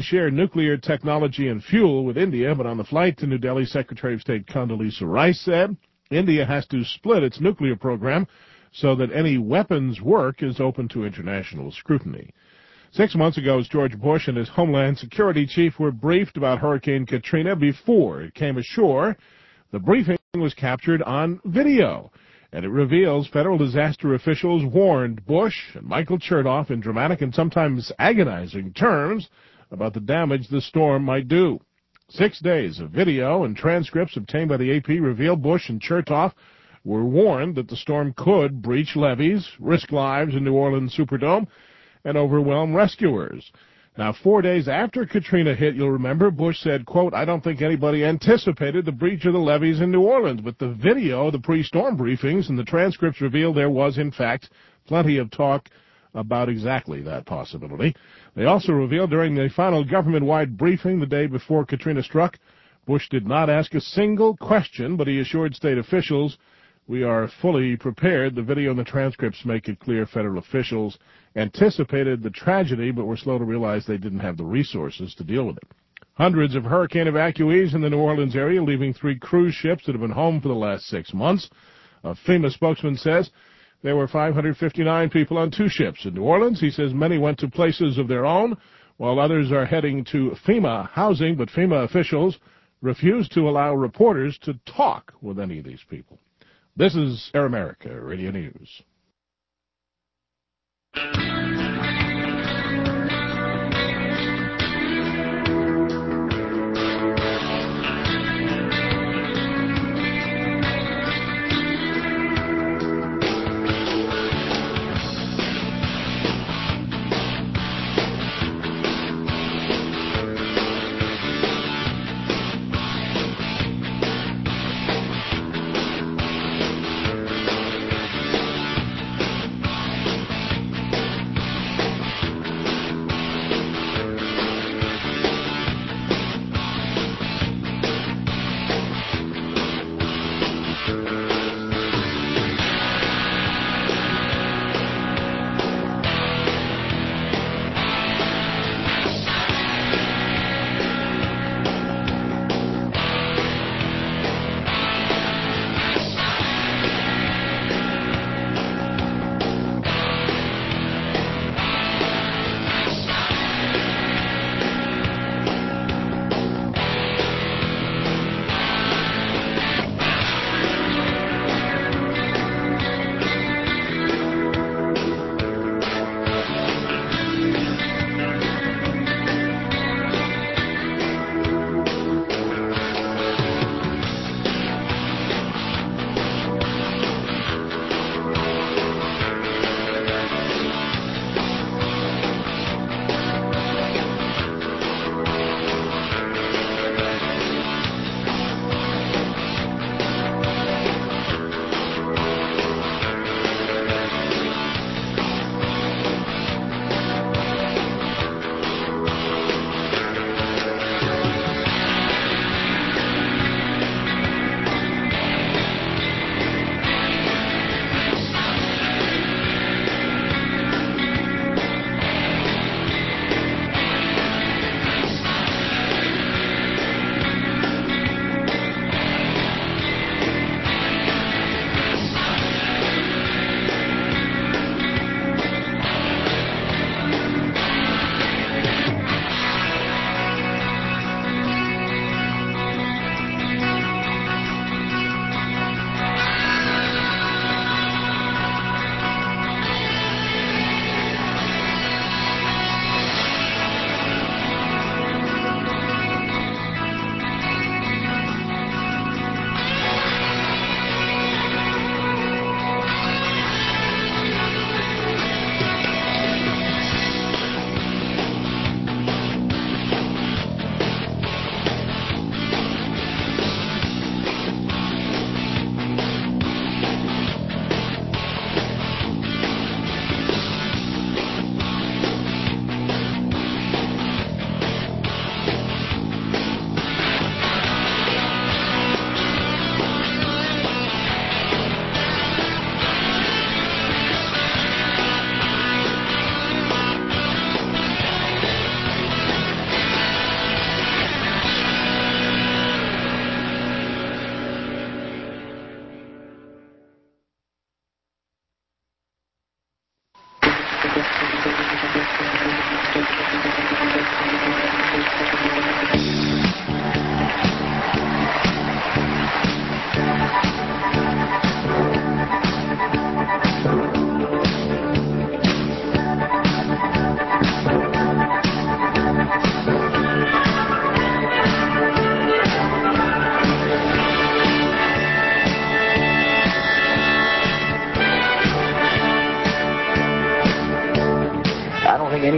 share nuclear technology and fuel with India, but on the flight to New Delhi, Secretary of State Condoleezza Rice said India has to split its nuclear program so that any weapons work is open to international scrutiny. 6 months ago, as George Bush and his Homeland Security chief were briefed about Hurricane Katrina before it came ashore, the briefing was captured on video, and it reveals federal disaster officials warned Bush and Michael Chertoff in dramatic and sometimes agonizing terms about the damage the storm might do. 6 days of video and transcripts obtained by the AP reveal Bush and Chertoff were warned that the storm could breach levees, risk lives in New Orleans Superdome, and overwhelm rescuers. Now, 4 days after Katrina hit, you'll remember, Bush said, quote, "I don't think anybody anticipated the breach of the levees in New Orleans." But the video, the pre-storm briefings, and the transcripts revealed there was, in fact, plenty of talk about exactly that possibility. They also revealed during the final government-wide briefing the day before Katrina struck, Bush did not ask a single question, but he assured state officials, "We are fully prepared." The video and the transcripts make it clear federal officials anticipated the tragedy, but were slow to realize they didn't have the resources to deal with it. Hundreds of hurricane evacuees in the New Orleans area, leaving 3 cruise ships that have been home for the last 6 months. A FEMA spokesman says there were 559 people on 2 ships in New Orleans. He says many went to places of their own, while others are heading to FEMA housing, but FEMA officials refused to allow reporters to talk with any of these people. This is Air America Radio News.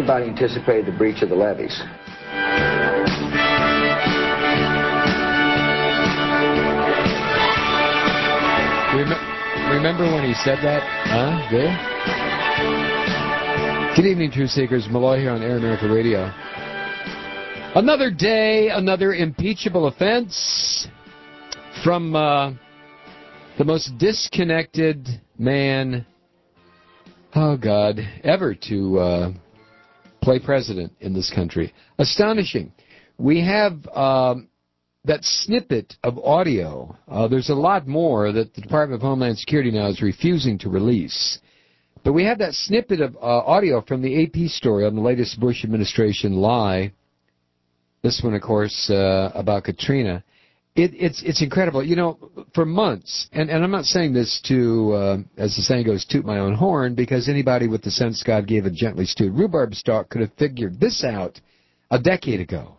anybody anticipated the breach of the levees. Remember when he said that? Huh? Good? Good evening, Truth Seekers. Malloy here on Air America Radio. Another day, another impeachable offense from the most disconnected man, oh God, ever to play president in this country. Astonishing. We have that snippet of audio. There's a lot more that the Department of Homeland Security now is refusing to release. But we have that snippet of audio from the AP story on the latest Bush administration lie. This one, of course, about Katrina. It's incredible. You know, for months, and I'm not saying this to, as the saying goes, toot my own horn, because anybody with the sense God gave a gently stewed rhubarb stalk could have figured this out a decade ago.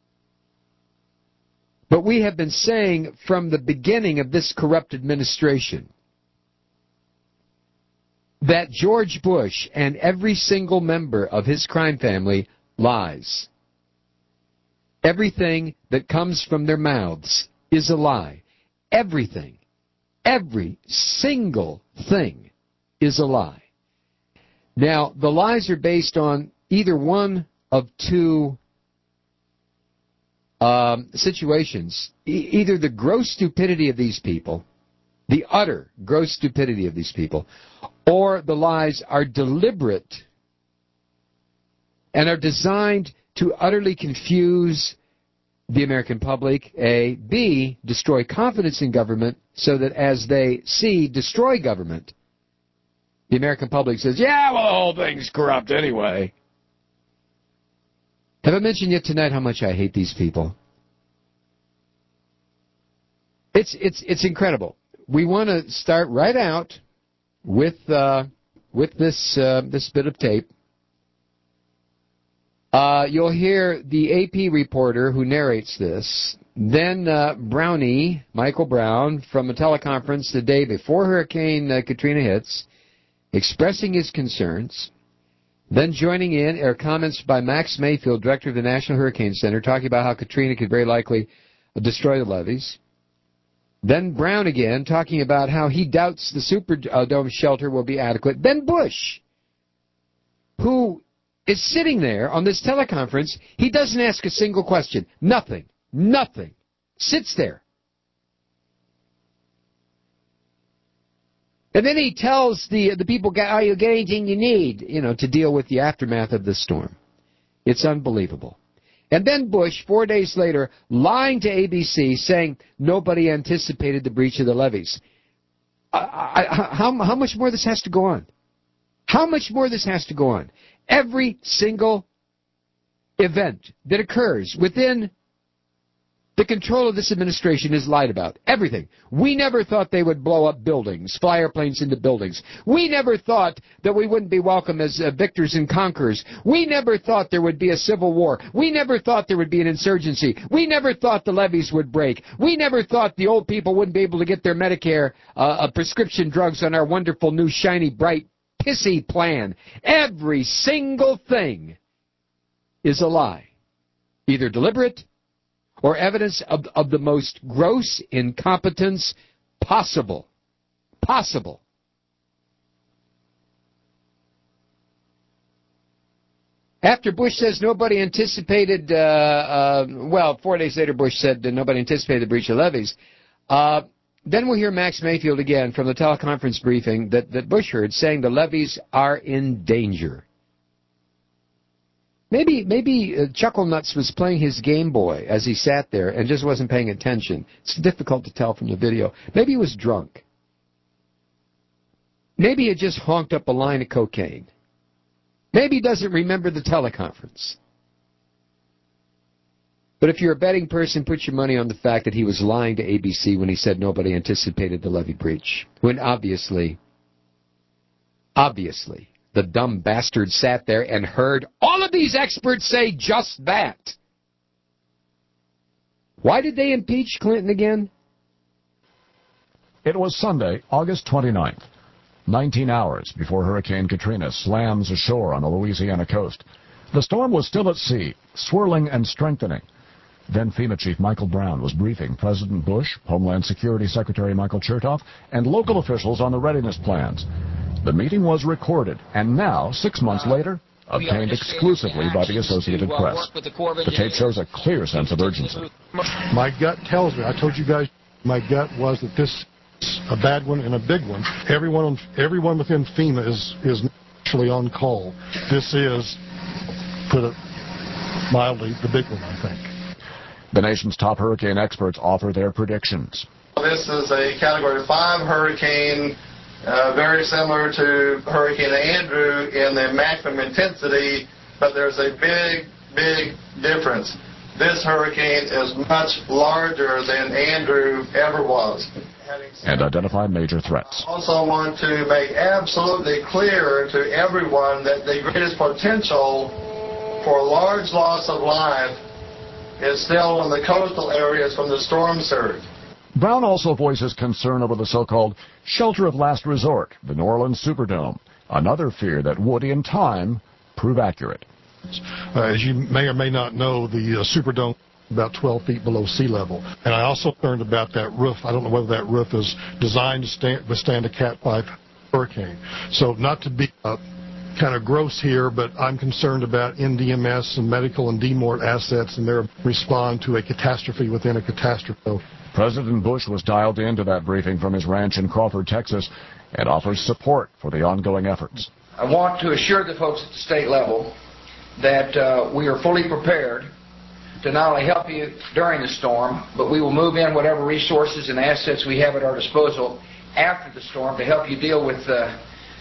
But we have been saying from the beginning of this corrupt administration that George Bush and every single member of his crime family lies. Everything that comes from their mouths is a lie. Everything, every single thing is a lie. Now, the lies are based on either one of two situations. Either the gross stupidity of these people, the utter gross stupidity of these people, or the lies are deliberate and are designed to utterly confuse the American public, A. B. Destroy confidence in government so that as they see destroy government, the American public says, yeah, well, the whole thing's corrupt anyway. Have I mentioned yet tonight how much I hate these people? It's incredible. We want to start right out with this bit of tape. You'll hear the AP reporter who narrates this. Then Brownie, Michael Brown, from a teleconference the day before Hurricane Katrina hits, expressing his concerns. Then joining in are comments by Max Mayfield, director of the National Hurricane Center, talking about how Katrina could very likely destroy the levees. Then Brown again, talking about how he doubts the Superdome shelter will be adequate. Then Bush, who is sitting there on this teleconference. He doesn't ask a single question. Nothing. Sits there. And then he tells the people, oh, you get anything you need, to deal with the aftermath of the storm. It's unbelievable. And then Bush, 4 days later, lying to ABC, saying nobody anticipated the breach of the levees. How much more this has to go on? How much more this has to go on? Every single event that occurs within the control of this administration is lied about. Everything. We never thought they would blow up buildings, fly airplanes into buildings. We never thought that we wouldn't be welcome as victors and conquerors. We never thought there would be a civil war. We never thought there would be an insurgency. We never thought the levees would break. We never thought the old people wouldn't be able to get their Medicare prescription drugs on our wonderful new shiny bright pissy plan. Every single thing is a lie. Either deliberate or evidence of the most gross incompetence possible. After Bush says nobody anticipated, 4 days later Bush said that nobody anticipated the breach of levees, then we'll hear Max Mayfield again from the teleconference briefing that Bush heard saying the levees are in danger. Maybe Chuckle Nuts was playing his Game Boy as he sat there and just wasn't paying attention. It's difficult to tell from the video. Maybe he was drunk. Maybe he had just honked up a line of cocaine. Maybe he doesn't remember the teleconference. But if you're a betting person, put your money on the fact that he was lying to ABC when he said nobody anticipated the levee breach. When obviously, the dumb bastard sat there and heard all of these experts say just that. Why did they impeach Clinton again? It was Sunday, August 29th, 19 hours before Hurricane Katrina slams ashore on the Louisiana coast. The storm was still at sea, swirling and strengthening. Then FEMA Chief Michael Brown was briefing President Bush, Homeland Security Secretary Michael Chertoff, and local officials on the readiness plans. The meeting was recorded, and now, 6 months later, obtained exclusively by the Associated Press. The tape shows a clear sense of urgency. My gut tells me, I told you guys, my gut was that this is a bad one and a big one. Everyone within FEMA is actually on call. This is, put it mildly, the big one, I think. The nation's top hurricane experts offer their predictions. This is a Category 5 hurricane, very similar to Hurricane Andrew in the maximum intensity, but there's a big, big difference. This hurricane is much larger than Andrew ever was. And identify major threats. I also want to make absolutely clear to everyone that the greatest potential for large loss of life is still in the coastal areas from the storm surge. Brown also voices concern over the so-called shelter of last resort, the New Orleans Superdome, another fear that would, in time, prove accurate. As you may or may not know, the Superdome is about 12 feet below sea level. And I also learned about that roof. I don't know whether that roof is designed to withstand a Cat 5 hurricane. So not to be kind of gross here, but I'm concerned about NDMS and medical and DMORT assets and their respond to a catastrophe within a catastrophe. President Bush was dialed into that briefing from his ranch in Crawford, Texas, and offers support for the ongoing efforts. I want to assure the folks at the state level that we are fully prepared to not only help you during the storm, but we will move in whatever resources and assets we have at our disposal after the storm to help you deal with the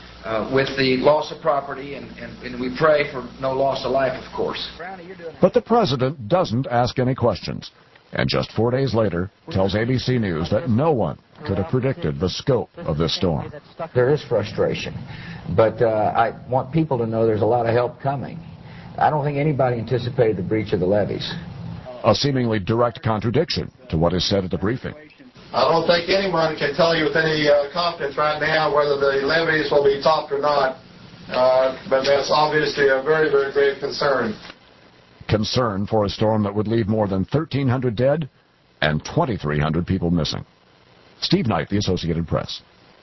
loss of property, and we pray for no loss of life, of course. But the president doesn't ask any questions, and just 4 days later tells ABC News that no one could have predicted the scope of this storm. There is frustration, but I want people to know there's a lot of help coming. I don't think anybody anticipated the breach of the levees. A seemingly direct contradiction to what is said at the briefing. I don't think anyone can tell you with any confidence right now whether the levees will be topped or not, but that's obviously a very, very grave concern. Concern for a storm that would leave more than 1,300 dead and 2,300 people missing. Steve Knight, The Associated Press.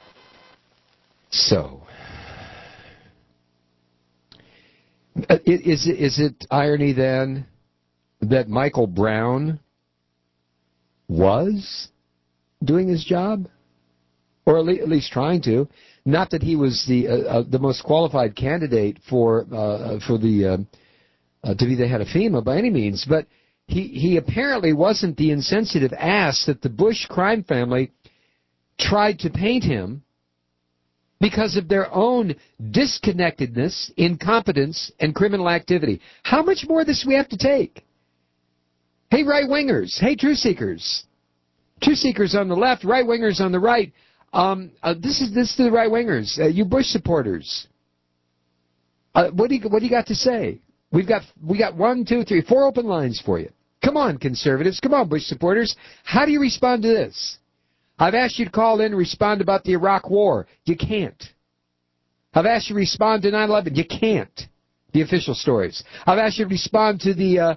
So, is it irony then that Michael Brown was doing his job, or at least trying to? Not that he was the most qualified candidate for the to be the head of FEMA by any means, but he apparently wasn't the insensitive ass that the Bush crime family tried to paint him because of their own disconnectedness, incompetence, and criminal activity. How much more of this we have to take? Hey, right-wingers. Hey, truth-seekers. Truth-seekers on the left, right-wingers on the right. This is to the right-wingers. You Bush supporters. What do you got to say? We got 1, 2, 3, 4 open lines for you. Come on, conservatives. Come on, Bush supporters. How do you respond to this? I've asked you to call in and respond about the Iraq War. You can't. I've asked you to respond to 9/11. You can't. The official stories. I've asked you to respond to the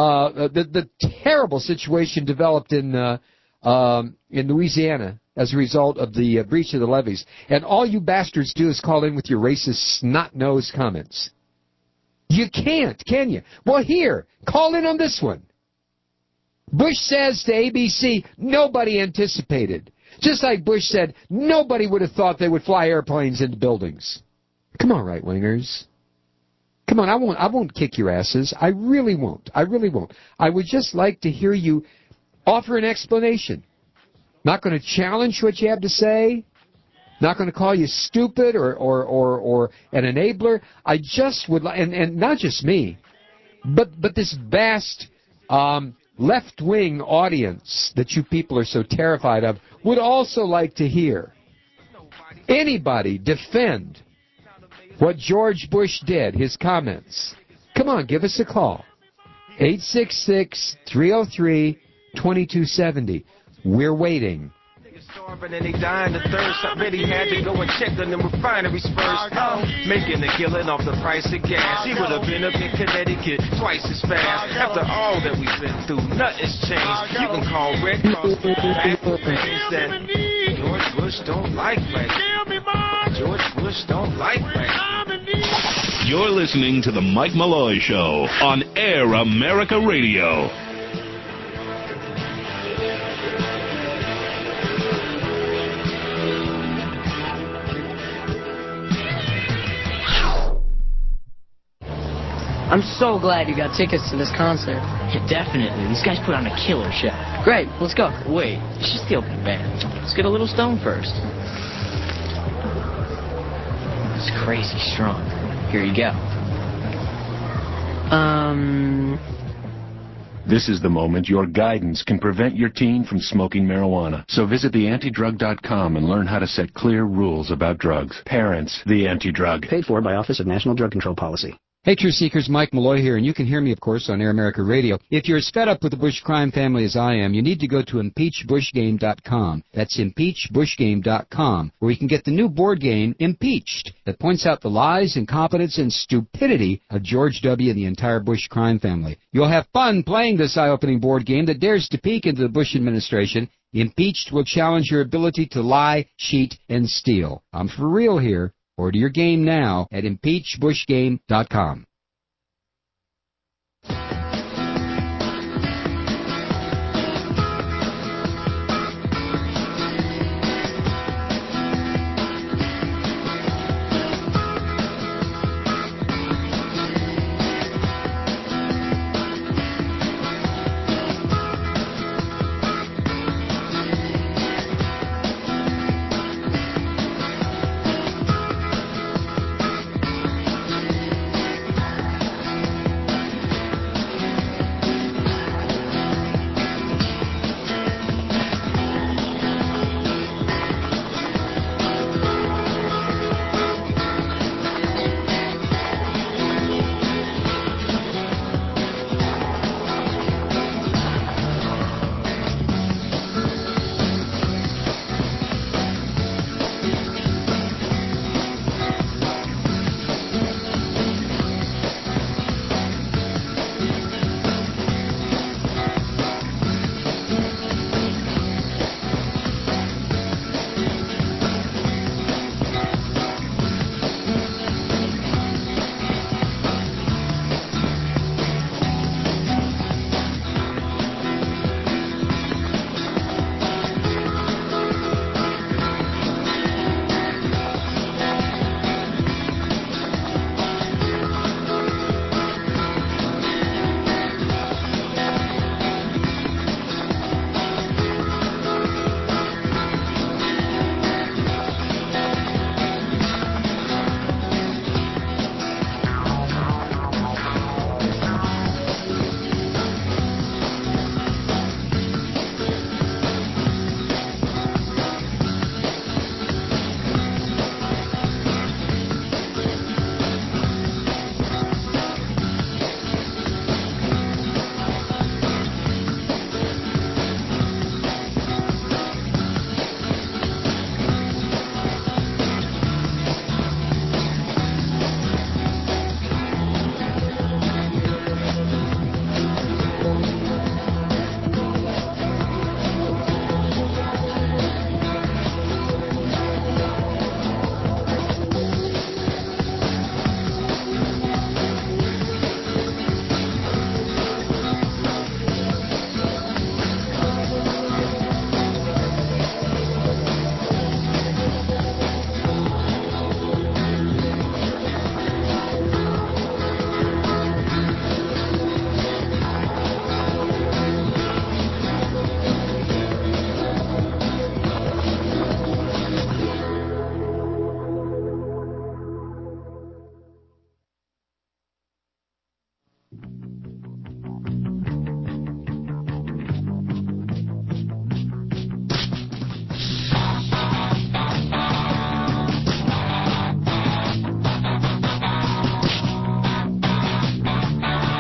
terrible situation developed in Louisiana as a result of the breach of the levees. And all you bastards do is call in with your racist, snot-nosed comments. You can't, can you? Well, here, call in on this one. Bush says to ABC, nobody anticipated. Just like Bush said, nobody would have thought they would fly airplanes into buildings. Come on, right-wingers. Come on, I won't kick your asses. I really won't. I really won't. I would just like to hear you offer an explanation. Not going to challenge what you have to say. Not going to call you stupid or an enabler. I just would like, and not just me, but this vast left-wing audience that you people are so terrified of would also like to hear anybody defend what George Bush did, his comments. Come on, give us a call. 866-303-2270. We're waiting. starving and they dying the thirst. I bet he had to go and check on them refineries first. Making a killing off the price of gas. He would have been up in Connecticut twice as fast. After all that we've been through, nothing's changed. You can call Red Cross back for things that George Bush don't like right. George Bush don't like right. You're listening to The Mike Malloy Show on Air America Radio. I'm so glad you got tickets to this concert. Yeah, definitely. These guys put on a killer show. Great, let's go. Wait, it's just the opening band. Let's get a little stoned first. It's crazy strong. Here you go. This is the moment your guidance can prevent your teen from smoking marijuana. So visit theantidrug.com and learn how to set clear rules about drugs. Parents, The Anti-Drug. Paid for by Office of National Drug Control Policy. Hey, Truth Seekers, Mike Malloy here, and you can hear me, of course, on Air America Radio. If you're as fed up with the Bush crime family as I am, you need to go to impeachbushgame.com. That's impeachbushgame.com, where you can get the new board game, Impeached, that points out the lies, incompetence, and stupidity of George W. and the entire Bush crime family. You'll have fun playing this eye-opening board game that dares to peek into the Bush administration. Impeached will challenge your ability to lie, cheat, and steal. I'm for real here. Order your game now at impeachbushgame.com.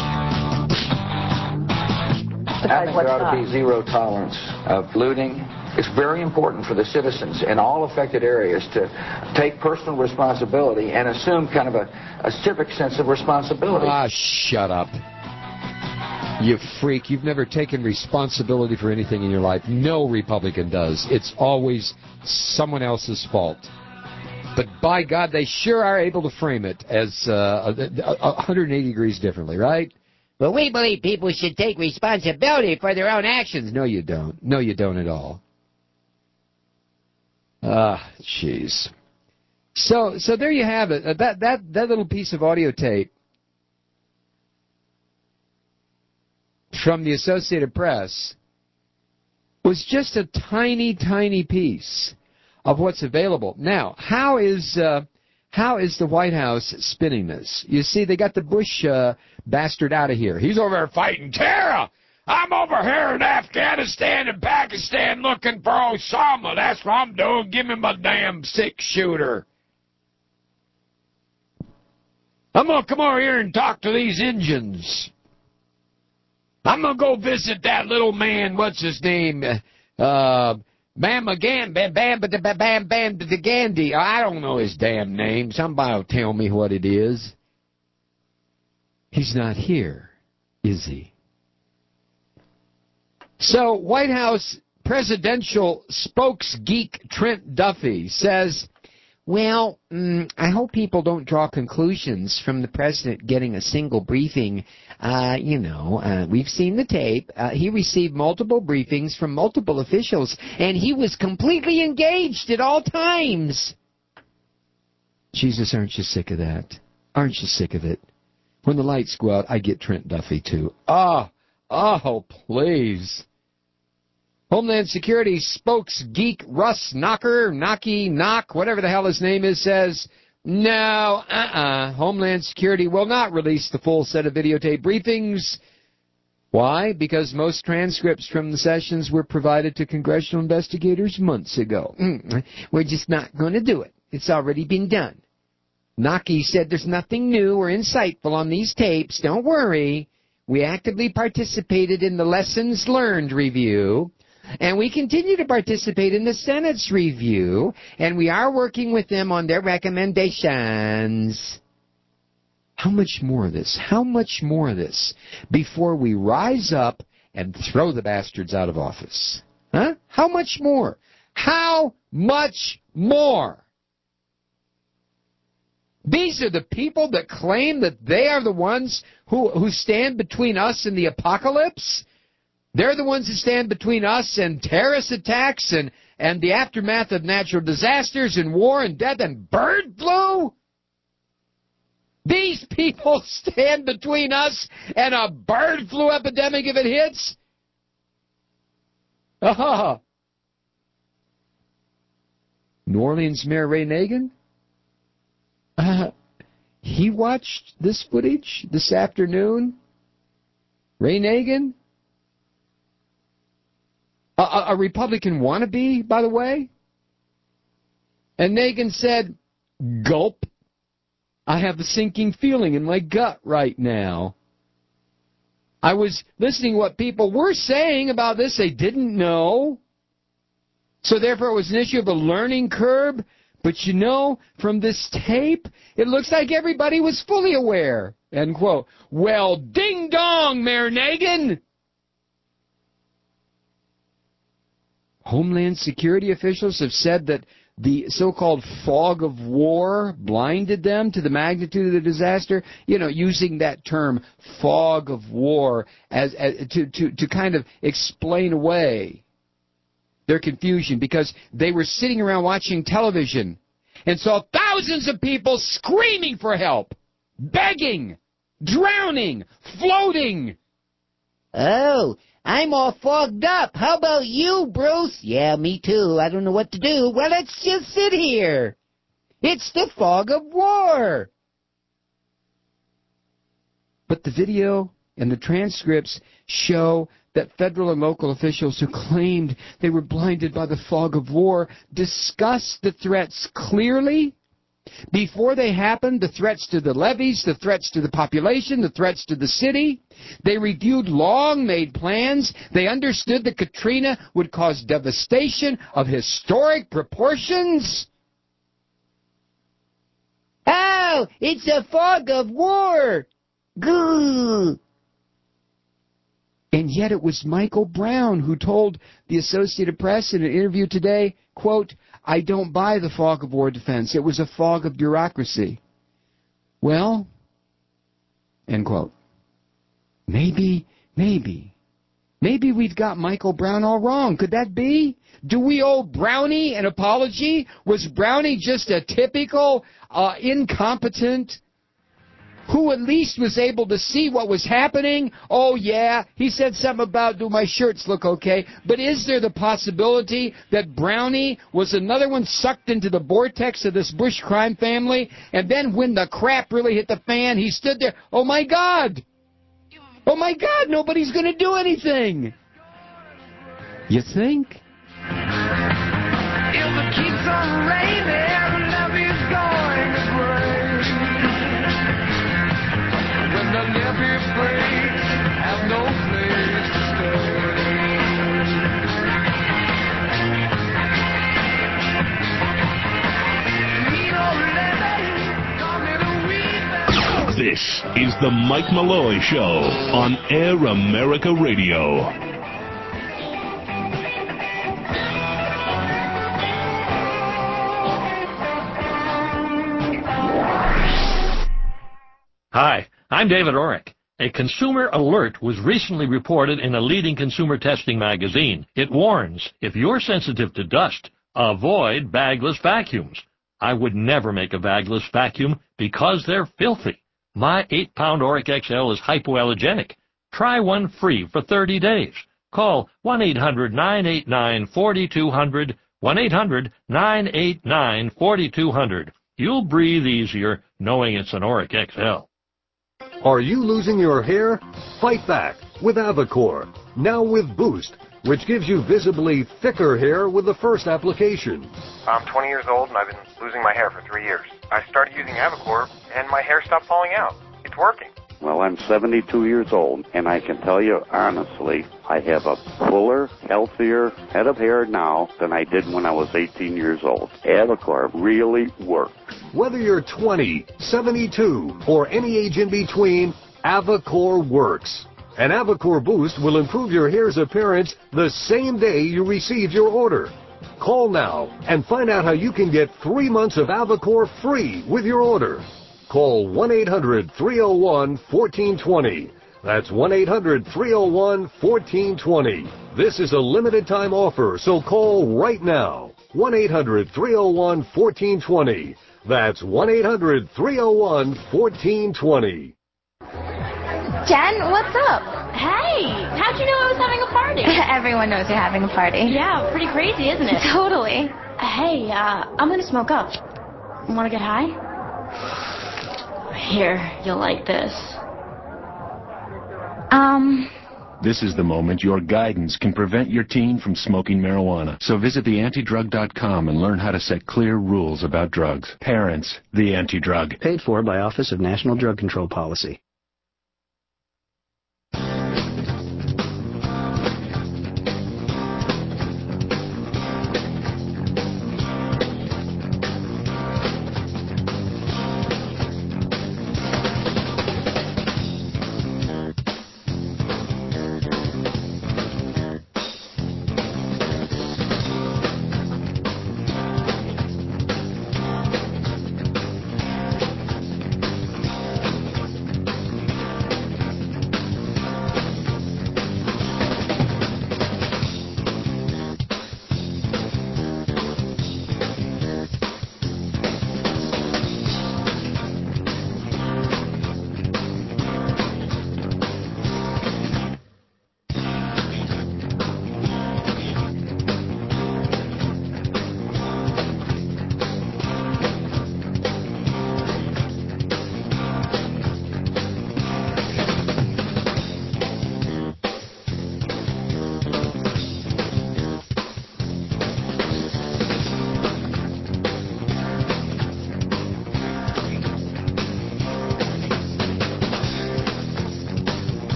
I think there ought to be zero tolerance of looting, It's very important for the citizens in all affected areas to take personal responsibility and assume kind of a civic sense of responsibility. Ah, shut up. You freak. You've never taken responsibility for anything in your life. No Republican does. It's always someone else's fault. But by God, they sure are able to frame it as 180 degrees differently, right? Well, we believe people should take responsibility for their own actions. No, you don't. No, you don't at all. Ah, jeez. So there you have it. That little piece of audio tape from the Associated Press was just a tiny, tiny piece of what's available. Now, how is the White House spinning this? You see, they got the Bush bastard out of here. He's over there fighting terror. I'm over here in Afghanistan and Pakistan looking for Osama. That's what I'm doing. Give me my damn six-shooter. I'm going to come over here and talk to these Indians. I'm going to go visit that little man, what's his name? Gandhi. I don't know his damn name. Somebody will tell me what it is. He's not here, is he? So, White House presidential spokesgeek Trent Duffy says, well, I hope people don't draw conclusions from the president getting a single briefing. We've seen the tape. He received multiple briefings from multiple officials, and he was completely engaged at all times. Jesus, aren't you sick of that? Aren't you sick of it? When the lights go out, I get Trent Duffy, too. Oh, please. Homeland Security spokesgeek Russ Knock, whatever the hell his name is, says, no, Homeland Security will not release the full set of videotape briefings. Why? Because most transcripts from the sessions were provided to congressional investigators months ago. We're just not going to do it. It's already been done. Naki said there's nothing new or insightful on these tapes. Don't worry. We actively participated in the lessons learned review. And we continue to participate in the Senate's review, and we are working with them on their recommendations. How much more of this? How much more of this before we rise up and throw the bastards out of office? Huh? How much more? How much more? These are the people that claim that they are the ones who stand between us and the apocalypse? They're the ones who stand between us and terrorist attacks and the aftermath of natural disasters and war and death and bird flu? These people stand between us and a bird flu epidemic if it hits? New Orleans Mayor Ray Nagin? He watched this footage this afternoon? Ray Nagin? A Republican wannabe, by the way? And Nagin said, gulp, I have a sinking feeling in my gut right now. I was listening to what people were saying about this they didn't know. So therefore it was an issue of a learning curve. But you know, from this tape, it looks like everybody was fully aware. End quote. Well, ding dong, Mayor Nagin! Homeland Security officials have said that the so-called fog of war blinded them to the magnitude of the disaster. You know, using that term, fog of war, as to kind of explain away their confusion, because they were sitting around watching television and saw thousands of people screaming for help, begging, drowning, floating. Oh, I'm all fogged up. How about you, Bruce? Yeah, me too. I don't know what to do. Well, let's just sit here. It's the fog of war. But the video and the transcripts show that federal and local officials who claimed they were blinded by the fog of war discussed the threats clearly Before they happened, the threats to the levees, the threats to the population, the threats to the city, they reviewed long-made plans. They understood that Katrina would cause devastation of historic proportions. Oh, it's a fog of war. Goo. And yet it was Michael Brown who told the Associated Press in an interview today, quote, I don't buy the fog of war defense. It was a fog of bureaucracy. Well, end quote. Maybe we've got Michael Brown all wrong. Could that be? Do we owe Brownie an apology? Was Brownie just a typical incompetent who at least was able to see what was happening? Oh, yeah, he said something about, do my shirts look okay? But is there the possibility that Brownie was another one sucked into the vortex of this Bush crime family, and then when the crap really hit the fan, he stood there, oh, my God! Oh, my God, nobody's going to do anything! You think? If it keeps on raining, love is going to break. When the levee breaks, have no place to stay. This is the Mike Malloy Show on Air America Radio. Hi, I'm David Orrick. A consumer alert was recently reported in a leading consumer testing magazine. It warns, if you're sensitive to dust, avoid bagless vacuums. I would never make a bagless vacuum because they're filthy. My 8-pound Orrick XL is hypoallergenic. Try one free for 30 days. Call 1-800-989-4200, 1-800-989-4200. You'll breathe easier knowing it's an Orrick XL. Are you losing your hair? Fight back with Avacor, now with Boost, which gives you visibly thicker hair with the first application. I'm 20 years old and I've been losing my hair for 3 years. I started using Avacor and my hair stopped falling out. It's working. Well, I'm 72 years old, and I can tell you honestly, I have a fuller, healthier head of hair now than I did when I was 18 years old. Avacor really works. Whether you're 20, 72, or any age in between, Avacor works. And Avacor Boost will improve your hair's appearance the same day you receive your order. Call now and find out how you can get 3 months of Avacor free with your order. Call 1-800-301-1420. That's 1-800-301-1420. This is a limited time offer, so call right now. 1-800-301-1420. That's 1-800-301-1420. Jen, what's up? Hey, how'd you know I was having a party? Everyone knows you're having a party. Yeah, pretty crazy, isn't it? Totally. Hey, I'm gonna smoke up. Wanna get high? Here, you'll like this. This is the moment your guidance can prevent your teen from smoking marijuana. So visit theantidrug.com and learn how to set clear rules about drugs. Parents, the Anti-Drug. Paid for by Office of National Drug Control Policy.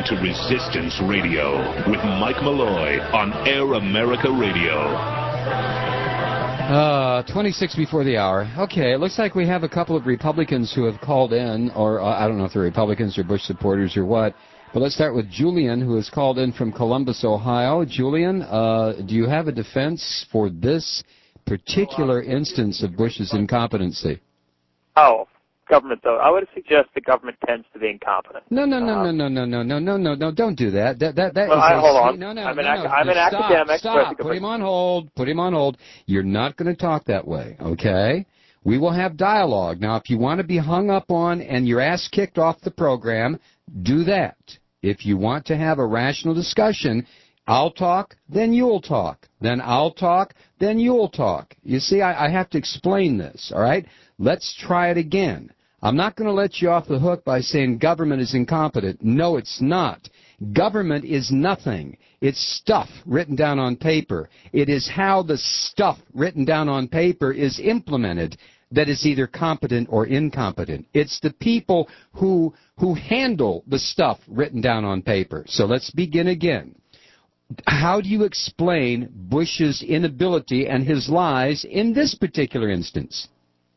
to Resistance Radio with Mike Malloy on Air America Radio. 26 before the hour. Okay, it looks like we have a couple of Republicans who have called in, or I don't know if they're Republicans or Bush supporters or what. But let's start with Julian, who has called in from Columbus, Ohio. Julian, do you have a defense for this particular instance of Bush's incompetency? Oh, government, though. I would suggest the government tends to be incompetent. No, don't do that. Hold on. No, I'm an academic. Stop. Put him on hold. You're not going to talk that way, okay? We will have dialogue. Now, if you want to be hung up on and your ass kicked off the program, do that. If you want to have a rational discussion, I'll talk, then you'll talk. Then I'll talk, then you'll talk. You see, I have to explain this, all right? Let's try it again. I'm not going to let you off the hook by saying government is incompetent. No, it's not. Government is nothing. It's stuff written down on paper. It is how the stuff written down on paper is implemented that is either competent or incompetent. It's the people who handle the stuff written down on paper. So let's begin again. How do you explain Bush's inability and his lies in this particular instance?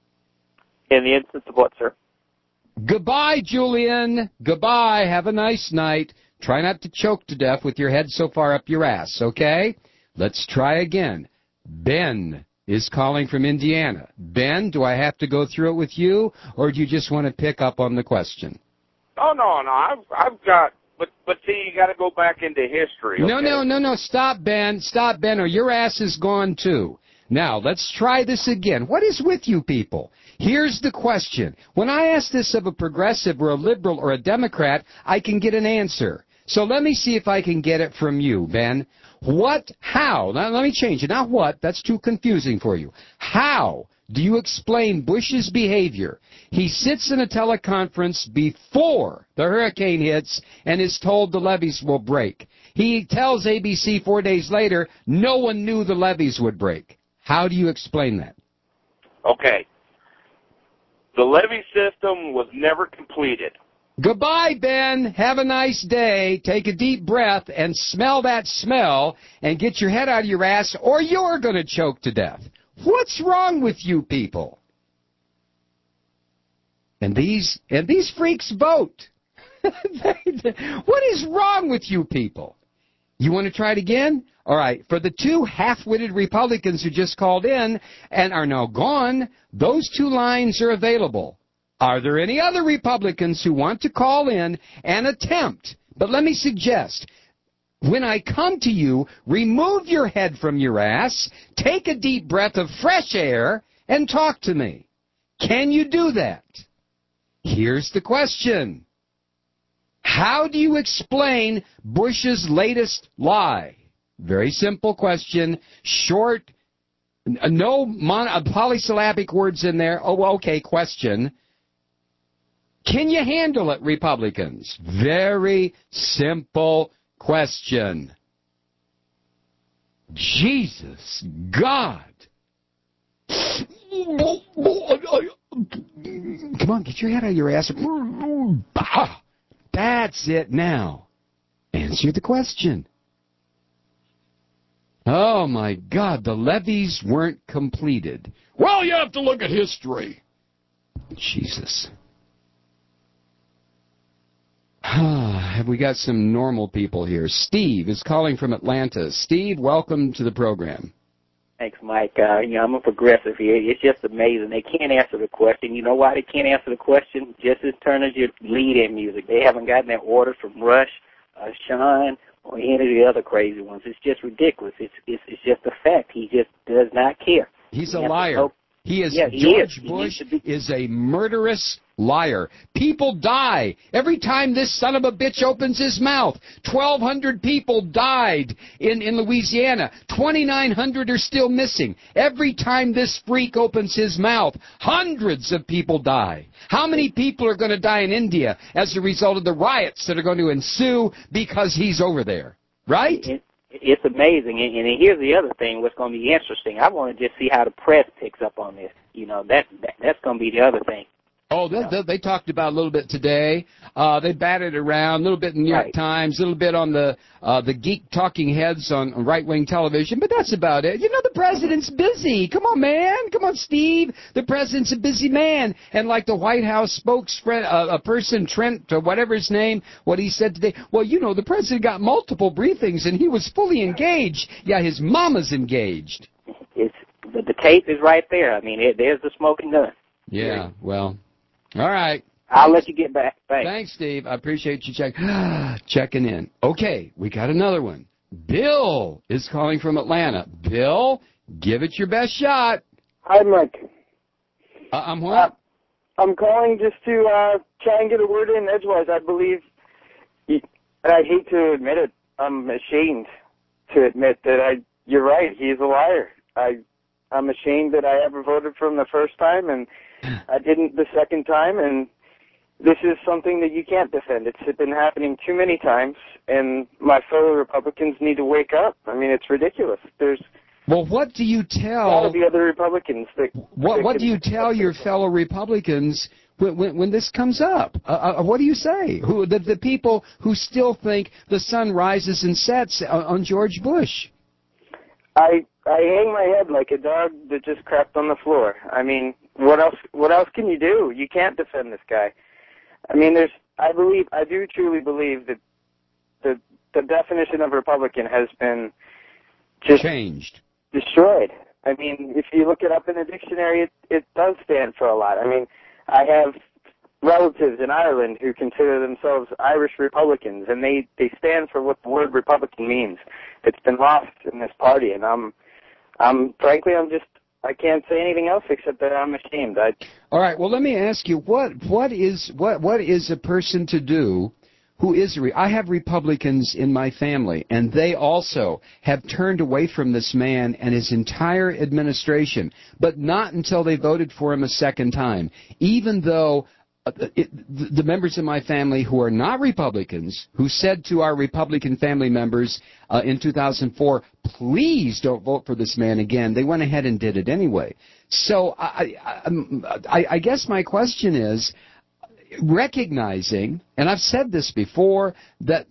In the instance of what, sir? Goodbye, Julian. Goodbye. Have a nice night. Try not to choke to death with your head so far up your ass, okay? Let's try again. Ben is calling from Indiana. Ben, do I have to go through it with you, or do you just want to pick up on the question? Oh, no. I've got, but see, you got to go back into history. Okay? No. Stop, Ben, or your ass is gone too. Now, let's try this again. What is with you people? Here's the question. When I ask this of a progressive or a liberal or a Democrat, I can get an answer. So let me see if I can get it from you, Ben. How? Now, let me change it. Not what. That's too confusing for you. How do you explain Bush's behavior? He sits in a teleconference before the hurricane hits and is told the levees will break. He tells ABC 4 days later, no one knew the levees would break. How do you explain that? Okay. The levee system was never completed. Goodbye, Ben. Have a nice day. Take a deep breath and smell that smell and get your head out of your ass or you're going to choke to death. What's wrong with you people? And these freaks vote. What is wrong with you people? You want to try it again? All right, for the two half-witted Republicans who just called in and are now gone, those two lines are available. Are there any other Republicans who want to call in and attempt? But let me suggest, when I come to you, remove your head from your ass, take a deep breath of fresh air, and talk to me. Can you do that? Here's the question. How do you explain Bush's latest lie? Very simple question, short, no polysyllabic words in there. Oh, okay, question. Can you handle it, Republicans? Very simple question. Jesus, God. Come on, get your head out of your ass. That's it now. Answer the question. Oh, my God, the levees weren't completed. Well, you have to look at history. Jesus. Have we got some normal people here? Steve is calling from Atlanta. Steve, welcome to the program. Thanks, Mike. I'm a progressive here. It's just amazing. They can't answer the question. You know why they can't answer the question? Just as turn as your lead-in music. They haven't gotten their orders from Rush, Sean, or any of the other crazy ones. It's just ridiculous. It's just a fact. He just does not care. He's a liar. George Bush is a murderous liar. People die every time this son of a bitch opens his mouth. 1,200 people died in Louisiana. 2,900 are still missing. Every time this freak opens his mouth, hundreds of people die. How many people are going to die in India as a result of the riots that are going to ensue because he's over there? Right? It's amazing, and here's the other thing. What's going to be interesting? I want to just see how the press picks up on this. That's going to be the other thing. Oh, they talked about a little bit today. They batted around a little bit in the New York Times, a little bit on the geek talking heads on right-wing television, but that's about it. You know, the president's busy. Come on, man. Come on, Steve. The president's a busy man. And like the White House spokesperson, Trent, or whatever his name, what he said today, well, you know, the president got multiple briefings and he was fully engaged. Yeah, his mama's engaged. The tape is right there. I mean, there's the smoking gun. Yeah, well, all right. I'll let you get back. Thanks, Steve. I appreciate you checking in. Okay, we got another one. Bill is calling from Atlanta. Bill, give it your best shot. Hi, Mike. I'm what? I'm calling just to try and get a word in edgewise. I believe, and I hate to admit it, I'm ashamed to admit that you're right, he's a liar. I'm ashamed that I ever voted for him the first time, and I didn't the second time, and this is something that you can't defend. It's been happening too many times, and my fellow Republicans need to wake up. I mean, it's ridiculous. Well, what do you tell all of the other Republicans? What do you tell your fellow Republicans when this comes up? What do you say? The people who still think the sun rises and sets on George Bush? I hang my head like a dog that just crapped on the floor. I mean, what else can you do? You can't defend this guy. I mean, I do truly believe that the definition of Republican has been just changed, destroyed. I mean, if you look it up in the dictionary, it does stand for a lot. I mean, I have relatives in Ireland who consider themselves Irish Republicans, and they stand for what the word Republican means. It's been lost in this party, and frankly, I can't say anything else except that I'm ashamed. All right. Well, let me ask you, what is a person to do who is I have Republicans in my family, and they also have turned away from this man and his entire administration, but not until they voted for him a second time, even though the members of my family who are not Republicans, who said to our Republican family members in 2004, please don't vote for this man again, they went ahead and did it anyway. So I guess my question is, recognizing, and I've said this before, that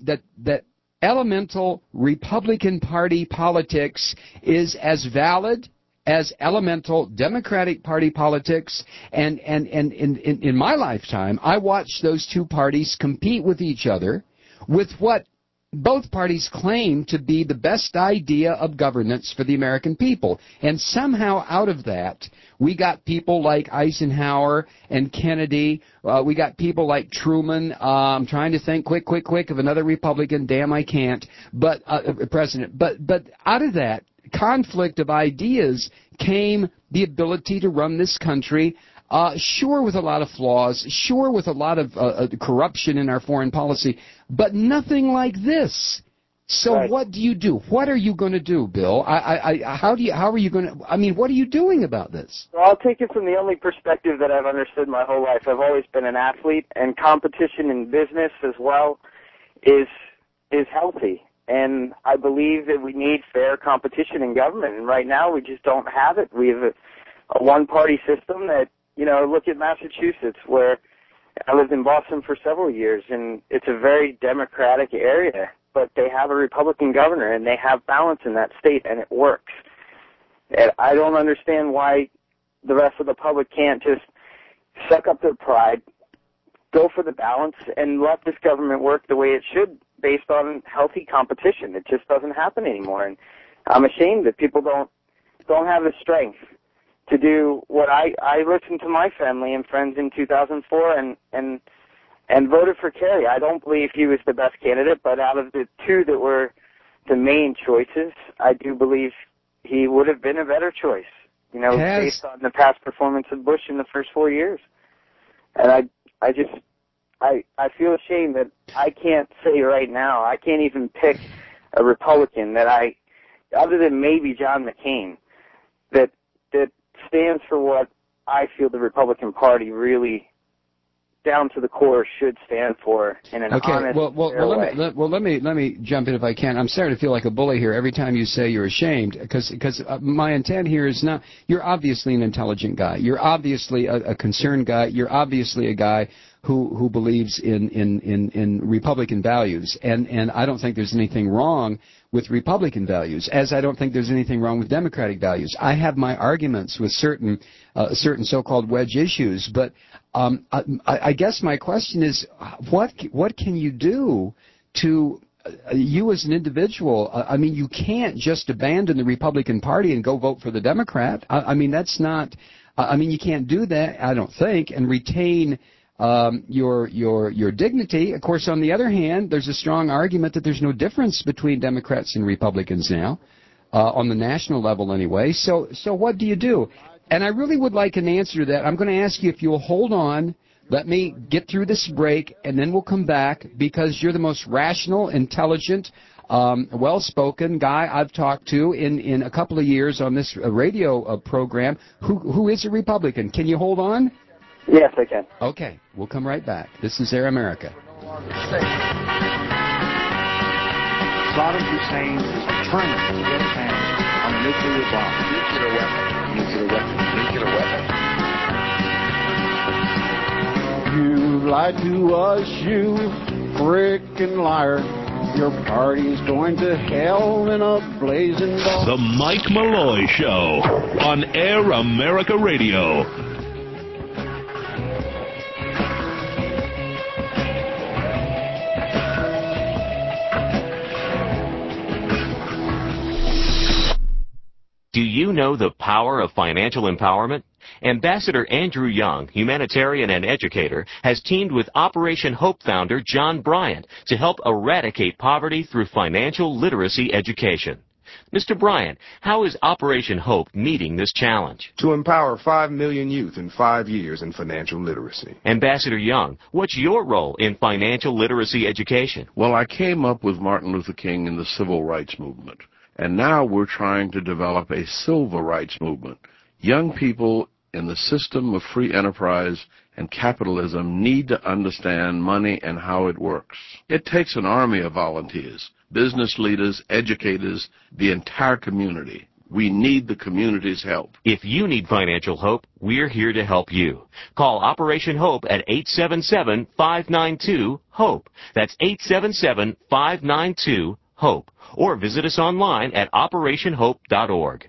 elemental Republican Party politics is as valid as elemental Democratic Party politics, and in my lifetime, I watched those two parties compete with each other with what both parties claim to be the best idea of governance for the American people. And somehow out of that, we got people like Eisenhower and Kennedy. We got people like Truman. I'm trying to think quick of another Republican. Damn, I can't. But president. But out of that conflict of ideas came the ability to run this country, sure with a lot of flaws, sure with a lot of corruption in our foreign policy, but nothing like this. So right. What do you do? What are you going to do, Bill? How are you going to, I mean, what are you doing about this? Well, I'll take it from the only perspective that I've understood my whole life. I've always been an athlete, and competition in business as well is healthy. And I believe that we need fair competition in government. And right now we just don't have it. We have a one-party system that, you know, look at Massachusetts, where I lived in Boston for several years, and it's a very Democratic area, but they have a Republican governor, and they have balance in that state, and it works. And I don't understand why the rest of the public can't just suck up their pride, go for the balance, and let this government work the way it should, based on healthy competition. It just doesn't happen anymore, and I'm ashamed that people don't have the strength to do what I listened to my family and friends in 2004 and voted for Kerry. I don't believe he was the best candidate, but out of the two that were the main choices, I do believe he would have been a better choice, you know, based on the past performance of Bush in the first 4 years. And I feel ashamed that I can't say right now, I can't even pick a Republican that other than maybe John McCain, that stands for what I feel the Republican Party really, down to the core, should stand for in an honest, fair way. Let me jump in if I can. I'm starting to feel like a bully here every time you say you're ashamed, because my intent here is not. You're obviously an intelligent guy. You're obviously a concerned guy. You're obviously a guy who believes in Republican values, and I don't think there's anything wrong with Republican values, as I don't think there's anything wrong with Democratic values. I have my arguments with certain so-called wedge issues, but I guess my question is, what can you do to you as an individual? I mean, you can't just abandon the Republican Party and go vote for the Democrat. I mean, that's not. I mean, you can't do that, I don't think, and retain your dignity. Of course, on the other hand, there's a strong argument that there's no difference between Democrats and Republicans now, on the national level anyway. So what do you do? And I really would like an answer to that. I'm going to ask you if you'll hold on. Let me get through this break, and then we'll come back, because you're the most rational, intelligent, well-spoken guy I've talked to in a couple of years on this radio program who is a Republican. Can you hold on? Yes, I can. Okay, we'll come right back. This is Air America. Saddam Hussein is determined to get his hands on a nuclear bomb. Nuclear weapon. Nuclear weapon. Nuclear weapon. You lied to us, you frickin' liar. Your party's going to hell in a blazing ball. The Mike Malloy Show on Air America Radio. Do you know the power of financial empowerment? Ambassador Andrew Young, humanitarian and educator, has teamed with Operation Hope founder John Bryant to help eradicate poverty through financial literacy education. Mr. Bryant, how is Operation Hope meeting this challenge? To empower 5 million youth in 5 years in financial literacy. Ambassador Young, what's your role in financial literacy education? Well, I came up with Martin Luther King in the civil rights movement, and now we're trying to develop a civil rights movement. Young people in the system of free enterprise and capitalism need to understand money and how it works. It takes an army of volunteers, business leaders, educators, the entire community. We need the community's help. If you need financial hope, we're here to help you. Call Operation Hope at 877-592-HOPE. That's 877-592-HOPE. Or visit us online at operationhope.org.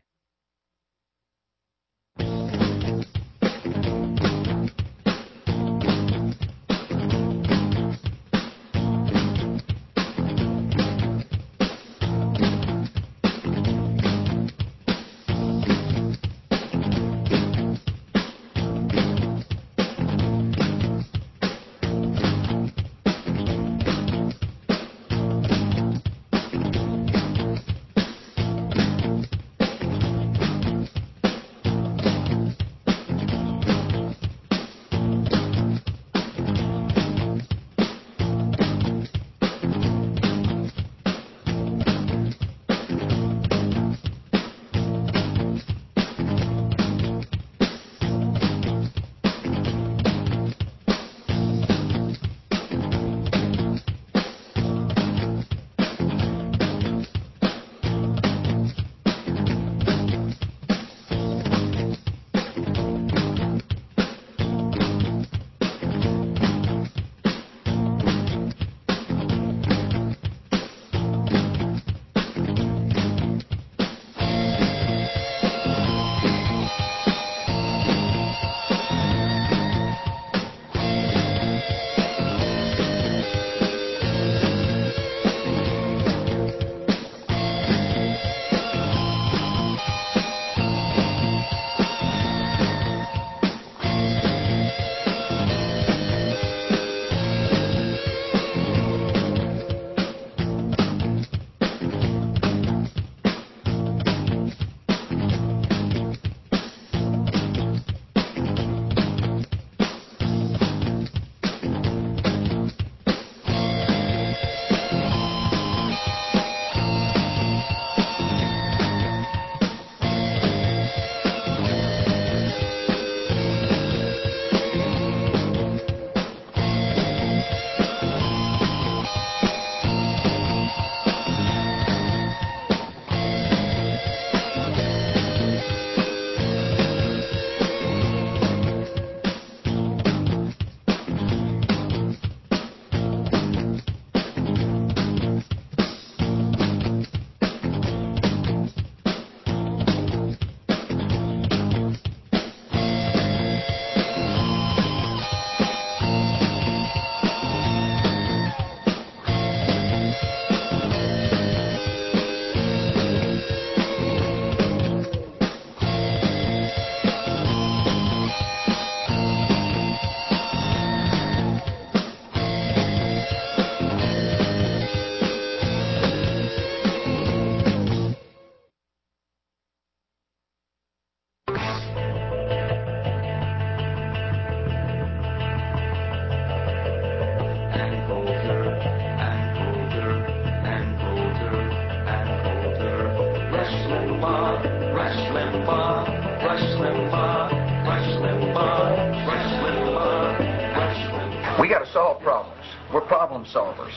got to solve problems. We're problem solvers.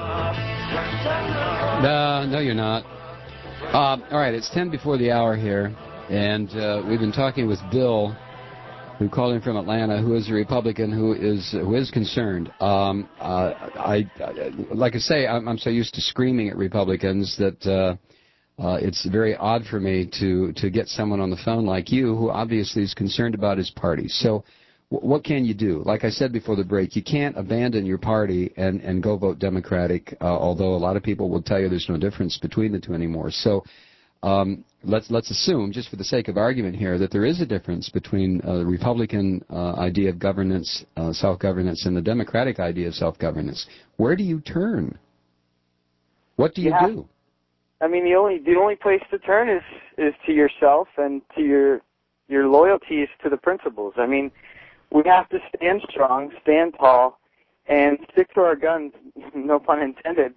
No, you're not. All right, it's 10 before the hour here, and we've been talking with Bill, who called in from Atlanta, who is a Republican, who is concerned. Like I say, I'm so used to screaming at Republicans that it's very odd for me to get someone on the phone like you, who obviously is concerned about his party. So, what can you do? Like I said before the break, you can't abandon your party and go vote Democratic, although a lot of people will tell you there's no difference between the two anymore. So let's assume, just for the sake of argument here, that there is a difference between the Republican idea of governance, self-governance, and the Democratic idea of self-governance. Where do you turn? What do you do? I mean, the only place to turn is to yourself and to your loyalties to the principles. I mean, we have to stand strong, stand tall, and stick to our guns, no pun intended,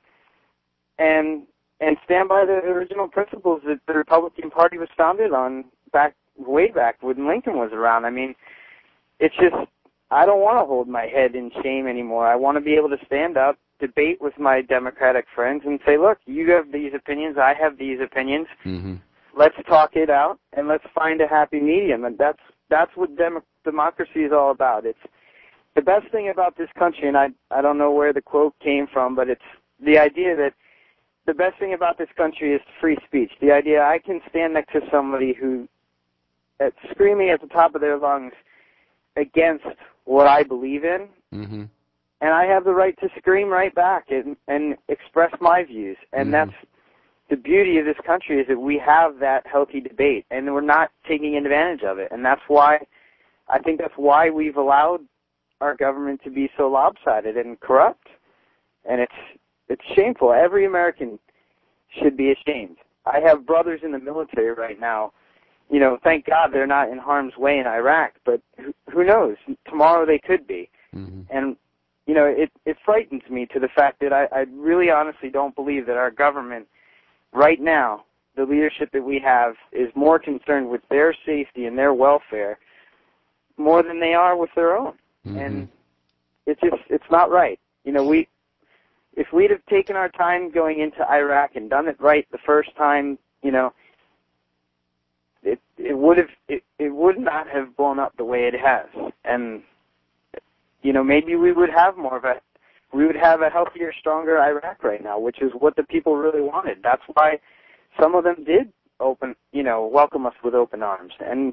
and stand by the original principles that the Republican Party was founded on way back when Lincoln was around. I mean, it's just, I don't want to hold my head in shame anymore. I want to be able to stand up, debate with my Democratic friends, and say, look, you have these opinions, I have these opinions. Mm-hmm. Let's talk it out, and let's find a happy medium. And that's what democracy is all about. It's the best thing about this country, and I don't know where the quote came from, but it's the idea that the best thing about this country is free speech. The idea I can stand next to somebody who screaming at the top of their lungs against what I believe in, mm-hmm. and I have the right to scream right back and express my views. And that's the beauty of this country, is that we have that healthy debate, and we're not taking advantage of it. And that's why, I think that's why we've allowed our government to be so lopsided and corrupt. And it's shameful. Every American should be ashamed. I have brothers in the military right now. You know, thank God they're not in harm's way in Iraq, but who knows? Tomorrow they could be. Mm-hmm. And, you know, it frightens me to the fact that I really honestly don't believe that our government right now, the leadership that we have, is more concerned with their safety and their welfare more than they are with their own. Mm-hmm. And it's not right. You know, if we'd have taken our time going into Iraq and done it right the first time, you know, it would not have blown up the way it has. And, you know, maybe we would have a healthier, stronger Iraq right now, which is what the people really wanted. That's why some of them did welcome us with open arms. And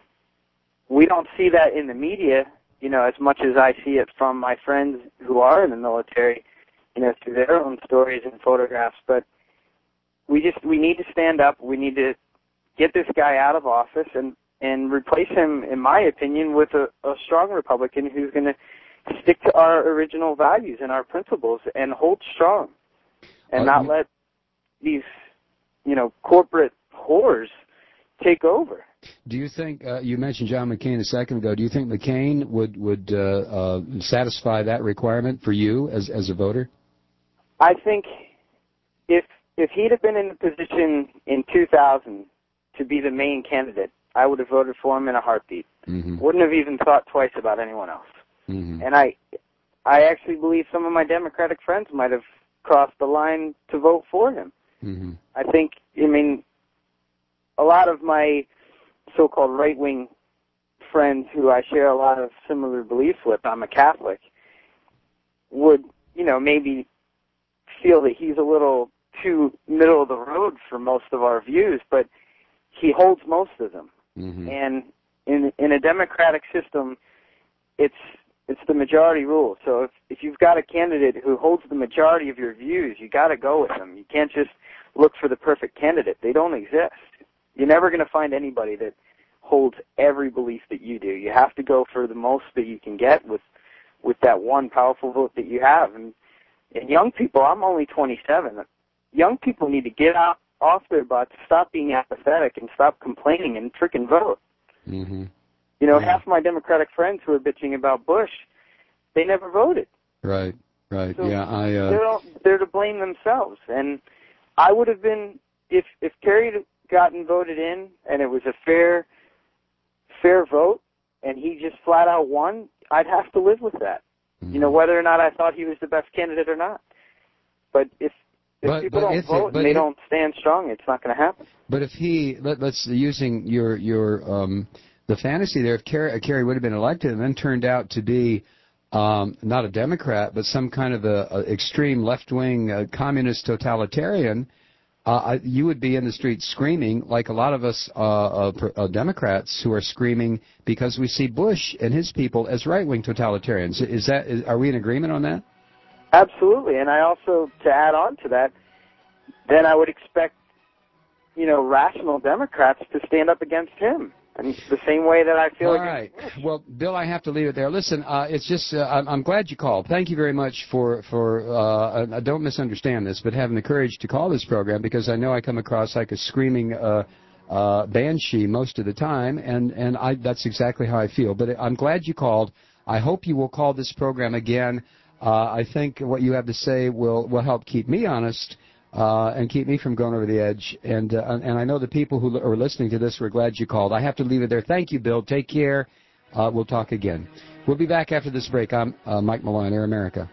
we don't see that in the media, you know, as much as I see it from my friends who are in the military, you know, through their own stories and photographs. But we need to stand up. We need to get this guy out of office and replace him, in my opinion, with a strong Republican who's going to stick to our original values and our principles and hold strong and not let these, you know, corporate whores take over. Do you think, you mentioned John McCain a second ago, do you think McCain would satisfy that requirement for you as a voter? I think if he'd have been in the position in 2000 to be the main candidate, I would have voted for him in a heartbeat. Mm-hmm. Wouldn't have even thought twice about anyone else. Mm-hmm. And I actually believe some of my Democratic friends might have crossed the line to vote for him. Mm-hmm. I mean, a lot of my so-called right-wing friends who I share a lot of similar beliefs with, I'm a Catholic, would, you know, maybe feel that he's a little too middle of the road for most of our views, but he holds most of them. Mm-hmm. And in a democratic system, it's the majority rule. So if you've got a candidate who holds the majority of your views, you got to go with them. You can't just look for the perfect candidate. They don't exist. You're never going to find anybody that holds every belief that you do. You have to go for the most that you can get with that one powerful vote that you have. And young people, I'm only 27. Young people need to get off their butts, stop being apathetic, and stop complaining and frickin' vote. Mm-hmm. You know, half my Democratic friends who are bitching about Bush, they never voted. Right. So yeah, they're to blame themselves. And I would have been, if Kerry had gotten voted in and it was a fair vote and he just flat out won, I'd have to live with that. You know, whether or not I thought he was the best candidate or not. But if people don't vote and they don't stand strong, it's not going to happen. But if let's using your the fantasy there, if Kerry would have been elected and then turned out to be not a Democrat, but some kind of a extreme left-wing communist totalitarian, you would be in the streets screaming like a lot of us Democrats who are screaming because we see Bush and his people as right-wing totalitarians. Are we in agreement on that? Absolutely, and I also, to add on to that, then I would expect, rational Democrats to stand up against him. And the same way that I feel. All right. Well, Bill, I have to leave it there. Listen, it's just I'm glad you called. Thank you very much for don't misunderstand this, but having the courage to call this program, because I know I come across like a screaming banshee most of the time, and that's exactly how I feel. But I'm glad you called. I hope you will call this program again. I think what you have to say will help keep me honest. And keep me from going over the edge. And I know the people who are listening to this were glad you called. I have to leave it there. Thank you, Bill. Take care. We'll talk again. We'll be back after this break. I'm Mike Malloy on Air America.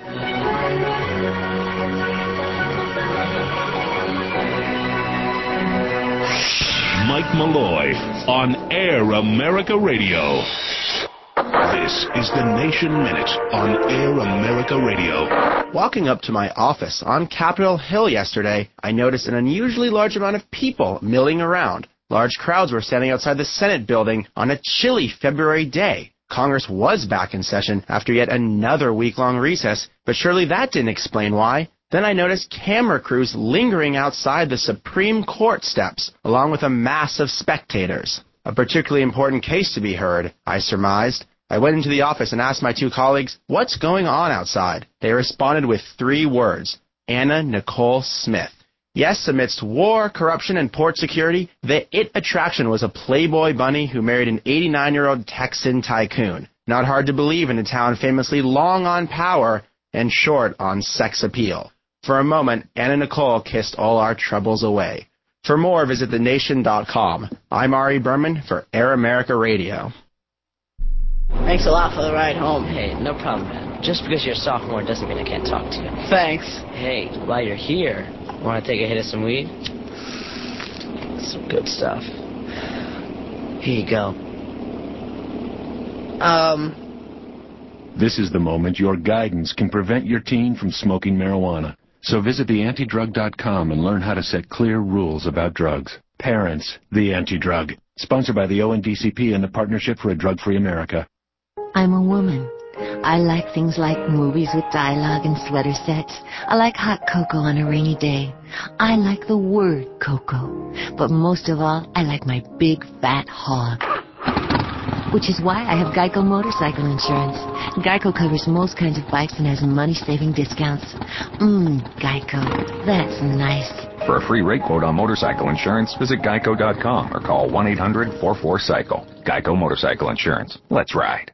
Mike Malloy on Air America Radio. This is the Nation Minute on Air America Radio. Walking up to my office on Capitol Hill yesterday, I noticed an unusually large amount of people milling around. Large crowds were standing outside the Senate building on a chilly February day. Congress was back in session after yet another week-long recess, but surely that didn't explain why. Then I noticed camera crews lingering outside the Supreme Court steps, along with a mass of spectators. A particularly important case to be heard, I surmised. I went into the office and asked my two colleagues, what's going on outside? They responded with 3 words, Anna Nicole Smith. Yes, amidst war, corruption, and port security, the it attraction was a Playboy bunny who married an 89-year-old Texan tycoon. Not hard to believe in a town famously long on power and short on sex appeal. For a moment, Anna Nicole kissed all our troubles away. For more, visit thenation.com. I'm Ari Berman for Air America Radio. Thanks a lot for the ride home. Hey, no problem, man. Just because you're a sophomore doesn't mean I can't talk to you. Thanks. Hey, while you're here, want to take a hit of some weed? Some good stuff. Here you go. This is the moment your guidance can prevent your teen from smoking marijuana. So visit theantidrug.com and learn how to set clear rules about drugs. Parents, the Anti-Drug. Sponsored by the ONDCP and the Partnership for a Drug-Free America. I'm a woman. I like things like movies with dialogue and sweater sets. I like hot cocoa on a rainy day. I like the word cocoa. But most of all, I like my big fat hog. Which is why I have Geico motorcycle insurance. Geico covers most kinds of bikes and has money-saving discounts. Geico. That's nice. For a free rate quote on motorcycle insurance, visit geico.com or call 1-800-44-CYCLE. Geico Motorcycle Insurance. Let's ride.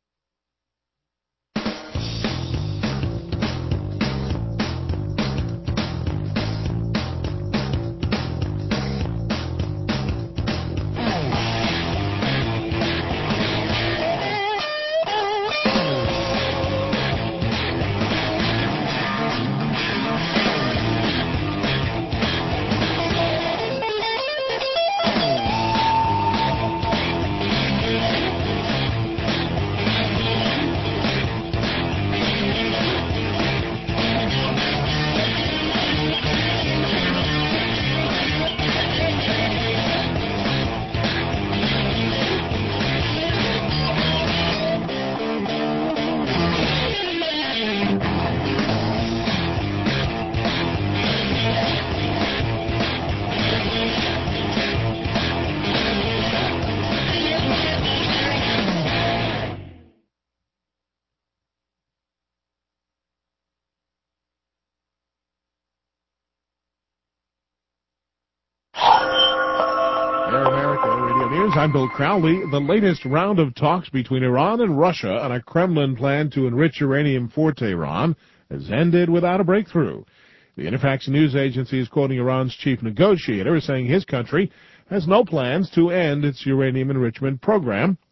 I'm Bill Crowley. The latest round of talks between Iran and Russia on a Kremlin plan to enrich uranium for Tehran has ended without a breakthrough. The Interfax news agency is quoting Iran's chief negotiator as saying his country has no plans to end its uranium enrichment program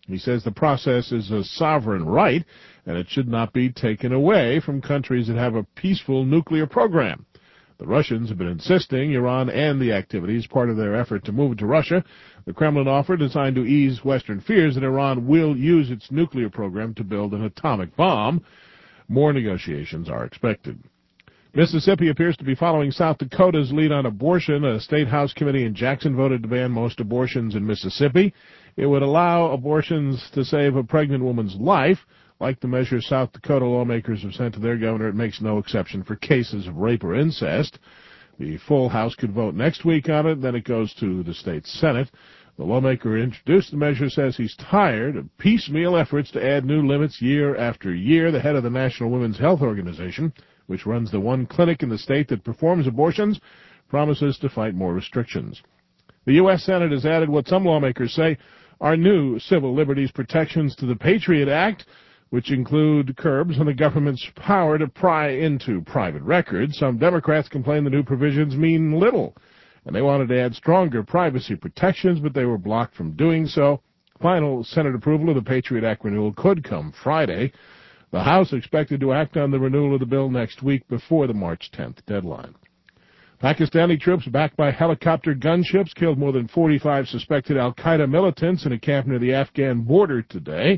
He says the process is a sovereign right, and it should not be taken away from countries that have a peaceful nuclear program. The Russians have been insisting Iran end the activity as part of their effort to move it to Russia. The Kremlin offer designed to ease Western fears that Iran will use its nuclear program to build an atomic bomb. More negotiations are expected. Mississippi appears to be following South Dakota's lead on abortion. A state House committee in Jackson voted to ban most abortions in Mississippi. It would allow abortions to save a pregnant woman's life. Like the measure South Dakota lawmakers have sent to their governor, it makes no exception for cases of rape or incest. The full House could vote next week on it, then it goes to the state Senate. The lawmaker who introduced the measure says he's tired of piecemeal efforts to add new limits year after year. The head of the National Women's Health Organization, which runs the one clinic in the state that performs abortions, promises to fight more restrictions. The U.S. Senate has added what some lawmakers say are new civil liberties protections to the Patriot Act, which include curbs on the government's power to pry into private records. Some Democrats complain the new provisions mean little, and they wanted to add stronger privacy protections, but they were blocked from doing so. Final Senate approval of the Patriot Act renewal could come Friday. The House expected to act on the renewal of the bill next week before the March 10th deadline. Pakistani troops backed by helicopter gunships killed more than 45 suspected al-Qaeda militants in a camp near the Afghan border today.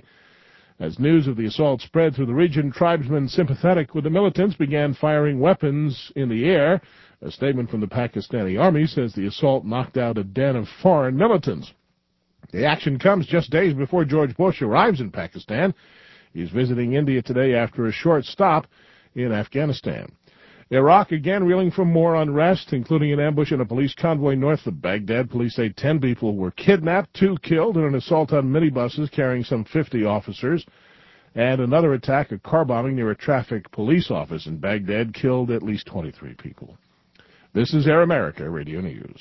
As news of the assault spread through the region, tribesmen sympathetic with the militants began firing weapons in the air. A statement from the Pakistani army says the assault knocked out a den of foreign militants. The action comes just days before George Bush arrives in Pakistan. He's visiting India today after a short stop in Afghanistan. Iraq again reeling from more unrest, including an ambush in a police convoy north of Baghdad. Police say 10 people were kidnapped, 2 killed in an assault on minibuses carrying some 50 officers. And another attack, a car bombing near a traffic police office in Baghdad, killed at least 23 people. This is Air America Radio News.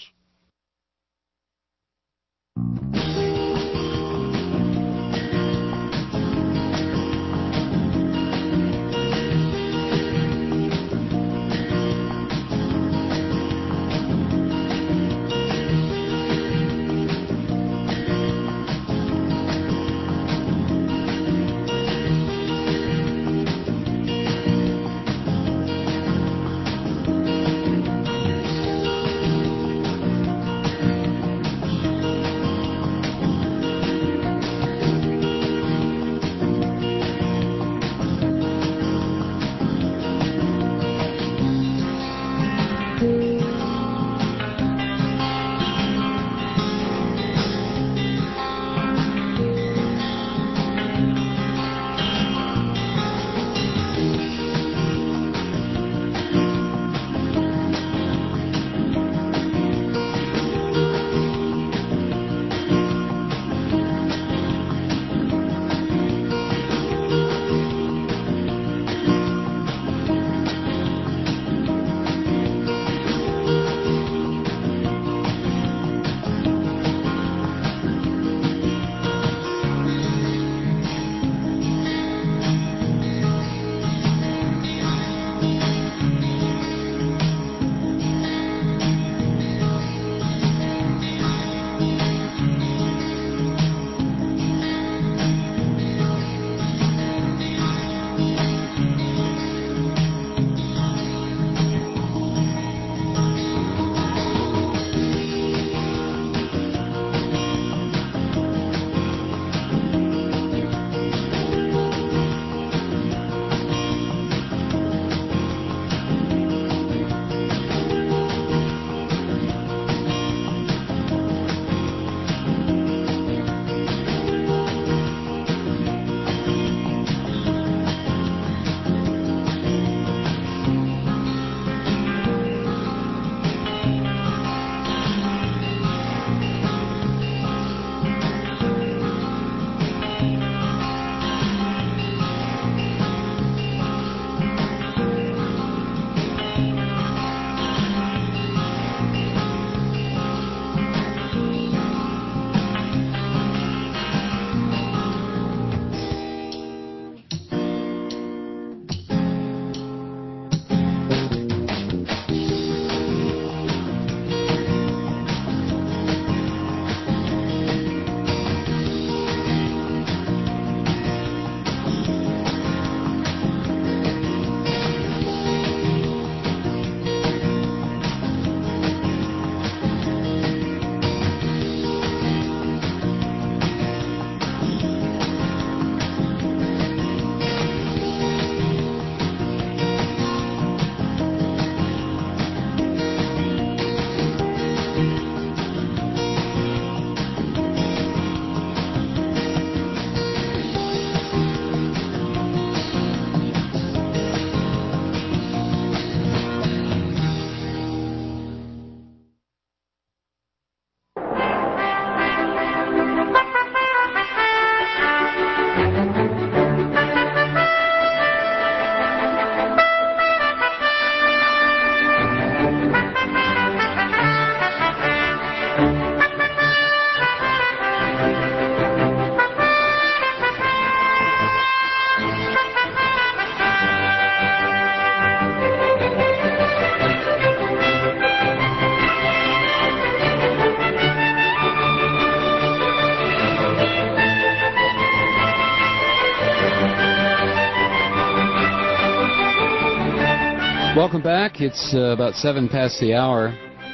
Welcome back. It's about 7 past the hour.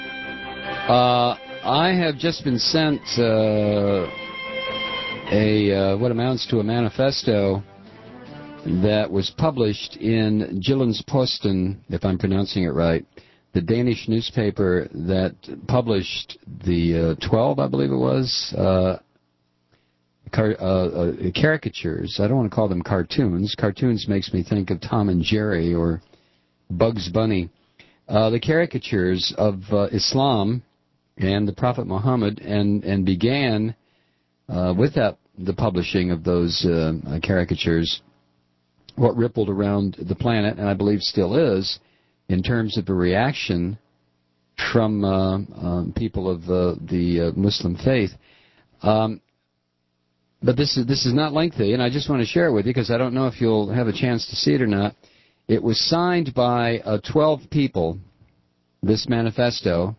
I have just been sent what amounts to a manifesto that was published in Jyllands-Posten, if I'm pronouncing it right, the Danish newspaper that published the 12, I believe it was, caricatures. I don't want to call them cartoons. Cartoons makes me think of Tom and Jerry or Bugs Bunny. The caricatures of Islam and the Prophet Muhammad, and began with the publishing of those caricatures what rippled around the planet, and I believe still is, in terms of a reaction from people of the Muslim faith. But this is not lengthy, and I just want to share it with you because I don't know if you'll have a chance to see it or not. It was signed by 12 people, this manifesto.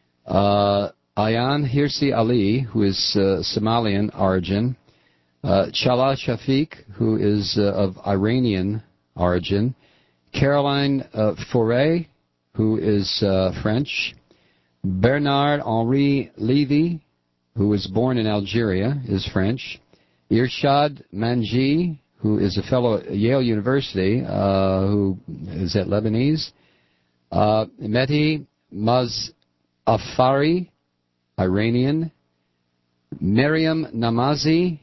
Ayaan Hirsi Ali, who is Somalian origin, Chala Shafiq, who is of Iranian origin, Caroline Fauré, who is French, Bernard-Henri Lévy, who was born in Algeria, is French, Irshad Manji, who is a fellow at Yale University, who is at Lebanese, Mehdi Mazafari, Iranian, Maryam Namazi,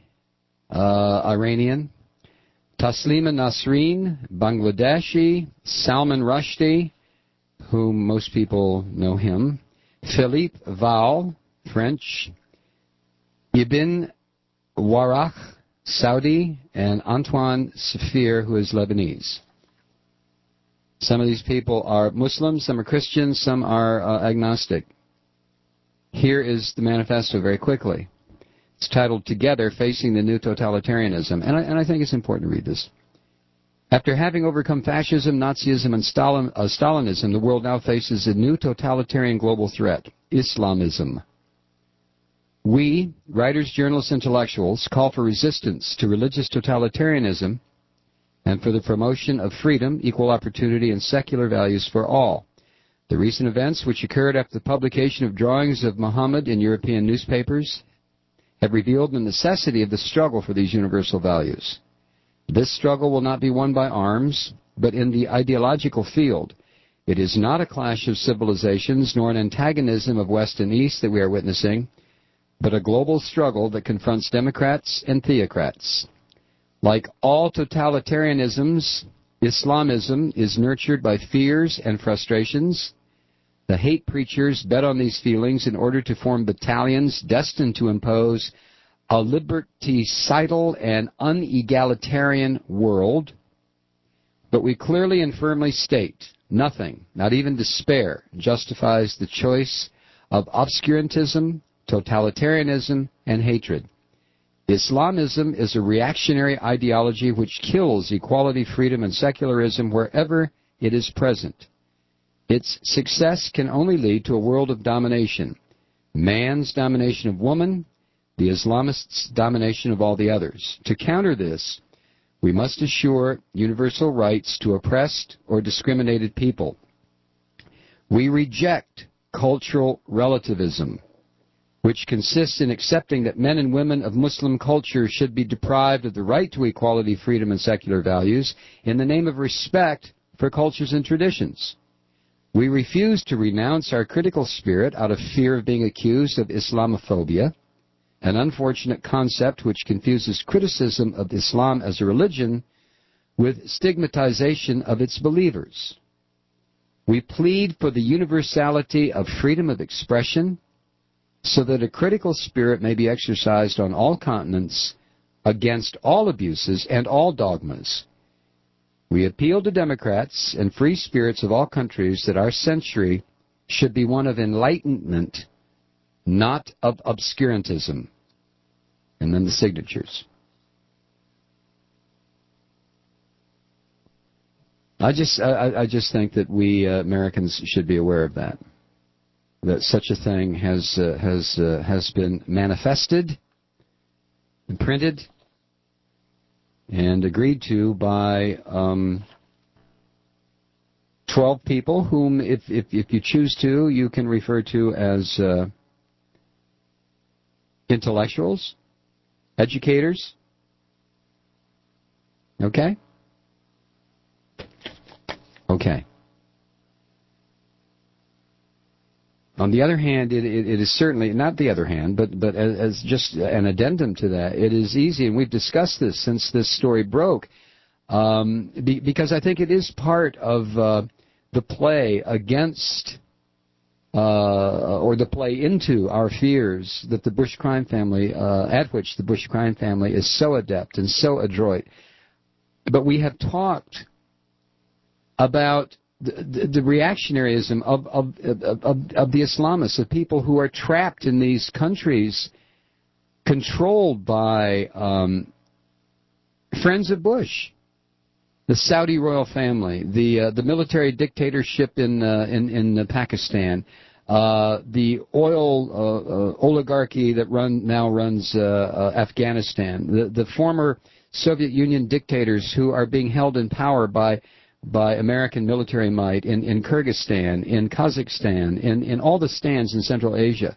Iranian, Taslima Nasreen, Bangladeshi, Salman Rushdie, whom most people know him, Philippe Val, French, Ibn Warraq, Saudi, and Antoine Safir, who is Lebanese. Some of these people are Muslims, some are Christians, some are agnostic. Here is the manifesto very quickly. It's titled Together, Facing the New Totalitarianism. And I think it's important to read this. After having overcome fascism, Nazism, and Stalinism, the world now faces a new totalitarian global threat, Islamism. We, writers, journalists, intellectuals, call for resistance to religious totalitarianism and for the promotion of freedom, equal opportunity, and secular values for all. The recent events, which occurred after the publication of drawings of Muhammad in European newspapers, have revealed the necessity of the struggle for these universal values. This struggle will not be won by arms, but in the ideological field. It is not a clash of civilizations, nor an antagonism of West and East that we are witnessing, but a global struggle that confronts democrats and theocrats. Like all totalitarianisms, Islamism is nurtured by fears and frustrations. The hate preachers bet on these feelings in order to form battalions destined to impose a liberticidal and unegalitarian world. But we clearly and firmly state nothing, not even despair, justifies the choice of obscurantism, totalitarianism, and hatred. Islamism is a reactionary ideology which kills equality, freedom, and secularism wherever it is present. Its success can only lead to a world of domination. Man's domination of woman, the Islamists' domination of all the others. To counter this, we must assure universal rights to oppressed or discriminated people. We reject cultural relativism, which consists in accepting that men and women of Muslim culture should be deprived of the right to equality, freedom, and secular values in the name of respect for cultures and traditions. We refuse to renounce our critical spirit out of fear of being accused of Islamophobia, an unfortunate concept which confuses criticism of Islam as a religion with stigmatization of its believers. We plead for the universality of freedom of expression so that a critical spirit may be exercised on all continents against all abuses and all dogmas. We appeal to Democrats and free spirits of all countries that our century should be one of enlightenment, not of obscurantism. And then the signatures. I just think that we Americans should be aware of that. That such a thing has been manifested and printed and agreed to by 12 people whom, if you choose to, you can refer to as intellectuals, educators. Okay? Okay. On the other hand, it is certainly, not the other hand, but as just an addendum to that, it is easy, and we've discussed this since this story broke, because I think it is part of the play against, or the play into our fears that the Bush crime family, at which the Bush crime family is so adept and so adroit. But we have talked about the reactionaryism of the Islamists, of people who are trapped in these countries controlled by friends of Bush. The Saudi royal family, the military dictatorship in Pakistan, the oil oligarchy that now runs Afghanistan, the former Soviet Union dictators who are being held in power by American military might in Kyrgyzstan, in Kazakhstan, in all the stands in Central Asia.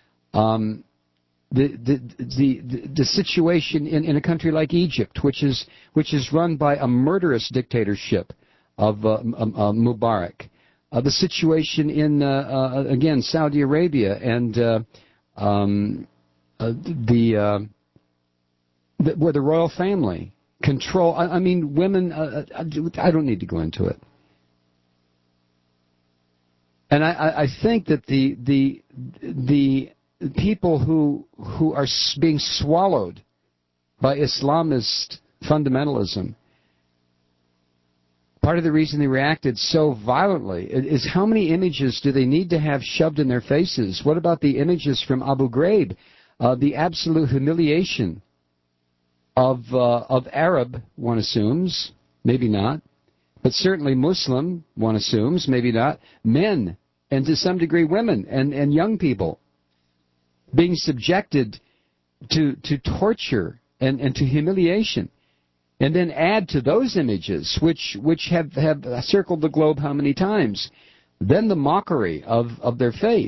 The situation in a country like Egypt, which is run by a murderous dictatorship of Mubarak, the situation in again Saudi Arabia and where the royal family control. I mean, women. I don't need to go into it. And I think that the people who are being swallowed by Islamist fundamentalism, part of the reason they reacted so violently is how many images do they need to have shoved in their faces? What about the images from Abu Ghraib, the absolute humiliation of Arab, one assumes, maybe not, but certainly Muslim, one assumes, maybe not, men, and to some degree women and young people, being subjected to torture and to humiliation, and then add to those images, which have circled the globe how many times, then the mockery of their faith.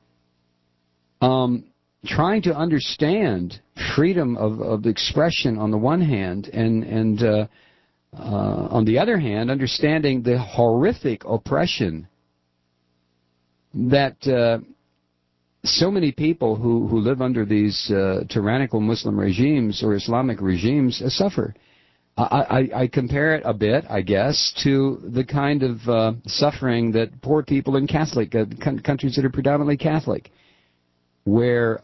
Trying to understand freedom of expression on the one hand, and on the other hand, understanding the horrific oppression that so many people who live under these tyrannical Muslim regimes or Islamic regimes suffer. I compare it a bit, I guess, to the kind of suffering that poor people in Catholic countries that are predominantly Catholic, where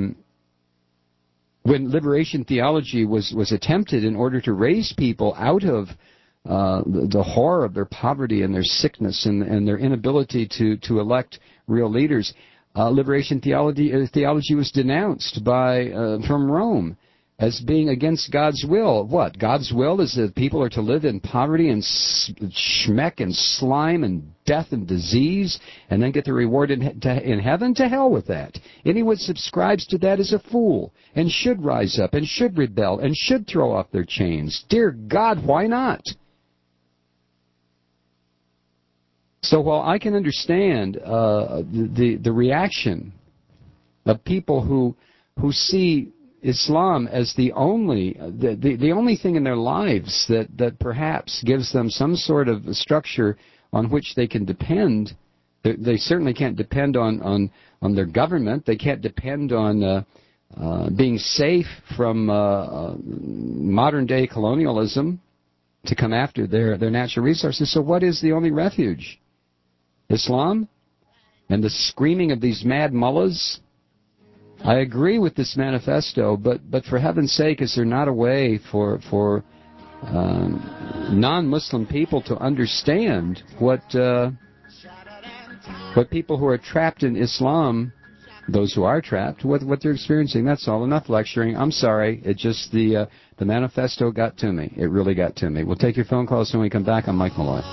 when liberation theology was attempted in order to raise people out of the horror of their poverty and their sickness and their inability to elect real leaders, liberation theology was denounced from Rome as being against God's will. What? God's will is that people are to live in poverty and schmeck and slime and death and disease and then get the reward in heaven? To hell with that. Anyone subscribes to that is a fool and should rise up and should rebel and should throw off their chains. Dear God, why not? So while I can understand the reaction of people who see Islam as the only thing in their lives that perhaps gives them some sort of structure on which they can depend, they certainly can't depend on their government. They can't depend on being safe from modern day colonialism to come after their natural resources. So what is the only refuge? Islam? And the screaming of these mad mullahs? I agree with this manifesto, but for heaven's sake, is there not a way for non-Muslim people to understand what people who are trapped in Islam, those who are trapped, what they're experiencing? That's all. Enough lecturing. I'm sorry. It just the manifesto got to me. It really got to me. We'll take your phone calls when we come back. I'm Mike Malloy.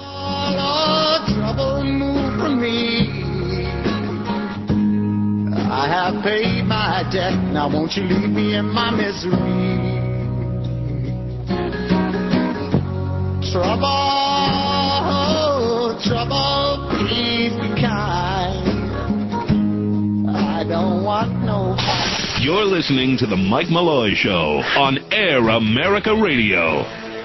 I have paid my debt, now won't you leave me in my misery? Trouble, trouble. You're listening to The Mike Malloy Show on Air America Radio.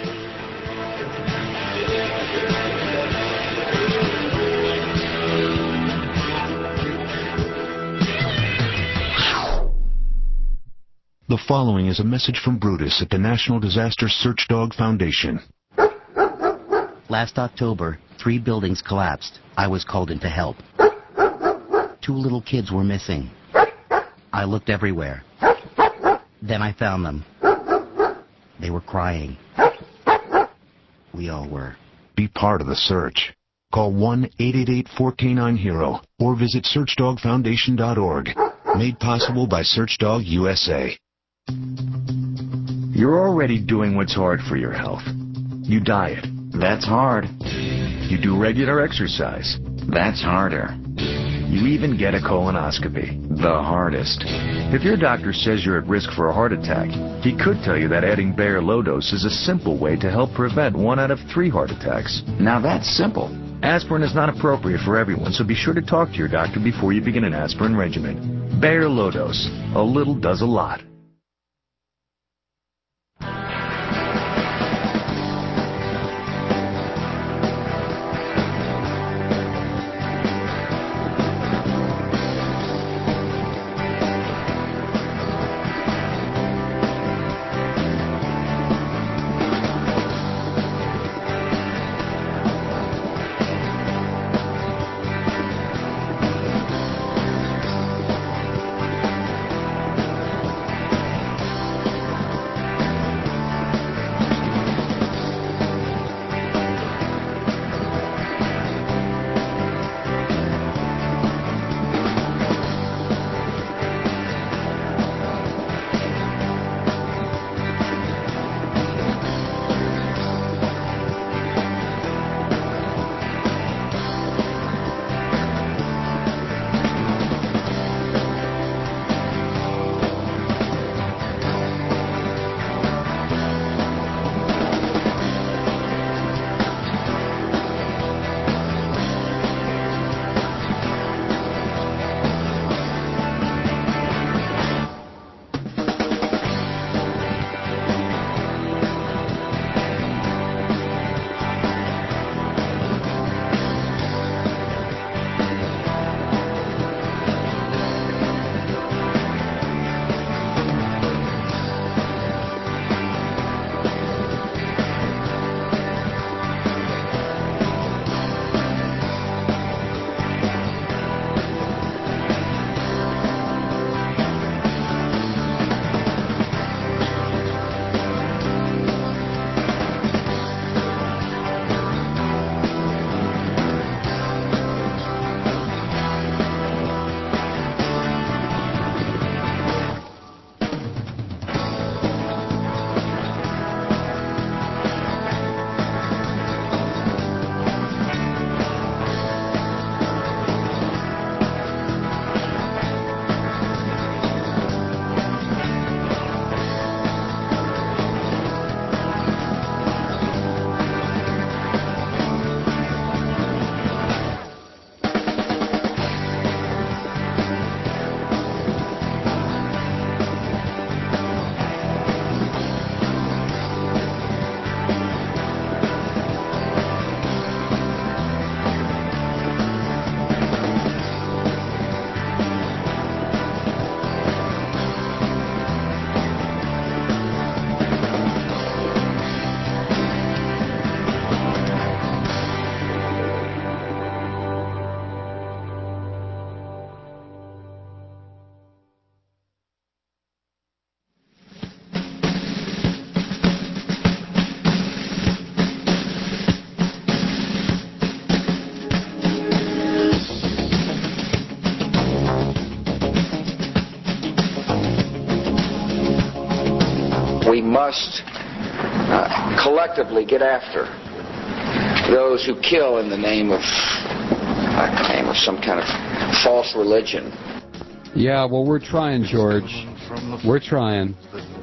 The following is a message from Brutus at the National Disaster Search Dog Foundation. Last October, 3 buildings collapsed. I was called in to help. 2 little kids were missing. I looked everywhere. Then I found them. They were crying. We all were. Be part of the search. Call 1-888-4K9-HERO or visit SearchDogFoundation.org. Made possible by SearchDog USA. You're already doing what's hard for your health. You diet. That's hard. You do regular exercise. That's harder. You even get a colonoscopy. The hardest. If your doctor says you're at risk for a heart attack, he could tell you that adding Bayer Low Dose is a simple way to help prevent 1 out of 3 heart attacks. Now that's simple. Aspirin is not appropriate for everyone, so be sure to talk to your doctor before you begin an aspirin regimen. Bayer Low Dose. A little does a lot. We must collectively get after those who kill in the name of some kind of false religion. Yeah, well, we're trying, George. We're trying.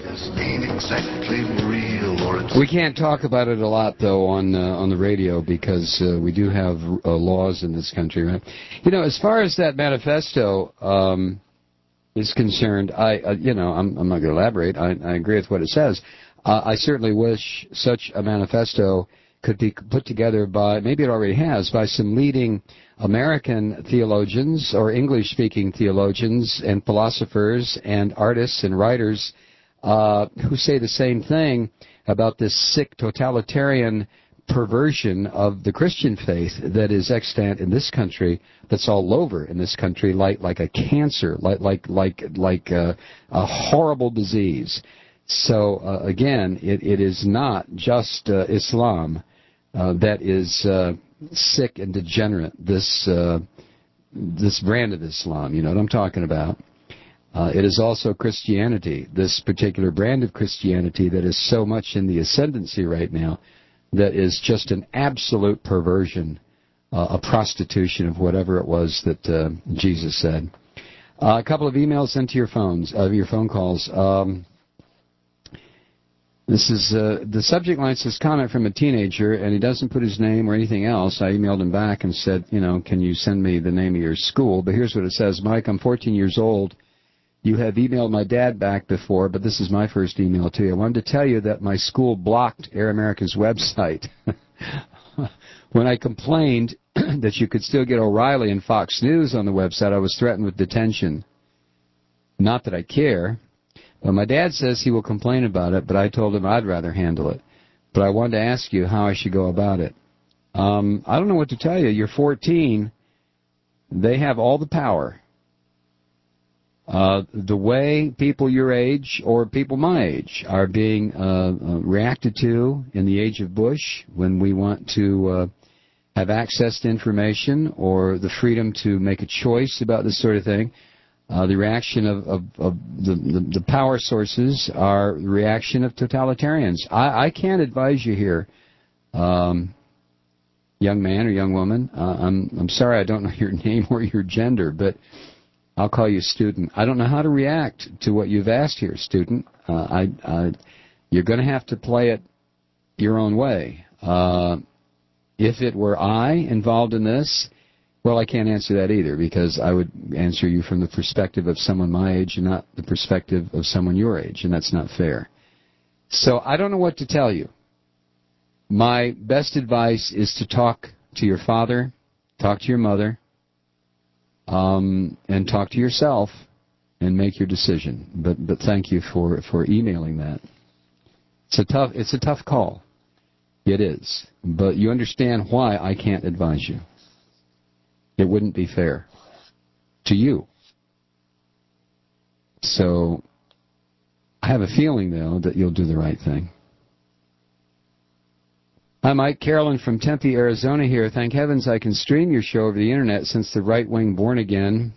We can't talk about it a lot, though, on the radio because we do have laws in this country, right? You know, as far as that manifesto, is concerned, I'm not going to elaborate. I agree with what it says. I certainly wish such a manifesto could be put together by, maybe it already has, by some leading American theologians or English-speaking theologians and philosophers and artists and writers who say the same thing about this sick totalitarian perversion of the Christian faith that is extant in this country, that's all over in this country, like a cancer, like a horrible disease. So again, it is not just Islam that is sick and degenerate. This brand of Islam, you know what I'm talking about. It is also Christianity, this particular brand of Christianity that is so much in the ascendancy right now, that is just an absolute perversion, a prostitution of whatever it was that Jesus said. A couple of emails sent to your phones, your phone calls. This is the subject line says comment from a teenager, and he doesn't put his name or anything else. I emailed him back and said, can you send me the name of your school? But here's what it says. Mike, I'm 14 years old. You have emailed my dad back before, but this is my first email to you. I wanted to tell you that my school blocked Air America's website. When I complained that you could still get O'Reilly and Fox News on the website, I was threatened with detention. Not that I care. Well, my dad says he will complain about it, but I told him I'd rather handle it. But I wanted to ask you how I should go about it. I don't know what to tell you. You're 14. They have all the power. The way people your age or people my age are being reacted to in the age of Bush, when we want to have access to information or the freedom to make a choice about this sort of thing, the reaction of the power sources are the reaction of totalitarians. I can't advise you here, young man or young woman. I'm sorry I don't know your name or your gender, but I'll call you student. I don't know how to react to what you've asked here, student. You're going to have to play it your own way. If it were I involved in this, well, I can't answer that either, because I would answer you from the perspective of someone my age and not the perspective of someone your age, and that's not fair. So I don't know what to tell you. My best advice is to talk to your father, talk to your mother, and talk to yourself and make your decision. But thank you for emailing that. It's a tough call. It is. But you understand why I can't advise you. It wouldn't be fair to you. So I have a feeling, though, that you'll do the right thing. Hi, Mike. Carolyn from Tempe, Arizona here. Thank heavens I can stream your show over the Internet, since the right-wing born-again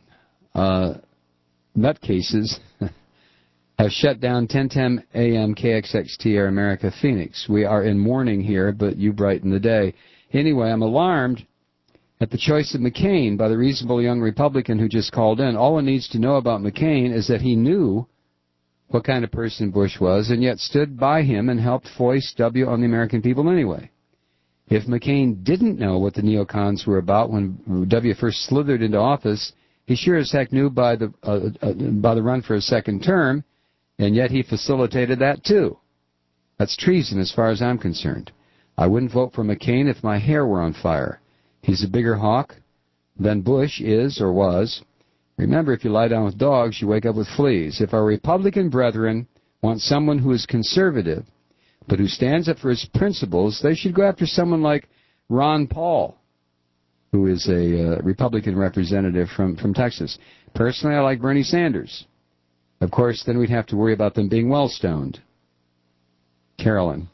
nutcases have shut down 1010 AM KXXT Air America Phoenix. We are in mourning here, but you brighten the day. Anyway, I'm alarmed at the choice of McCain by the reasonable young Republican who just called in. All one needs to know about McCain is that he knew what kind of person Bush was, and yet stood by him and helped foist W on the American people anyway. If McCain didn't know what the neocons were about when W first slithered into office, he sure as heck knew by the run for a second term, and yet he facilitated that too. That's treason as far as I'm concerned. I wouldn't vote for McCain if my hair were on fire. He's a bigger hawk than Bush is or was. Remember, if you lie down with dogs, you wake up with fleas. If our Republican brethren want someone who is conservative, but who stands up for his principles, they should go after someone like Ron Paul, who is a Republican representative from Texas. Personally, I like Bernie Sanders. Of course, then we'd have to worry about them being well-stoned. Carolyn.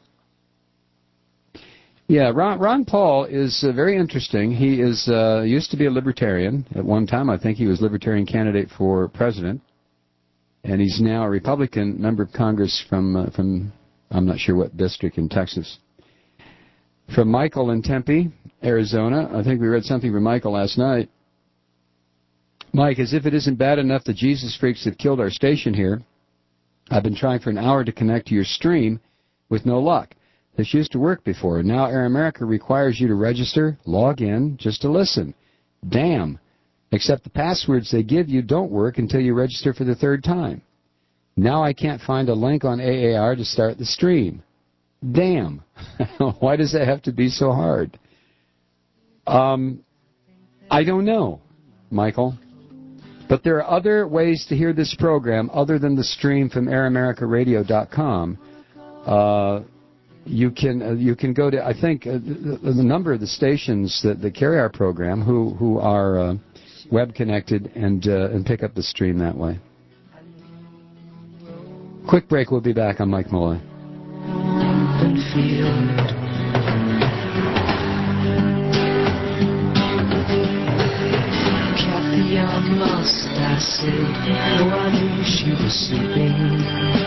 Yeah, Ron Paul is very interesting. He is used to be a libertarian. At one time, I think he was libertarian candidate for president. And he's now a Republican member of Congress from I'm not sure what district in Texas. From Michael in Tempe, Arizona. I think we read something from Michael last night. Mike, as if it isn't bad enough that Jesus freaks have killed our station here, I've been trying for an hour to connect to your stream with no luck. This used to work before. Now Air America requires you to register, log in, just to listen. Damn. Except the passwords they give you don't work until you register for the third time. Now I can't find a link on AAR to start the stream. Damn. Why does that have to be so hard? I don't know, Michael. But there are other ways to hear this program other than the stream from AirAmericaRadio.com. You can go to, I think, the number of the stations that carry our program who are web connected and pick up the stream that way. Quick break. We'll be back on Mike Malloy. Kathy, I'm lost, I said, though I knew she was sleeping.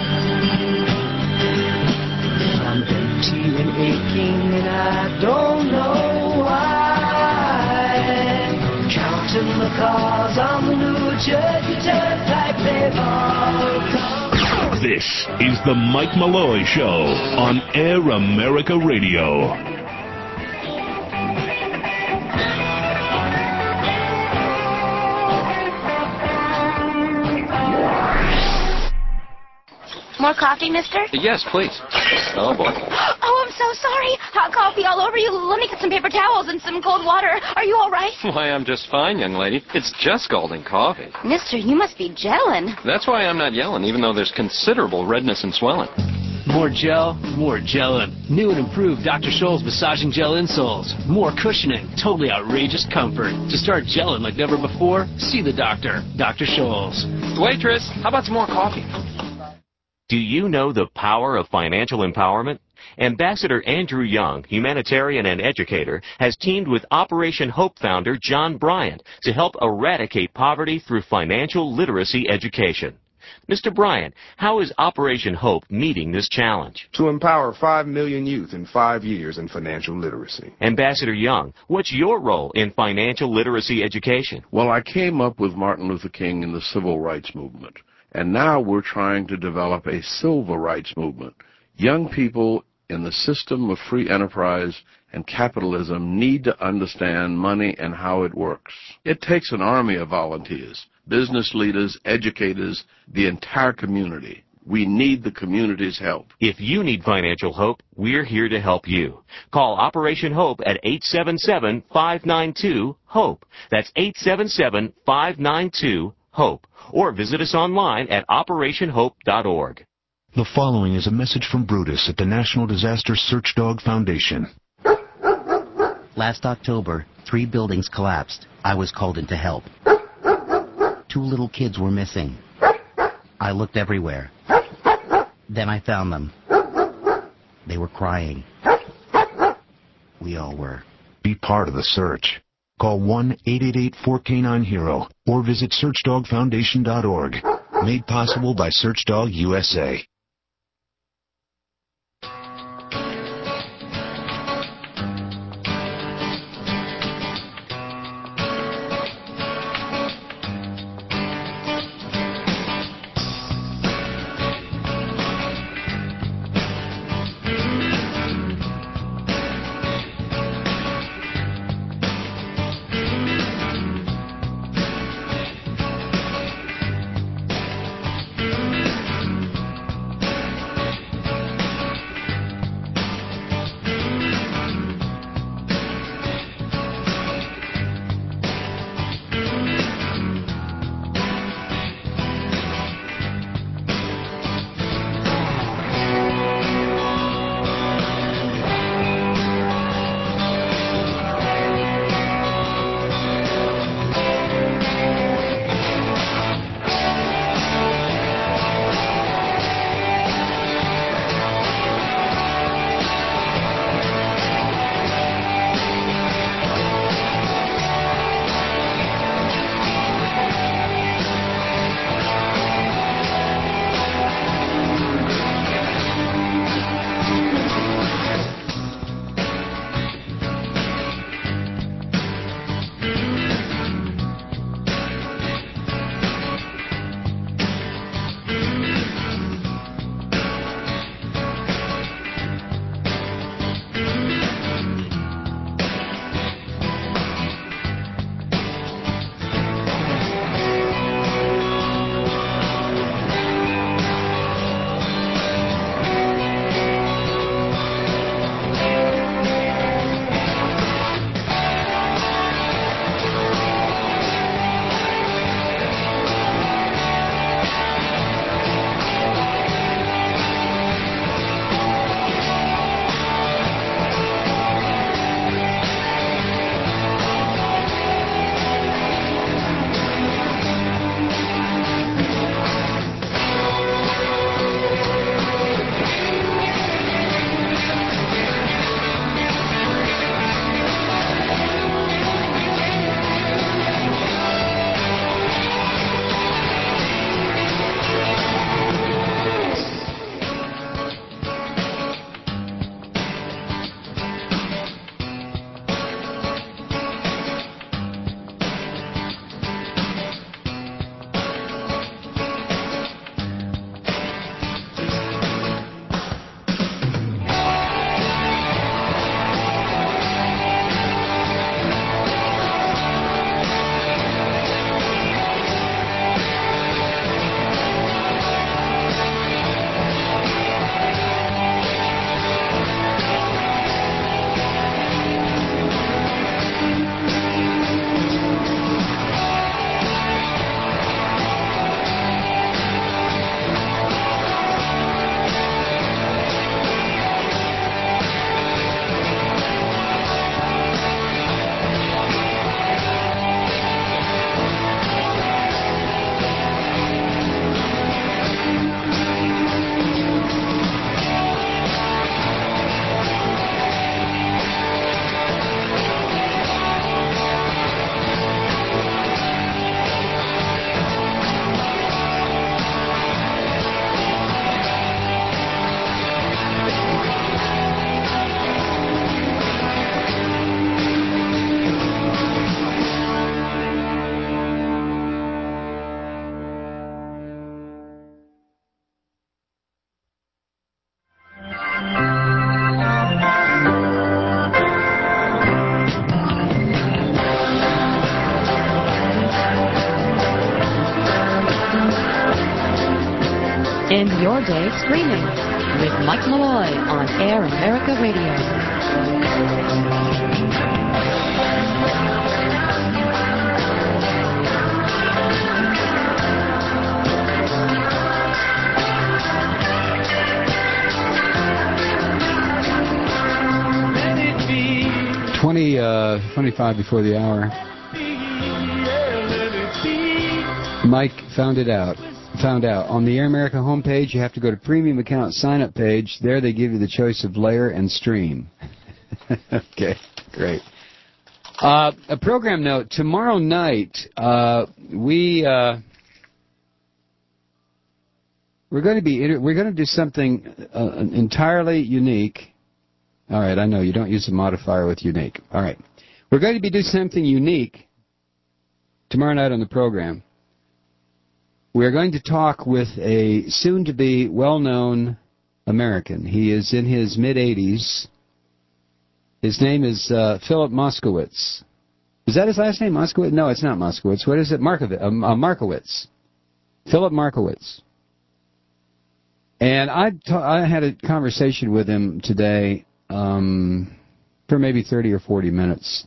I'm empty and aching, and I don't know why. Counting the cars on the New Jersey Turnpike, they've all come. This is the Mike Malloy Show on Air America Radio. More coffee, mister? Yes, please. Oh, boy. Oh, I'm so sorry. Hot coffee all over you. Let me get some paper towels and some cold water. Are you all right? Why, I'm just fine, young lady. It's just scalding coffee. Mister, you must be gelling. That's why I'm not yelling, even though there's considerable redness and swelling. More gel, more gelling. New and improved Dr. Scholl's massaging gel insoles. More cushioning, totally outrageous comfort. To start gelling like never before, see the doctor, Dr. Scholl's. Waitress, how about some more coffee? Do you know the power of financial empowerment? Ambassador Andrew Young, humanitarian and educator, has teamed with Operation Hope founder John Bryant to help eradicate poverty through financial literacy education. Mr. Bryant, how is Operation Hope meeting this challenge? To empower 5 million youth in 5 years in financial literacy. Ambassador Young, what's your role in financial literacy education? Well, I came up with Martin Luther King and the Civil Rights Movement. And now we're trying to develop a civil rights movement. Young people in the system of free enterprise and capitalism need to understand money and how it works. It takes an army of volunteers, business leaders, educators, the entire community. We need the community's help. If you need financial hope, we're here to help you. Call Operation Hope at 877-592-HOPE. That's 877-592-HOPE. Or visit us online at operationhope.org. The following is a message from Brutus at the National Disaster Search Dog Foundation. Last October, 3 buildings collapsed. I was called in to help. 2 little kids were missing. I looked everywhere. Then I found them. They were crying. We all were. Be part of the search. Call 1-888-4K9-HERO or visit SearchDogFoundation.org. Made possible by SearchDog USA. your day screaming with Mike Malloy on Air America Radio. Let it be. 25 before the hour. Mike found out on the Air America homepage. You have to go to premium account sign up page. There they give you the choice of layer and stream. Okay, great. A program note: tomorrow night we're going to do something entirely unique. All right, I know you don't use a modifier with unique. All right, we're going to be doing something unique tomorrow night on the program. We're going to talk with a soon-to-be well-known American. He is in his mid-80s. His name is Philip Moskowitz. Is that his last name, Moskowitz? No, it's not Moskowitz. What is it? Markowitz. Philip Markowitz. And I had a conversation with him today for maybe 30 or 40 minutes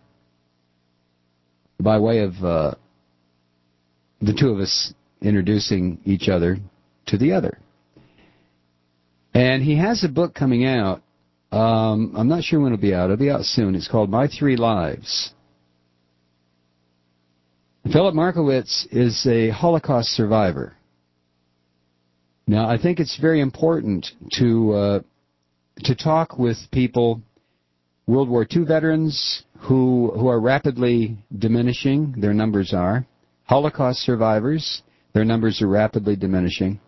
by way of the two of us introducing each other to the other. And he has a book coming out. I'm not sure when it'll be out. It'll be out soon. It's called My Three Lives. Philip Markowitz is a Holocaust survivor. Now, I think it's very important to talk with people, World War II veterans who are rapidly diminishing. Their numbers are. Holocaust survivors. Their numbers are rapidly diminishing.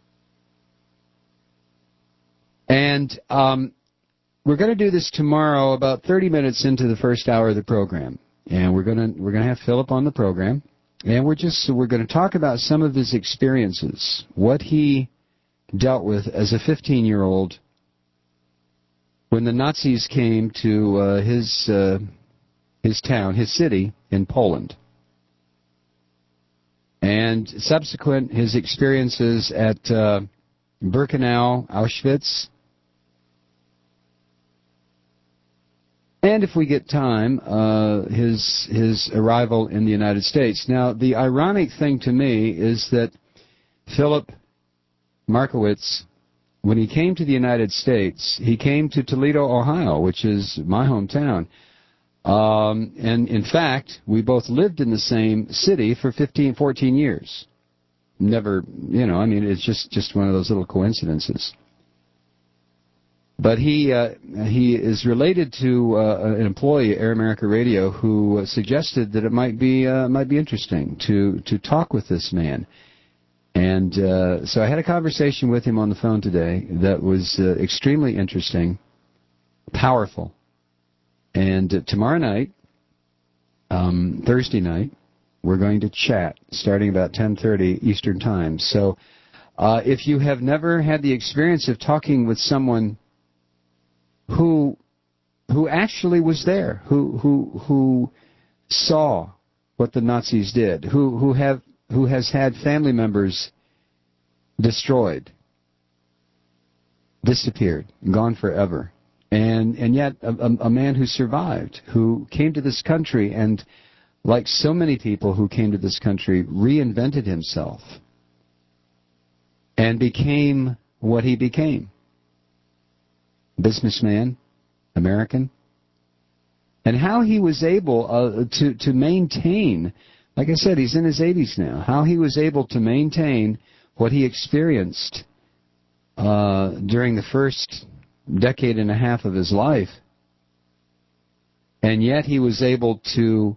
And we're going to do this tomorrow about 30 minutes into the first hour of the program. And we're going to have Philip on the program. And we're going to talk about some of his experiences, what he dealt with as a 15-year-old when the Nazis came to his town, his city in Poland. And subsequent, his experiences at Birkenau, Auschwitz. And if we get time, his arrival in the United States. Now, the ironic thing to me is that Philip Markowitz, when he came to the United States, he came to Toledo, Ohio, which is my hometown. And in fact, we both lived in the same city for 14 years. Never, it's just one of those little coincidences. But he is related to an employee at Air America Radio who suggested that it might be interesting to talk with this man. And so I had a conversation with him on the phone today that was extremely interesting, powerful. And tomorrow night, Thursday night, we're going to chat starting about 10:30 Eastern Time. So if you have never had the experience of talking with someone who actually was there, who saw what the Nazis did, who has had family members destroyed, disappeared, gone forever. And yet a man who survived, who came to this country and, like so many people who came to this country, reinvented himself and became what he became. Businessman, American. And how he was able to maintain, like I said, he's in his 80s now, how he was able to maintain what he experienced during the first decade and a half of his life, and yet he was able to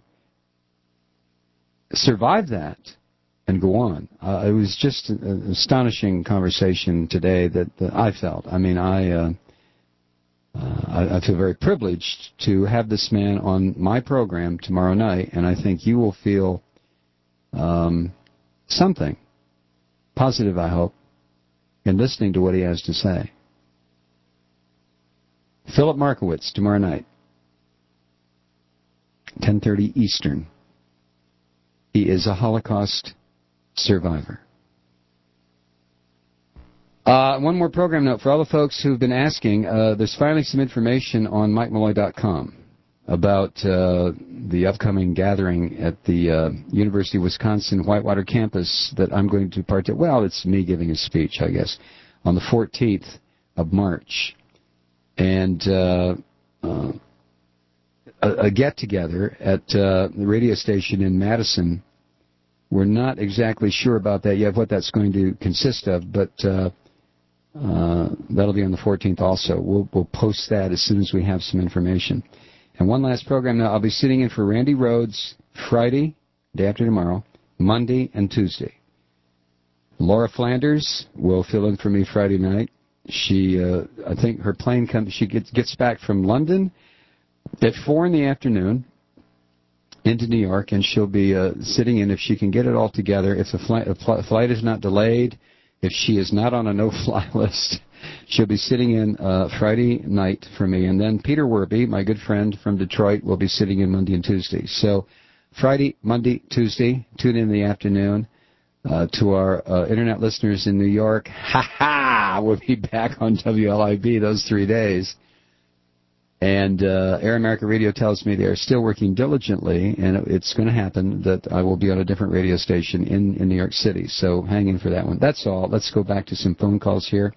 survive that and go on. It was just an astonishing conversation today that I felt. I mean, I feel very privileged to have this man on my program tomorrow night, and I think you will feel something positive, I hope, in listening to what he has to say. Philip Markowitz, tomorrow night, 10:30 Eastern. He is a Holocaust survivor. One more program note for all the folks who've been asking. There's finally some information on MikeMalloy.com about the upcoming gathering at the University of Wisconsin Whitewater campus that I'm going to partake. Well, it's me giving a speech, I guess, on the 14th of March. And a get-together at the radio station in Madison. We're not exactly sure about that yet, what that's going to consist of, but that'll be on the 14th also. We'll post that as soon as we have some information. And one last program now. I'll be sitting in for Randy Rhodes Friday, day after tomorrow, Monday, and Tuesday. Laura Flanders will fill in for me Friday night. She, I think her plane comes. She gets back from London at 4 in the afternoon into New York, and she'll be sitting in if she can get it all together. If the flight is not delayed, if she is not on a no-fly list, she'll be sitting in Friday night for me. And then Peter Werby, my good friend from Detroit, will be sitting in Monday and Tuesday. So Friday, Monday, Tuesday, tune in the afternoon. To our Internet listeners in New York, we'll be back on WLIB those 3 days. And Air America Radio tells me they are still working diligently, and it's going to happen that I will be on a different radio station in New York City. So hang in for that one. That's all. Let's go back to some phone calls here.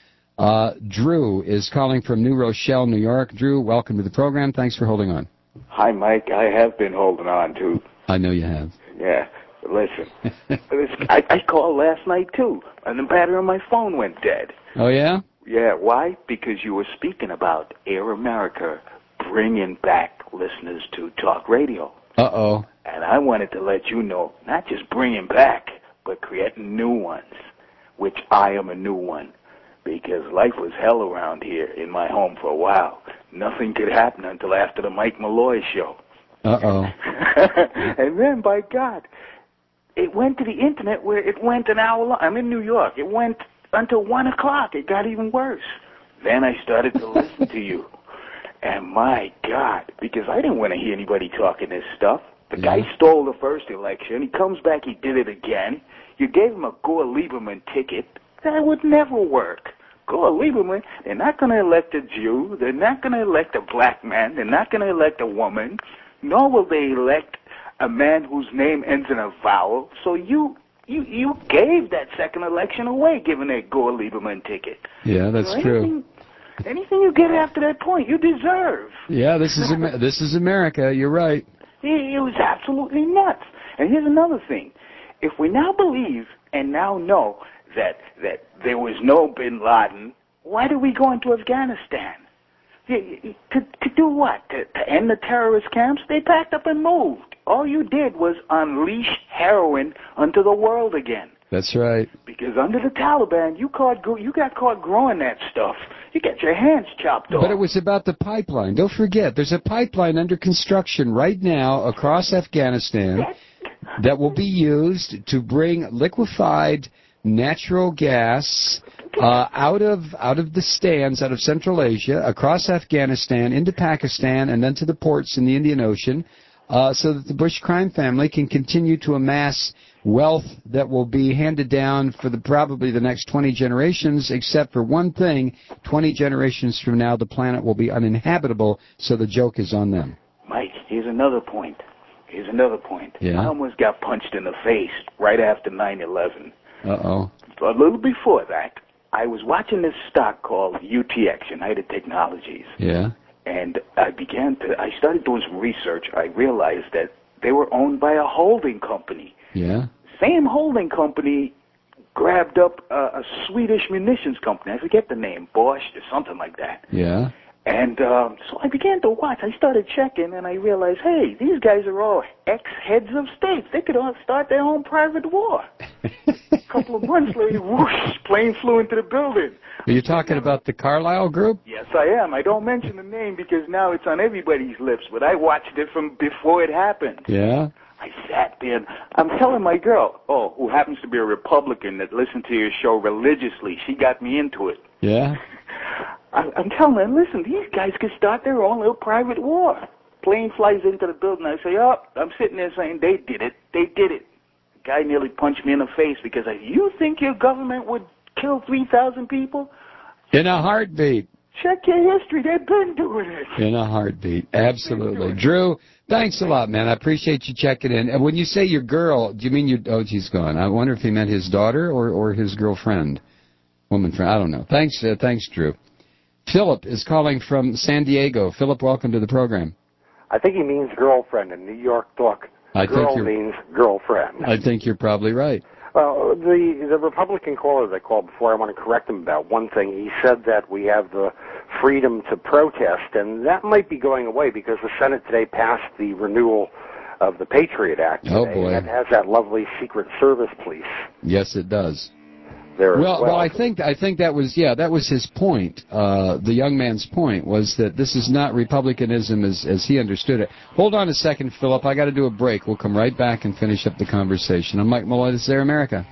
Drew is calling from New Rochelle, New York. Drew, welcome to the program. Thanks for holding on. Hi, Mike. I have been holding on, too. I know you have. Yeah. Listen, I called last night, too, and the battery on my phone went dead. Oh, yeah? Yeah, why? Because you were speaking about Air America bringing back listeners to talk radio. Uh-oh. And I wanted to let you know, not just bringing back, but creating new ones, which I am a new one, because life was hell around here in my home for a while. Nothing could happen until after the Mike Malloy show. Uh-oh. And then, by God, it went to the Internet where it went an hour long. I'm in New York. It went until 1 o'clock. It got even worse. Then I started to listen to you. And my God, because I didn't want to hear anybody talking this stuff. The guy stole the first election. He comes back, he did it again. You gave him a Gore Lieberman ticket. That would never work. Gore Lieberman, they're not going to elect a Jew. They're not going to elect a black man. They're not going to elect a woman. Nor will they elect a man whose name ends in a vowel. So you gave that second election away, giving that Gore Lieberman ticket. Yeah, that's true. Anything you get after that point, you deserve. Yeah, this is America. You're right. It was absolutely nuts. And here's another thing. If we now believe and now know that there was no bin Laden, why did we go into Afghanistan? To do what? To end the terrorist camps? They packed up and moved. All you did was unleash heroin onto the world again. That's right. Because under the Taliban, you got caught growing that stuff. You got your hands chopped off. But it was about the pipeline. Don't forget, there's a pipeline under construction right now across Afghanistan that will be used to bring liquefied natural gas out of the stands, out of Central Asia, across Afghanistan, into Pakistan, and then to the ports in the Indian Ocean, so that the Bush crime family can continue to amass wealth that will be handed down for probably the next 20 generations, except for one thing: 20 generations from now, the planet will be uninhabitable, so the joke is on them. Mike, here's another point. Yeah? I almost got punched in the face right after 9/11. Uh-oh. A little before that, I was watching this stock called UTX, United Technologies. Yeah. And I started doing some research. I realized that they were owned by a holding company. Yeah. Same holding company grabbed up a Swedish munitions company. I forget the name, Bosch or something like that. Yeah. And so I began to watch. I started checking, and I realized, hey, these guys are all ex-heads of states. They could all start their own private war. A couple of months later, whoosh, plane flew into the building. Are you talking about the Carlyle Group? Yes, I am. I don't mention the name because now it's on everybody's lips, but I watched it from before it happened. Yeah? I sat there, and I'm telling my girl, who happens to be a Republican that listened to your show religiously, she got me into it. Yeah? I'm telling her, listen, these guys could start their own little private war. Plane flies into the building. I say, I'm sitting there saying, they did it. The guy nearly punched me in the face because you think your government would kill 3,000 people? In a heartbeat. Check your history. They've been doing it. In a heartbeat. Absolutely. Drew, thanks a lot, man. I appreciate you checking in. And when you say your girl, do you mean your... Oh, she's gone. I wonder if he meant his daughter or his girlfriend. Woman friend. I don't know. Thanks, Drew. Philip is calling from San Diego. Philip, welcome to the program. I think he means girlfriend in New York talk. Girl means girlfriend. I think you're probably right. Well, the Republican caller that called before, I want to correct him about one thing. He said that we have the freedom to protest, and that might be going away because the Senate today passed the renewal of the Patriot Act today, oh, boy. and it has that lovely Secret Service police. Yes, it does. There as well, I think that was his point. The young man's point was that this is not republicanism as he understood it. Hold on a second, Philip. I got to do a break. We'll come right back and finish up the conversation. I'm Mike Malloy. This is Air America.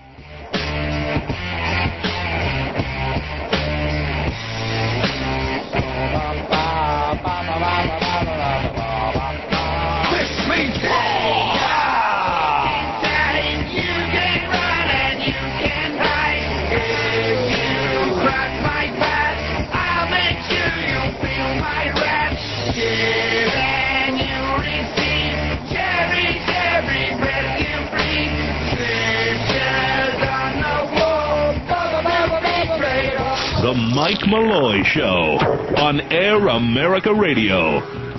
The Mike Malloy Show on Air America Radio.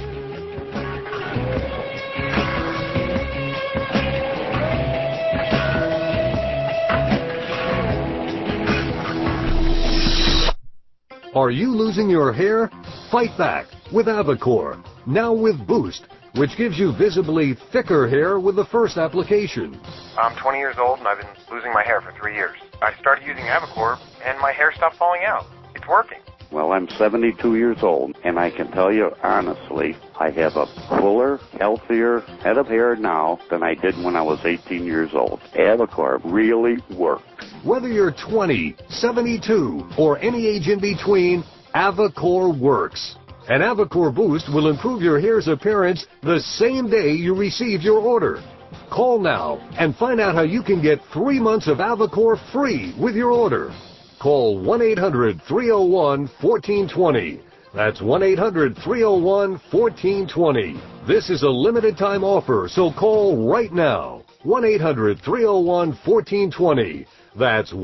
Are you losing your hair? Fight back with Avacor, now with Boost, which gives you visibly thicker hair with the first application. I'm 20 years old and I've been losing my hair for 3 years. I started using Avacor and my hair stopped falling out. It's working. Well, I'm 72 years old, and I can tell you honestly, I have a fuller, healthier head of hair now than I did when I was 18 years old. Avacor really worked. Whether you're 20, 72, or any age in between, Avacor works. And Avacor Boost will improve your hair's appearance the same day you receive your order. Call now and find out how you can get 3 months of Avacor free with your order. Call 1-800-301-1420. That's 1-800-301-1420. This is a limited time offer, so call right now. 1-800-301-1420. That's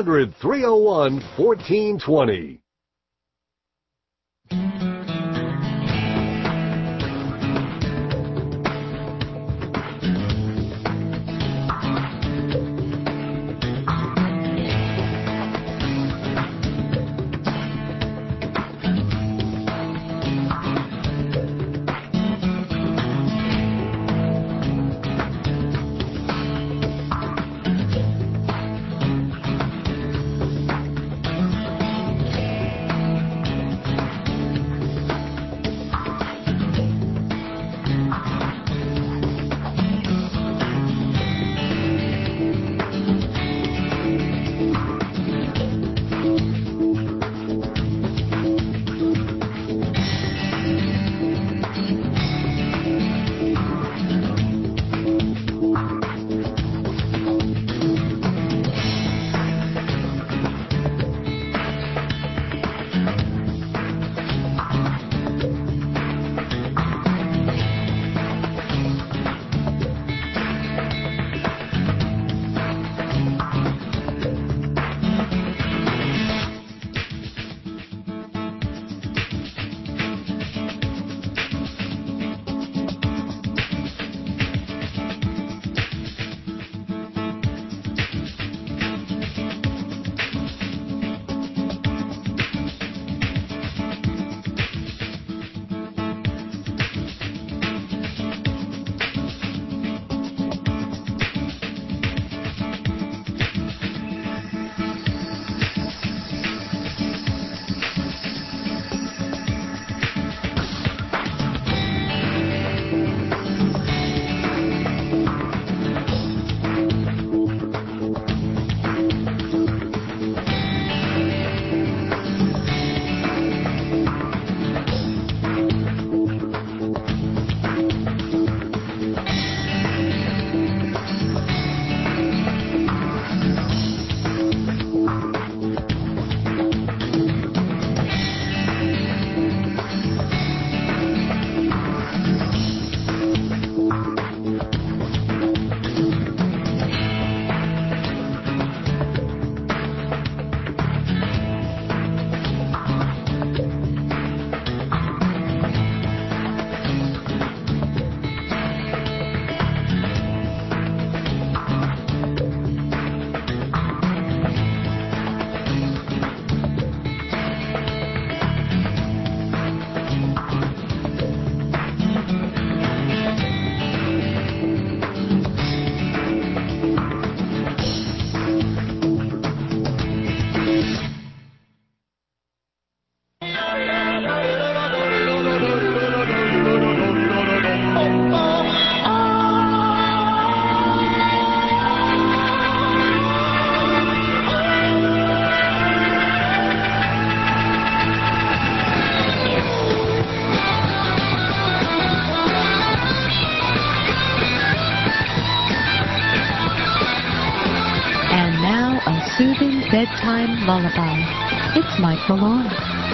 1-800-301-1420. bedtime lullaby. It's Mike Malone.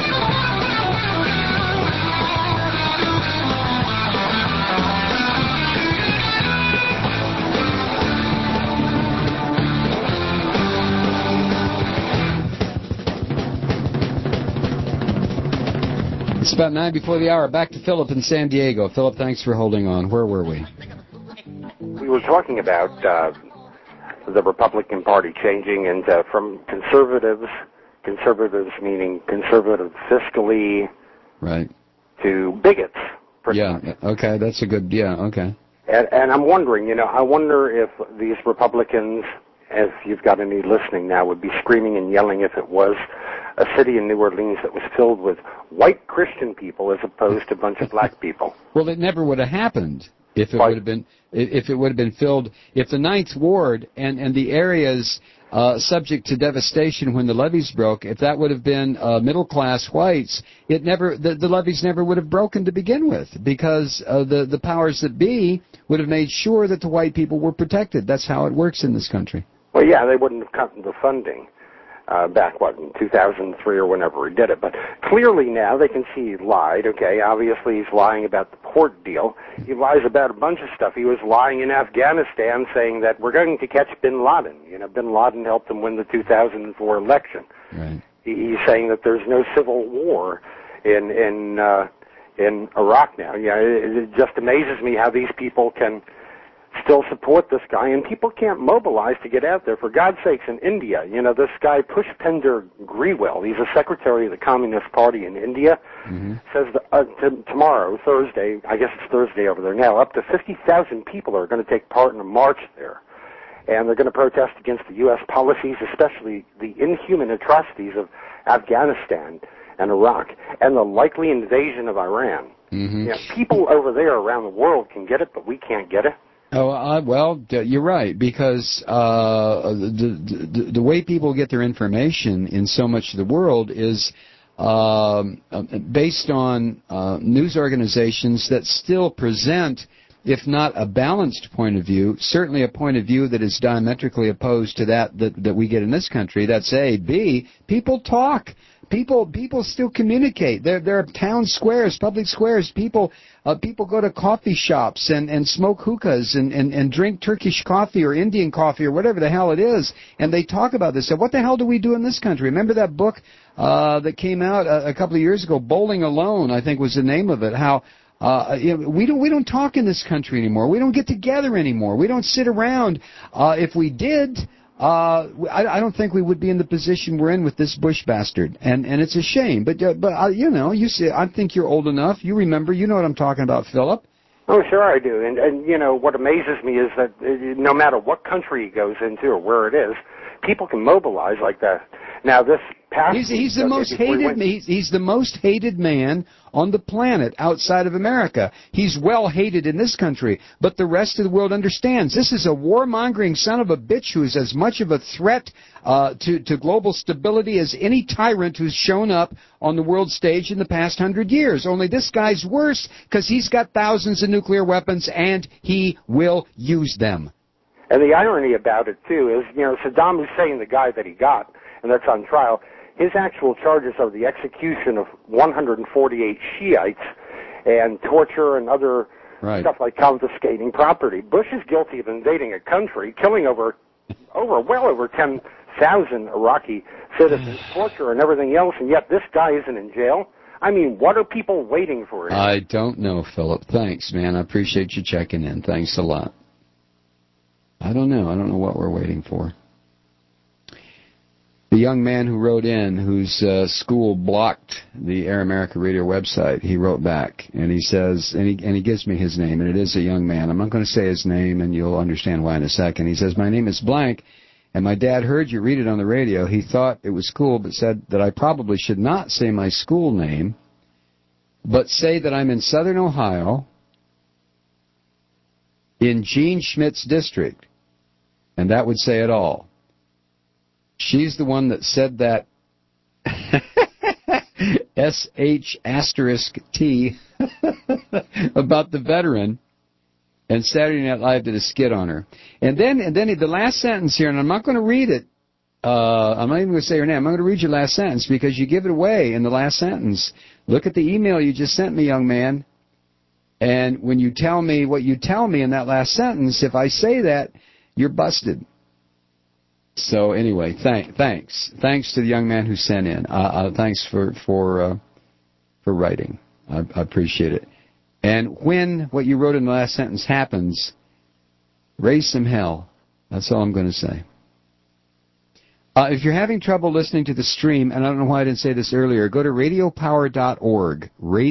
It's about 9 before the hour. Back to Philip in San Diego. Philip, thanks for holding on. Where were we? We were talking about the Republican Party changing into from conservatives meaning conservative fiscally, right, to bigots. Yeah, okay, that's a good, yeah, okay. And I'm wondering, I wonder if these Republicans, if you've got any listening now, would be screaming and yelling if it was a city in New Orleans that was filled with white Christian people as opposed to a bunch of black people. Well, it never would have happened if it would have been filled, if the Ninth Ward and the areas subject to devastation when the levees broke, if that would have been middle class whites, the levees never would have broken to begin with, because the powers that be would have made sure that the white people were protected. That's how it works in this country. Well, yeah, they wouldn't have cut the funding back, in 2003 or whenever he did it. But clearly now they can see he lied, okay? Obviously he's lying about the port deal. He lies about a bunch of stuff. He was lying in Afghanistan saying that we're going to catch bin Laden. Bin Laden helped him win the 2004 election. Right. He's saying that there's no civil war in Iraq now. It just amazes me how these people can still support this guy, and people can't mobilize to get out there. For God's sakes, in India, this guy Pushpender Grewal, he's a secretary of the Communist Party in India, says that, tomorrow, Thursday, I guess it's Thursday over there now, up to 50,000 people are going to take part in a march there. And they're going to protest against the U.S. policies, especially the inhuman atrocities of Afghanistan and Iraq, and the likely invasion of Iran. People over there around the world can get it, but we can't get it. Oh, well, you're right, because the way people get their information in so much of the world is based on news organizations that still present, if not a balanced point of view, certainly a point of view that is diametrically opposed to that we get in this country. That's A. B, people talk. People still communicate. There are town squares, public squares. People go to coffee shops and smoke hookahs and drink Turkish coffee or Indian coffee or whatever the hell it is, and they talk about this. So what the hell do we do in this country? Remember that book that came out a couple of years ago, Bowling Alone, I think was the name of it, how we don't talk in this country anymore. We don't get together anymore. We don't sit around. If we did, I don't think we would be in the position we're in with this Bush bastard, and it's a shame. But you see, I think you're old enough. You remember, you know what I'm talking about, Philip. Oh, sure I do. And what amazes me is that no matter what country he goes into or where it is, people can mobilize like that. Now this past he's the most hated. He's the most hated man on the planet outside of America. He's well hated in this country, but the rest of the world understands this is a warmongering son of a bitch who is as much of a threat to global stability as any tyrant who's shown up on the world stage in the past 100 years. Only this guy's worse because he's got thousands of nuclear weapons and he will use them. And the irony about it, too, is, Saddam Hussein, the guy that he got, and that's on trial, his actual charges are the execution of 148 Shiites and torture and other stuff like confiscating property. Bush is guilty of invading a country, killing well over 10,000 Iraqi citizens, torture and everything else, and yet this guy isn't in jail. I mean, what are people waiting for? I don't know, Philip. Thanks, man. I appreciate you checking in. Thanks a lot. I don't know. I don't know what we're waiting for. The young man who wrote in, whose school blocked the Air America Radio website, he wrote back, and he says, and he gives me his name, and it is a young man. I'm not going to say his name, and you'll understand why in a second. He says, my name is blank, and my dad heard you read it on the radio. He thought it was cool, but said that I probably should not say my school name, but say that I'm in Southern Ohio, in Gene Schmidt's district, and that would say it all. She's the one that said that SH*T about the veteran, and Saturday Night Live did a skit on her. And then the last sentence here, and I'm not going to read it I'm not even going to say her name. I'm going to read your last sentence because you give it away in the last sentence. Look at the email you just sent me, young man. And when you tell me what you tell me in that last sentence, if I say that, you're busted. So anyway, thanks. Thanks to the young man who sent in. Thanks for writing. I appreciate it. And when what you wrote in the last sentence happens, raise some hell. That's all I'm going to say. If you're having trouble listening to the stream, and I don't know why I didn't say this earlier, go to radiopower.org.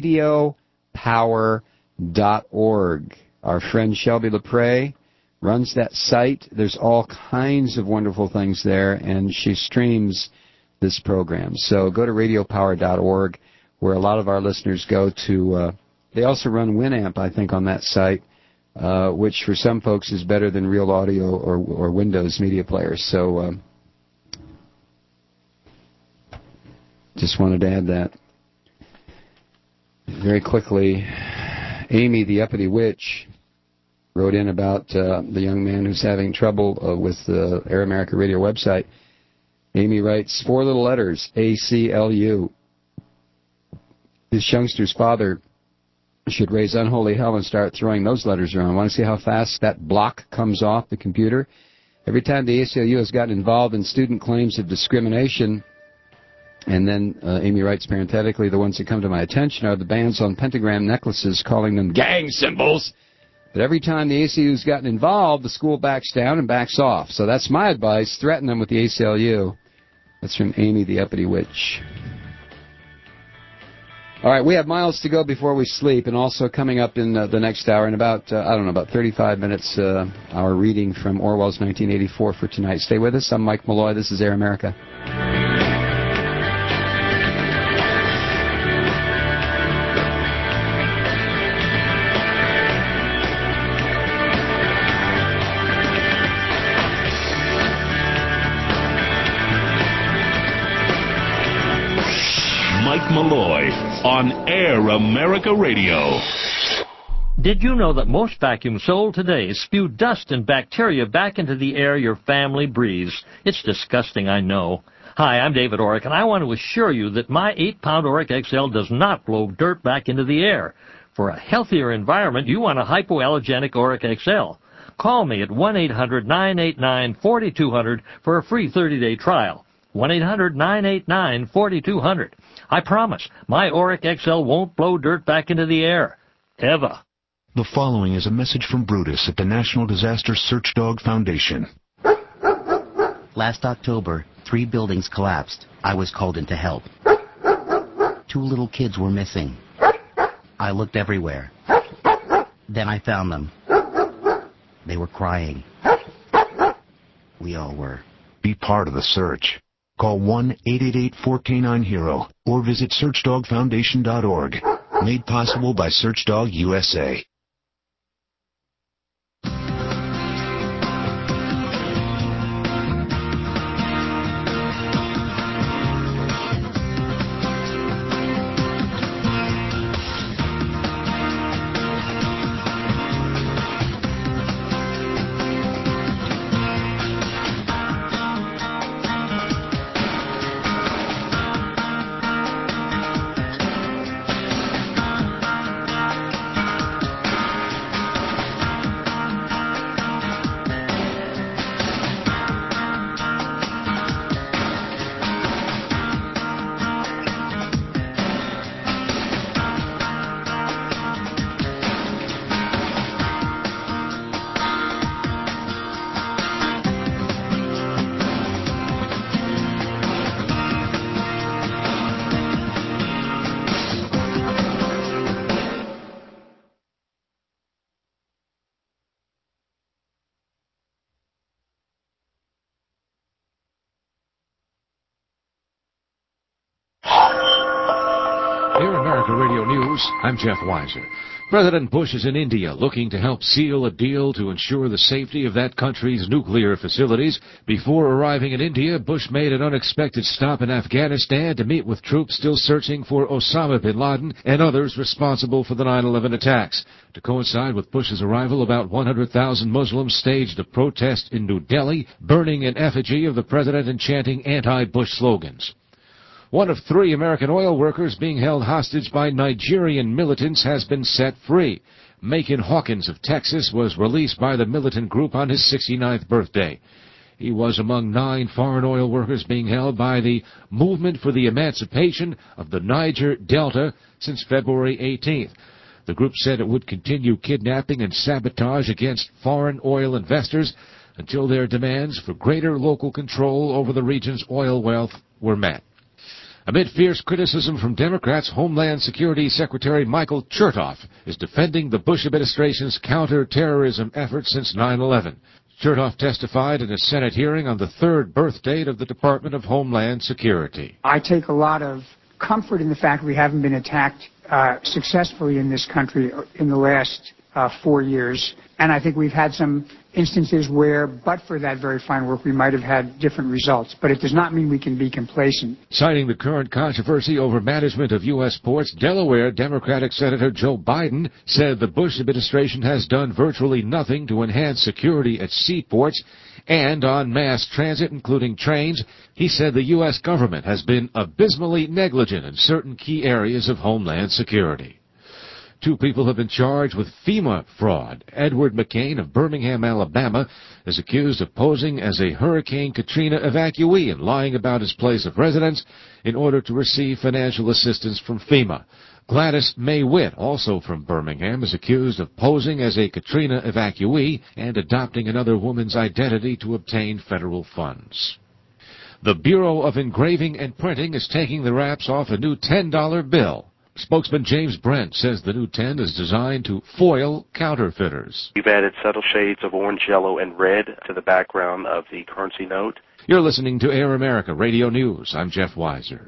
Radiopower.org. Our friend Shelby LaPrey runs that site. There's all kinds of wonderful things there, and she streams this program. So go to radiopower.org, where a lot of our listeners go to. They also run Winamp, I think, on that site, which for some folks is better than Real Audio or Windows media players. So just wanted to add that. Very quickly, Amy, the uppity witch, wrote in about the young man who's having trouble with the Air America Radio website. Amy writes, 4 little letters, ACLU. This youngster's father should raise unholy hell and start throwing those letters around. Want to see how fast that block comes off the computer? Every time the ACLU has gotten involved in student claims of discrimination, and then Amy writes parenthetically, the ones that come to my attention are the bans on pentagram necklaces, calling them gang symbols. But every time the ACLU's gotten involved, the school backs down and backs off. So that's my advice. Threaten them with the ACLU. That's from Amy, the uppity witch. All right, we have miles to go before we sleep, and also coming up in the next hour, in about 35 minutes, our reading from Orwell's 1984 for tonight. Stay with us. I'm Mike Malloy. This is Air America. Mike Malloy on Air America Radio. Did you know that most vacuums sold today spew dust and bacteria back into the air your family breathes? It's disgusting, I know. Hi, I'm David Orrick, and I want to assure you that my 8-pound Orrick XL does not blow dirt back into the air. For a healthier environment, you want a hypoallergenic Orrick XL. Call me at 1-800-989-4200 for a free 30-day trial. 1-800-989-4200. I promise, my Orrick XL won't blow dirt back into the air. Ever. The following is a message from Brutus at the National Disaster Search Dog Foundation. Last October, 3 buildings collapsed. I was called in to help. 2 little kids were missing. I looked everywhere. Then I found them. They were crying. We all were. Be part of the search. Call 1-888-4K9-HERO or visit SearchDogFoundation.org. Made possible by SearchDog USA. America Radio News, I'm Jeff Weiser. President Bush is in India looking to help seal a deal to ensure the safety of that country's nuclear facilities. Before arriving in India, Bush made an unexpected stop in Afghanistan to meet with troops still searching for Osama bin Laden and others responsible for the 9/11 attacks. To coincide with Bush's arrival, about 100,000 Muslims staged a protest in New Delhi, burning an effigy of the president and chanting anti-Bush slogans. One of 3 American oil workers being held hostage by Nigerian militants has been set free. Macon Hawkins of Texas was released by the militant group on his 69th birthday. He was among 9 foreign oil workers being held by the Movement for the Emancipation of the Niger Delta since February 18th. The group said it would continue kidnapping and sabotage against foreign oil investors until their demands for greater local control over the region's oil wealth were met. Amid fierce criticism from Democrats, Homeland Security Secretary Michael Chertoff is defending the Bush administration's counter-terrorism efforts since 9/11. Chertoff testified in a Senate hearing on the 3rd birth date of the Department of Homeland Security. I take a lot of comfort in the fact we haven't been attacked successfully in this country in the last 4 years. And I think we've had some instances where, but for that very fine work, we might have had different results. But it does not mean we can be complacent. Citing the current controversy over management of U.S. ports, Delaware Democratic Senator Joe Biden said the Bush administration has done virtually nothing to enhance security at seaports and on mass transit, including trains. He said the U.S. government has been abysmally negligent in certain key areas of homeland security. 2 people have been charged with FEMA fraud. Edward McCain of Birmingham, Alabama, is accused of posing as a Hurricane Katrina evacuee and lying about his place of residence in order to receive financial assistance from FEMA. Gladys May Witt, also from Birmingham, is accused of posing as a Katrina evacuee and adopting another woman's identity to obtain federal funds. The Bureau of Engraving and Printing is taking the wraps off a new $10 bill. Spokesman James Brent says the new 10 is designed to foil counterfeiters. We've added subtle shades of orange, yellow, and red to the background of the currency note. You're listening to Air America Radio News. I'm Jeff Weiser.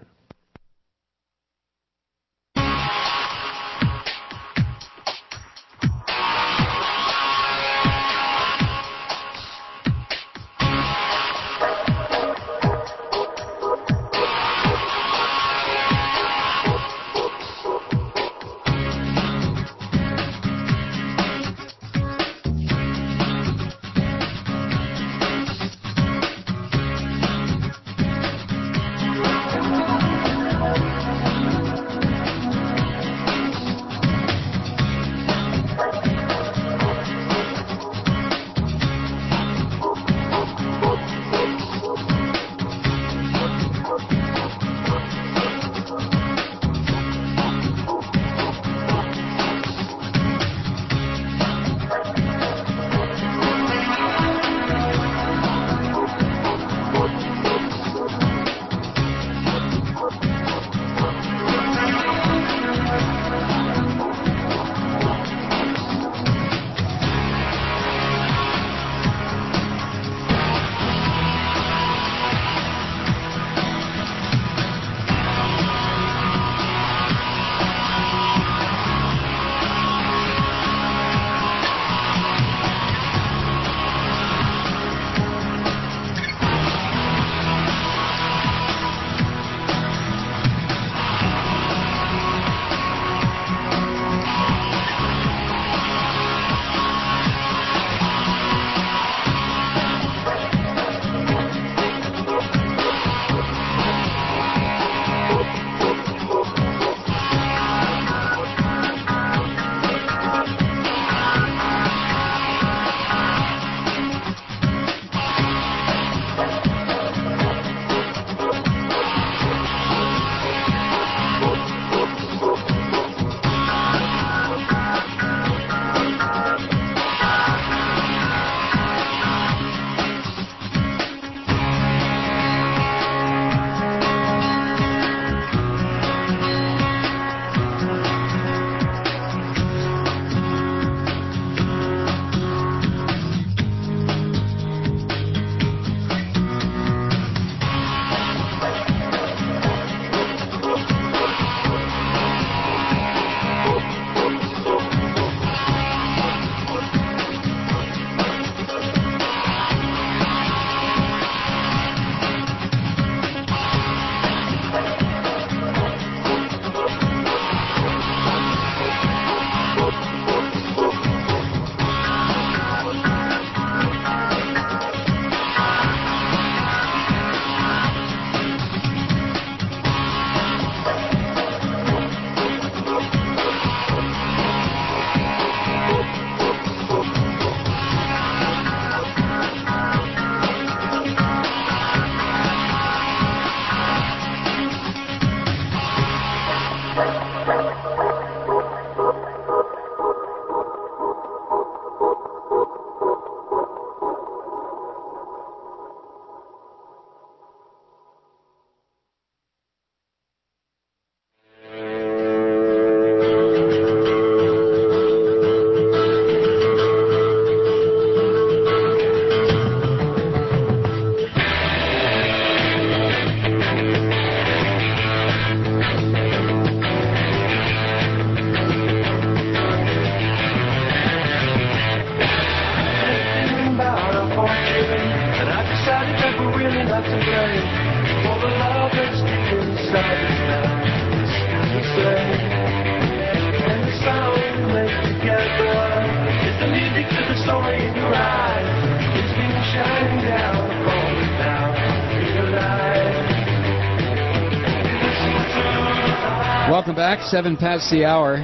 Welcome back. 7 past the hour.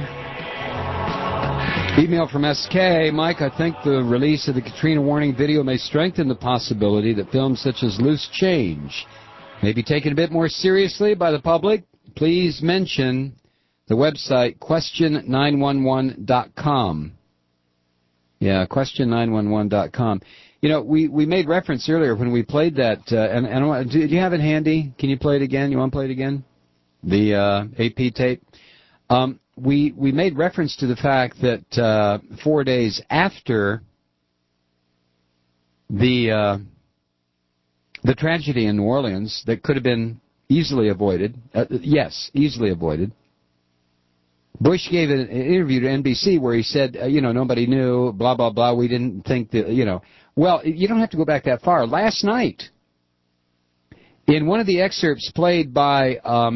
Email from SK. Mike, I think the release of the Katrina warning video may strengthen the possibility that films such as Loose Change may be taken a bit more seriously by the public. Please mention the website question911.com. Yeah, question911.com. You know, we made reference earlier when we played that, do you have it handy? Can you play it again? You want to play it again? The AP tape? We made reference to the fact that 4 days after the tragedy in New Orleans that could have been easily avoided, easily avoided, Bush gave an interview to NBC where he said, nobody knew, blah, blah, blah, we didn't think that, Well, you don't have to go back that far. Last night, in one of the excerpts played by,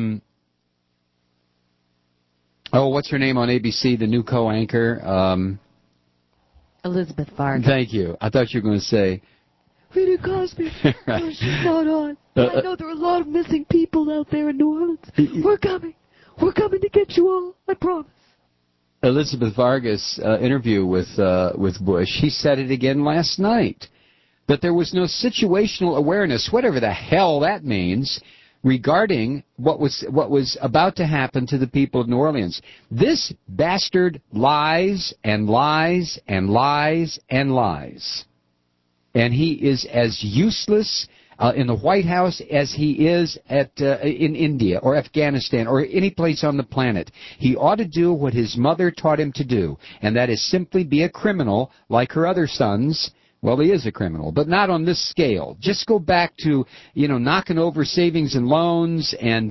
what's her name on ABC, the new co-anchor? Elizabeth Vargas. Thank you. I thought you were going to say... Rita Cosby. Right. No, she's not on. I know there are a lot of missing people out there in New Orleans. We're coming. We're coming to get you all. I promise. Elizabeth Vargas interview with Bush, he said it again last night, that there was no situational awareness, whatever the hell that means, regarding what was about to happen to the people of New Orleans. This bastard lies and lies and lies and lies. And he is as useless in the White House as he is in India or Afghanistan or any place on the planet. He ought to do what his mother taught him to do, and that is simply be a criminal like her other sons. Well, he is a criminal, but not on this scale. Just go back to, knocking over savings and loans and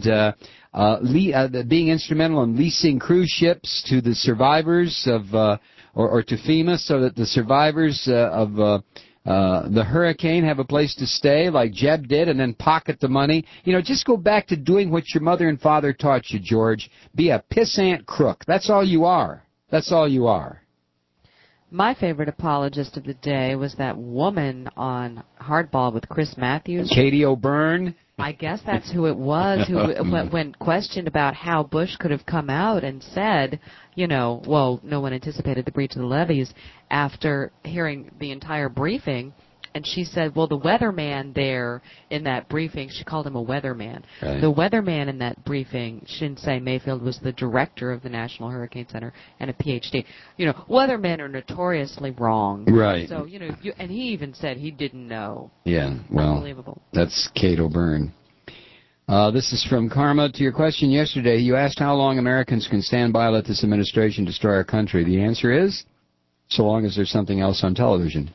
being instrumental in leasing cruise ships to the survivors of, or to FEMA, so that the survivors of the hurricane have a place to stay like Jeb did, and then pocket the money. Just go back to doing what your mother and father taught you, George. Be a pissant crook. That's all you are. That's all you are. My favorite apologist of the day was that woman on Hardball with Chris Matthews. Katie O'Byrne. I guess that's who it was, who when questioned about how Bush could have come out and said, no one anticipated the breach of the levees after hearing the entire briefing. And she said, well, the weatherman there in that briefing, she called him a weatherman. Right. The weatherman in that briefing, Shinsei Mayfield, was the director of the National Hurricane Center and a Ph.D. Weathermen are notoriously wrong. Right. So, and he even said he didn't know. Yeah, well, unbelievable. That's Kate O'Byrne. This is from Karma. To your question yesterday, you asked how long Americans can stand by and let this administration destroy our country. The answer is, so long as there's something else on television.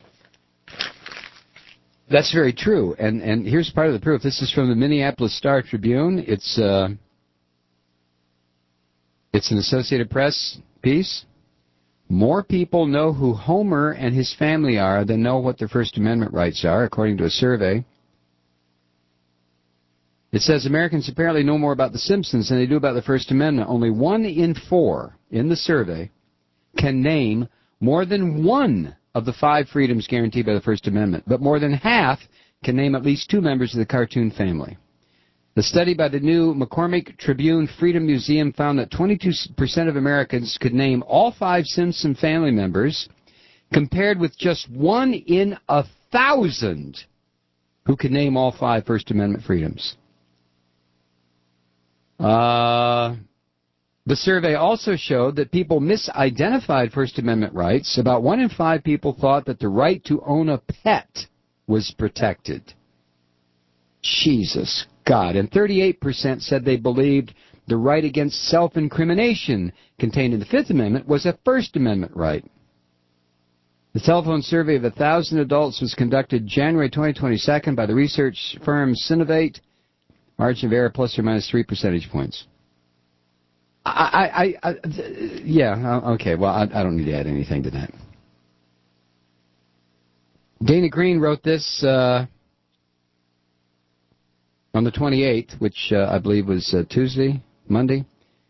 That's very true, and here's part of the proof. This is from the Minneapolis Star-Tribune. It's an Associated Press piece. More people know who Homer and his family are than know what their First Amendment rights are, according to a survey. It says Americans apparently know more about the Simpsons than they do about the First Amendment. Only 1 in 4 in the survey can name more than one of the 5 freedoms guaranteed by the First Amendment, but more than half can name at least 2 members of the cartoon family. The study by the new McCormick Tribune Freedom Museum found that 22% of Americans could name all 5 Simpson family members, compared with just 1 in 1,000 who could name all 5 First Amendment freedoms. The survey also showed that people misidentified First Amendment rights. About 1 in 5 people thought that the right to own a pet was protected. Jesus God. And 38% said they believed the right against self-incrimination contained in the Fifth Amendment was a First Amendment right. The telephone survey of 1,000 adults was conducted January 2022 by the research firm Synovate. Margin of error plus or minus 3 percentage points. Okay, well, I don't need to add anything to that. Dana Green wrote this on the 28th, which I believe was Monday.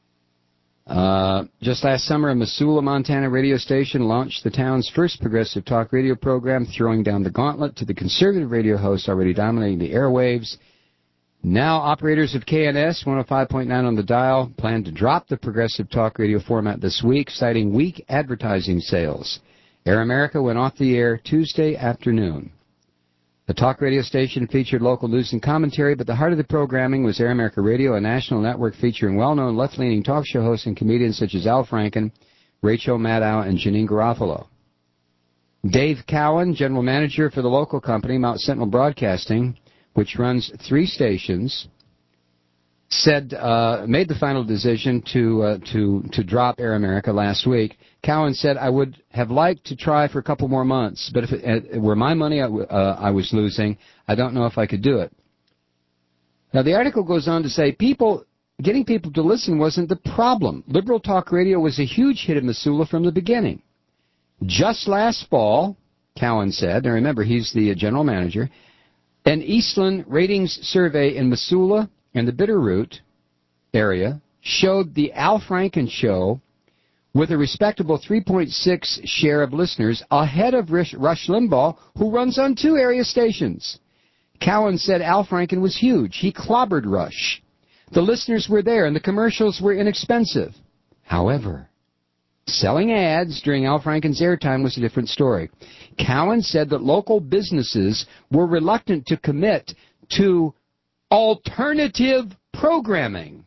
Just last summer, a Missoula, Montana radio station launched the town's first progressive talk radio program, throwing down the gauntlet to the conservative radio hosts already dominating the airwaves. Now, operators of KNS 105.9 on the dial plan to drop the progressive talk radio format this week, citing weak advertising sales. Air America went off the air Tuesday afternoon. The talk radio station featured local news and commentary, but the heart of the programming was Air America Radio, a national network featuring well-known left-leaning talk show hosts and comedians such as Al Franken, Rachel Maddow, and Janine Garofalo. Dave Cowan, general manager for the local company, Mount Sentinel Broadcasting, which runs 3 stations, said made the final decision to drop Air America last week. Cowan said, "I would have liked to try for a couple more months, but if it were my money I was losing, I don't know if I could do it." Now, the article goes on to say getting people to listen wasn't the problem. Liberal talk radio was a huge hit in Missoula from the beginning. Just last fall, Cowan said, and remember, he's the general manager, an Eastland ratings survey in Missoula and the Bitterroot area showed the Al Franken show with a respectable 3.6 share of listeners ahead of Rush Limbaugh, who runs on 2 area stations. Cowan said Al Franken was huge. He clobbered Rush. The listeners were there, and the commercials were inexpensive. However, selling ads during Al Franken's airtime was a different story. Cowan said that local businesses were reluctant to commit to alternative programming.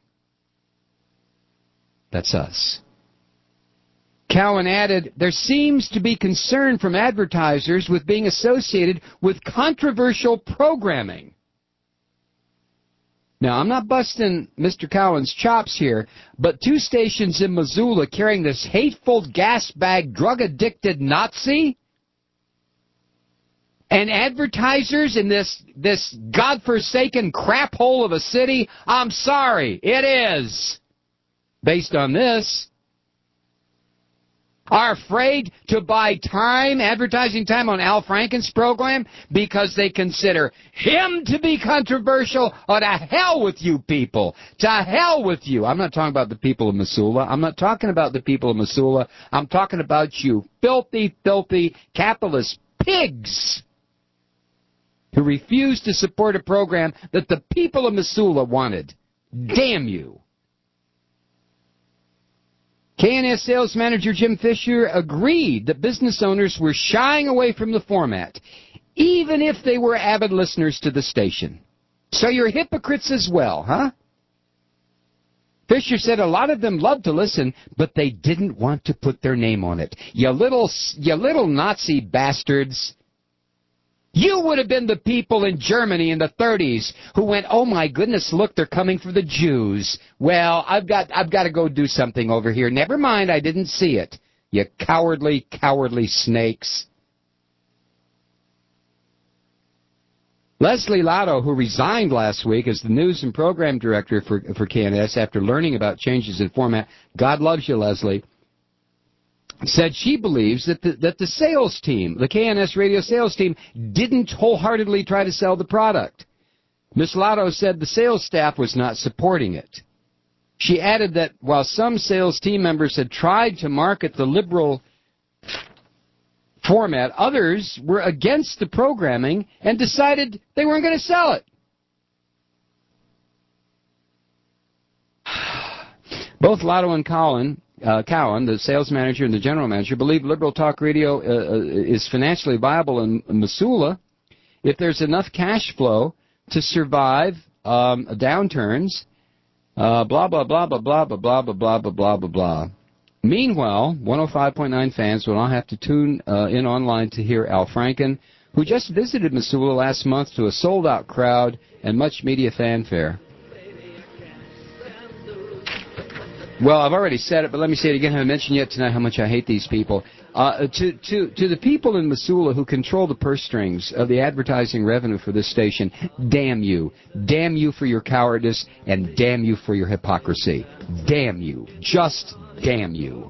That's us. Cowan added, there seems to be concern from advertisers with being associated with controversial programming. Now, I'm not busting Mr. Cowan's chops here, but 2 stations in Missoula carrying this hateful gas bag, drug-addicted Nazi, and advertisers in this godforsaken crap hole of a city, I'm sorry, it is, based on this, are afraid to buy advertising time on Al Franken's program because they consider him to be controversial. Oh, to hell with you people. To hell with you. I'm not talking about the people of Missoula. I'm not talking about the people of Missoula. I'm talking about you filthy, filthy capitalist pigs who refused to support a program that the people of Missoula wanted. Damn you. KNS sales manager Jim Fisher agreed that business owners were shying away from the format, even if they were avid listeners to the station. So you're hypocrites as well, huh? Fisher said a lot of them loved to listen, but they didn't want to put their name on it. You little Nazi bastards. You would have been the people in Germany in the 30s who went, oh my goodness, look, they're coming for the Jews. Well, I've got to go do something over here. Never mind, I didn't see it. You cowardly, cowardly snakes. Leslie Lotto, who resigned last week as the news and program director for KNS after learning about changes in format, God loves you, Leslie, said she believes that the sales team, the KNS radio sales team, didn't wholeheartedly try to sell the product. Ms. Lotto said the sales staff was not supporting it. She added that while some sales team members had tried to market the liberal format, others were against the programming and decided they weren't going to sell it. Both Lotto and Cowan, the sales manager and the general manager, believe liberal talk radio is financially viable in Missoula if there's enough cash flow to survive downturns. Blah blah blah blah blah blah blah blah blah blah blah blah blah. Meanwhile, 105.9 fans will now have to tune in online to hear Al Franken, who just visited Missoula last month to a sold-out crowd and much media fanfare. Well, I've already said it, but let me say it again. I haven't mentioned yet tonight how much I hate these people. To the people in Missoula who control the purse strings of the advertising revenue for this station, damn you. Damn you for your cowardice, and damn you for your hypocrisy. Damn you. Just damn you.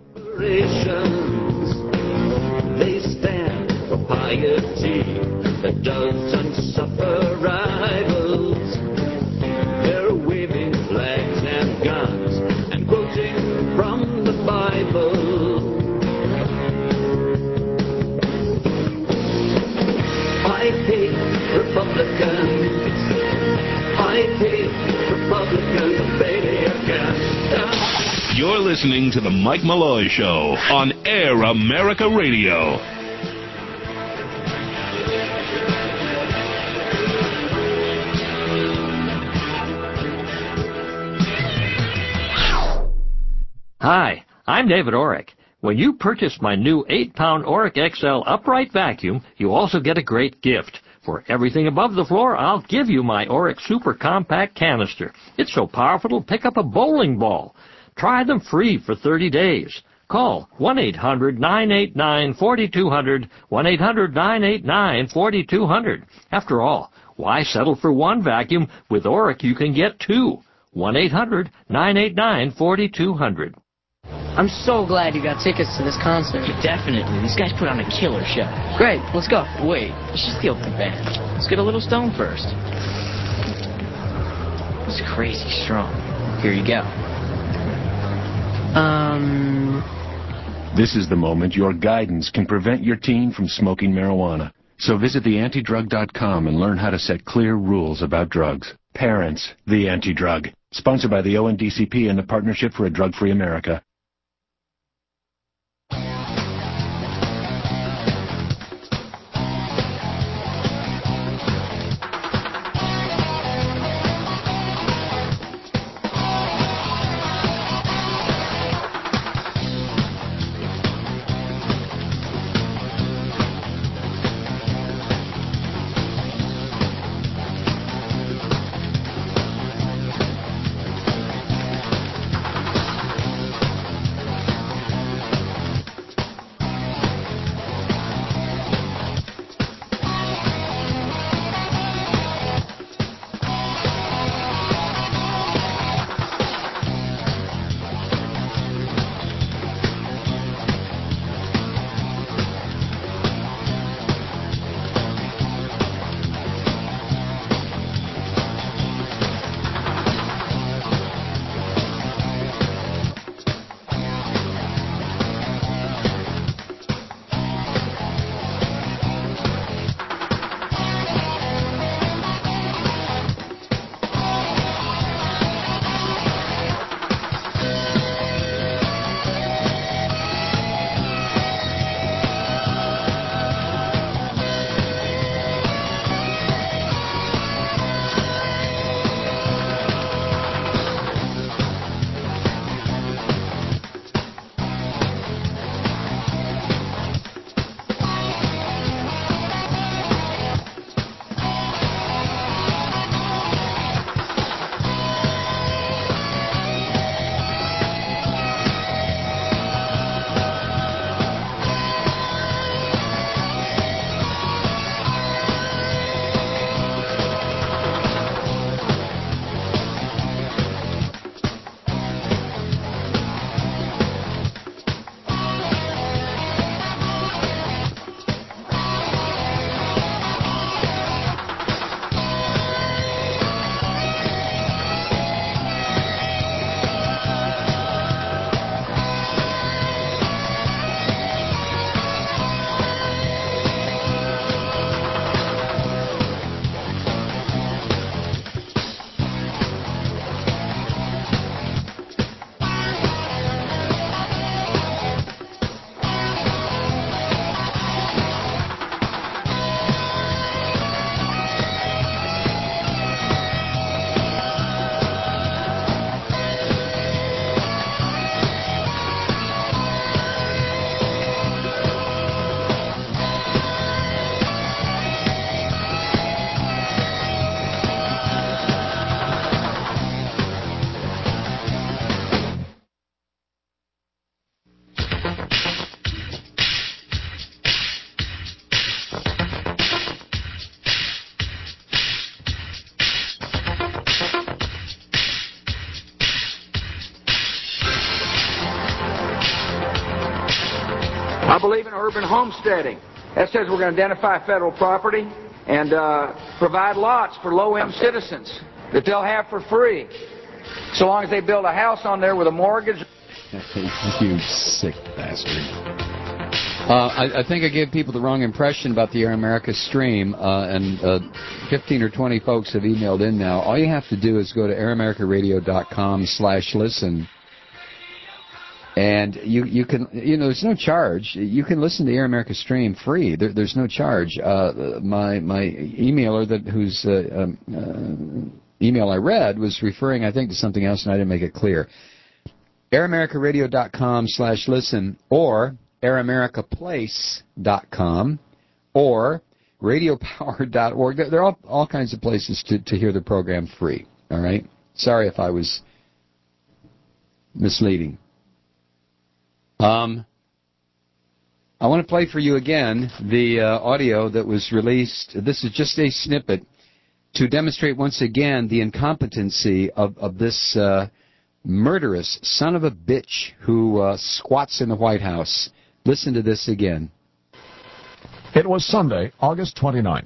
They stand for piety that doesn't suffer rivals. They're waving flags and guns and quoting from the Bible. I hate Republicans. I hate listening to The Mike Malloy Show on Air America Radio. Hi, I'm David Orrick. When you purchase my new 8-pound Orrick XL upright vacuum, you also get a great gift. For everything above the floor, I'll give you my Orrick Super Compact Canister. It's so powerful it'll pick up a bowling ball. Try them free for 30 days. Call 1-800-989-4200, 1-800-989-4200. After all, why settle for one vacuum? With Orrick, you can get two. 1-800-989-4200. I'm so glad you got tickets to this concert. Definitely. These guys put on a killer show. Great. Let's go. Wait. It's just the opening band. Let's get a little stoned first. It's crazy strong. Here you go. This is the moment your guidance can prevent your teen from smoking marijuana. So visit theantidrug.com and learn how to set clear rules about drugs. Parents, the Anti-Drug. Sponsored by the ONDCP and the Partnership for a Drug-Free America. I believe in urban homesteading. That says we're going to identify federal property and provide lots for low-income citizens that they'll have for free, so long as they build a house on there with a mortgage. You sick bastard. I think I gave people the wrong impression about the Air America stream, and 15 or 20 folks have emailed in now. All you have to do is go to airamericaradio.com/listen And you can, there's no charge. You can listen to Air America Stream free. There's no charge. My emailer whose email I read was referring, I think, to something else, and I didn't make it clear. AirAmericaRadio.com/listen or AirAmericaPlace.com or RadioPower.org. There are all kinds of places to hear the program free. All right? Sorry if I was misleading. I want to play for you again the audio that was released. This is just a snippet to demonstrate once again the incompetency of this murderous son of a bitch who squats in the White House. Listen to this again. It was Sunday, August 29th,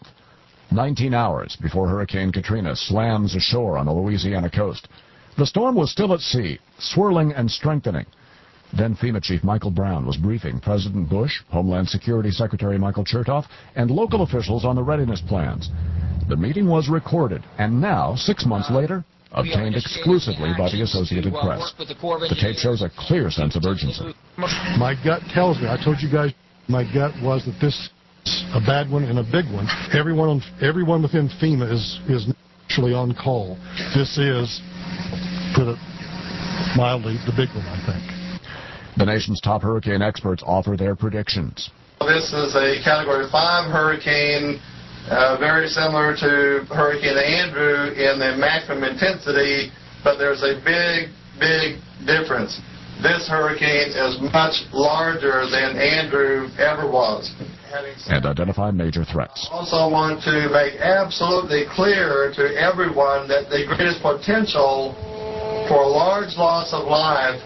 19 hours before Hurricane Katrina slams ashore on the Louisiana coast. The storm was still at sea, swirling and strengthening. Then FEMA Chief Michael Brown was briefing President Bush, Homeland Security Secretary Michael Chertoff, and local officials on the readiness plans. The meeting was recorded, and now, 6 months later, obtained exclusively by the Associated Press. The tape shows a clear sense of urgency. My gut tells me, I told you guys, my gut was that this is a bad one and a big one. Everyone within FEMA is actually on call. This is, put it mildly, the big one, I think. The nation's top hurricane experts offer their predictions. This is a Category 5 hurricane, very similar to Hurricane Andrew in the maximum intensity, but there's a big, big difference. This hurricane is much larger than Andrew ever was. And identify major threats. I also want to make absolutely clear to everyone that the greatest potential for a large loss of life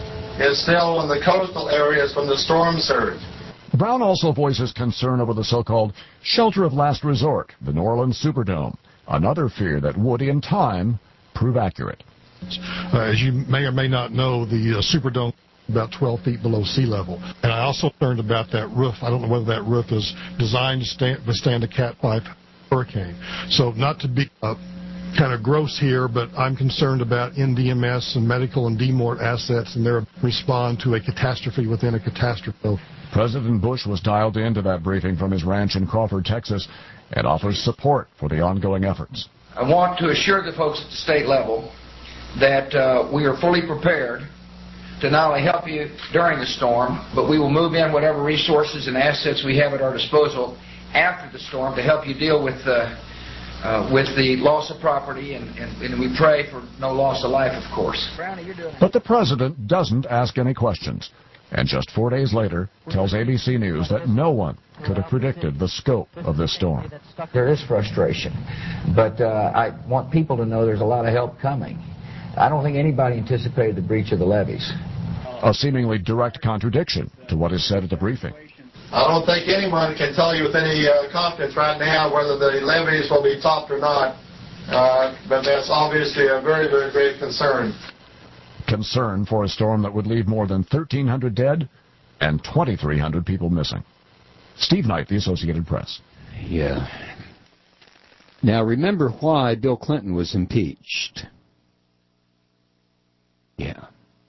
is still in the coastal areas from the storm surge. Brown also voices concern over the so-called shelter of last resort, the New Orleans Superdome, another fear that would, in time, prove accurate. As you may or may not know, the Superdome is about 12 feet below sea level. And I also learned about that roof. I don't know whether that roof is designed to withstand a Cat 5 hurricane. So not to be kind of gross here, but I'm concerned about NDMS and medical and DMORT assets and their respond to a catastrophe within a catastrophe. President Bush was dialed into that briefing from his ranch in Crawford, Texas, and offers support for the ongoing efforts. I want to assure the folks at the state level that we are fully prepared to not only help you during the storm, but we will move in whatever resources and assets we have at our disposal after the storm to help you deal with the loss of property, and we pray for no loss of life, of course. But the president doesn't ask any questions, and just 4 days later tells ABC News that no one could have predicted the scope of this storm. There is frustration, but I want people to know there's a lot of help coming. I don't think anybody anticipated the breach of the levees. A seemingly direct contradiction to what is said at the briefing. I don't think anyone can tell you with any confidence right now whether the levees will be topped or not, but that's obviously a very, very great concern. Concern for a storm that would leave more than 1,300 dead and 2,300 people missing. Steve Knight, The Associated Press. Yeah. Now remember why Bill Clinton was impeached. Yeah.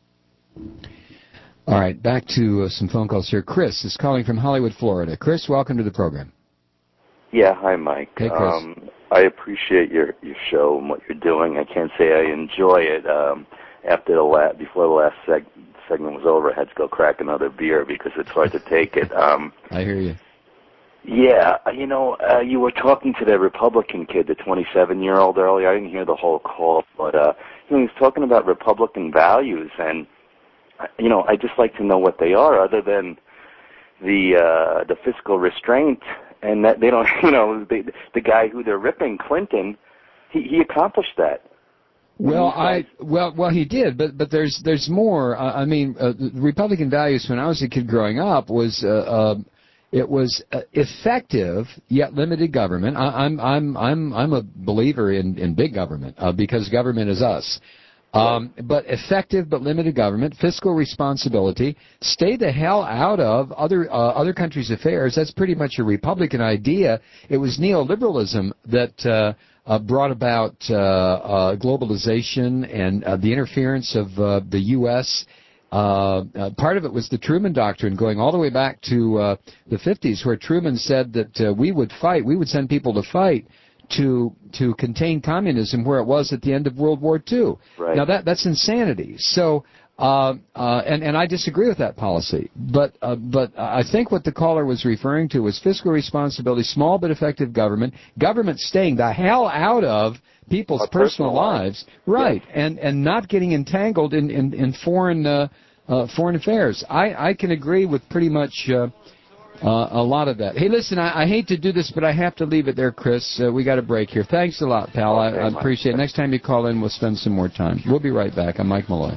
All right, back to some phone calls here. Chris is calling from Hollywood, Florida. Chris, welcome to the program. Yeah, hi, Mike. Hey, Chris. I appreciate your show and what you're doing. I can't say I enjoy it. Before the last segment was over, I had to go crack another beer because it's hard to take it. I hear you. Yeah, you were talking to the Republican kid, the 27-year-old earlier. I didn't hear the whole call, but he was talking about Republican values, and I'd just like to know what they are, other than the fiscal restraint, and that they don't, the guy who they're ripping, Clinton, he accomplished that. Well, he did, but there's more. Republican values when I was a kid growing up was it was effective yet limited government. I'm a believer in big government because government is us. But effective but limited government, fiscal responsibility, stay the hell out of other countries' affairs. That's pretty much a Republican idea. It was neoliberalism that brought about globalization and the interference of the U.S. Part of it was the Truman Doctrine, going all the way back to the 50s, where Truman said that we would fight, we would send people to fight to contain communism where it was at the end of World War II. Right. Now that's insanity. So, and I disagree with that policy. But I think what the caller was referring to was fiscal responsibility, small but effective government staying the hell out of people's personal lives, right, yes. and not getting entangled in foreign affairs. I can agree with pretty much a lot of that. Hey, listen, I hate to do this, but I have to leave it there, Chris. We got a break here. Thanks a lot, pal. Okay, I appreciate it. Next time you call in, we'll spend some more time. We'll be right back. I'm Mike Malloy.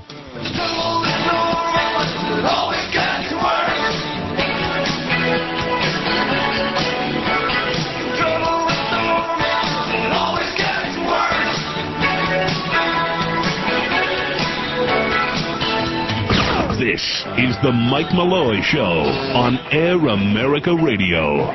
This is the Mike Malloy Show on Air America Radio.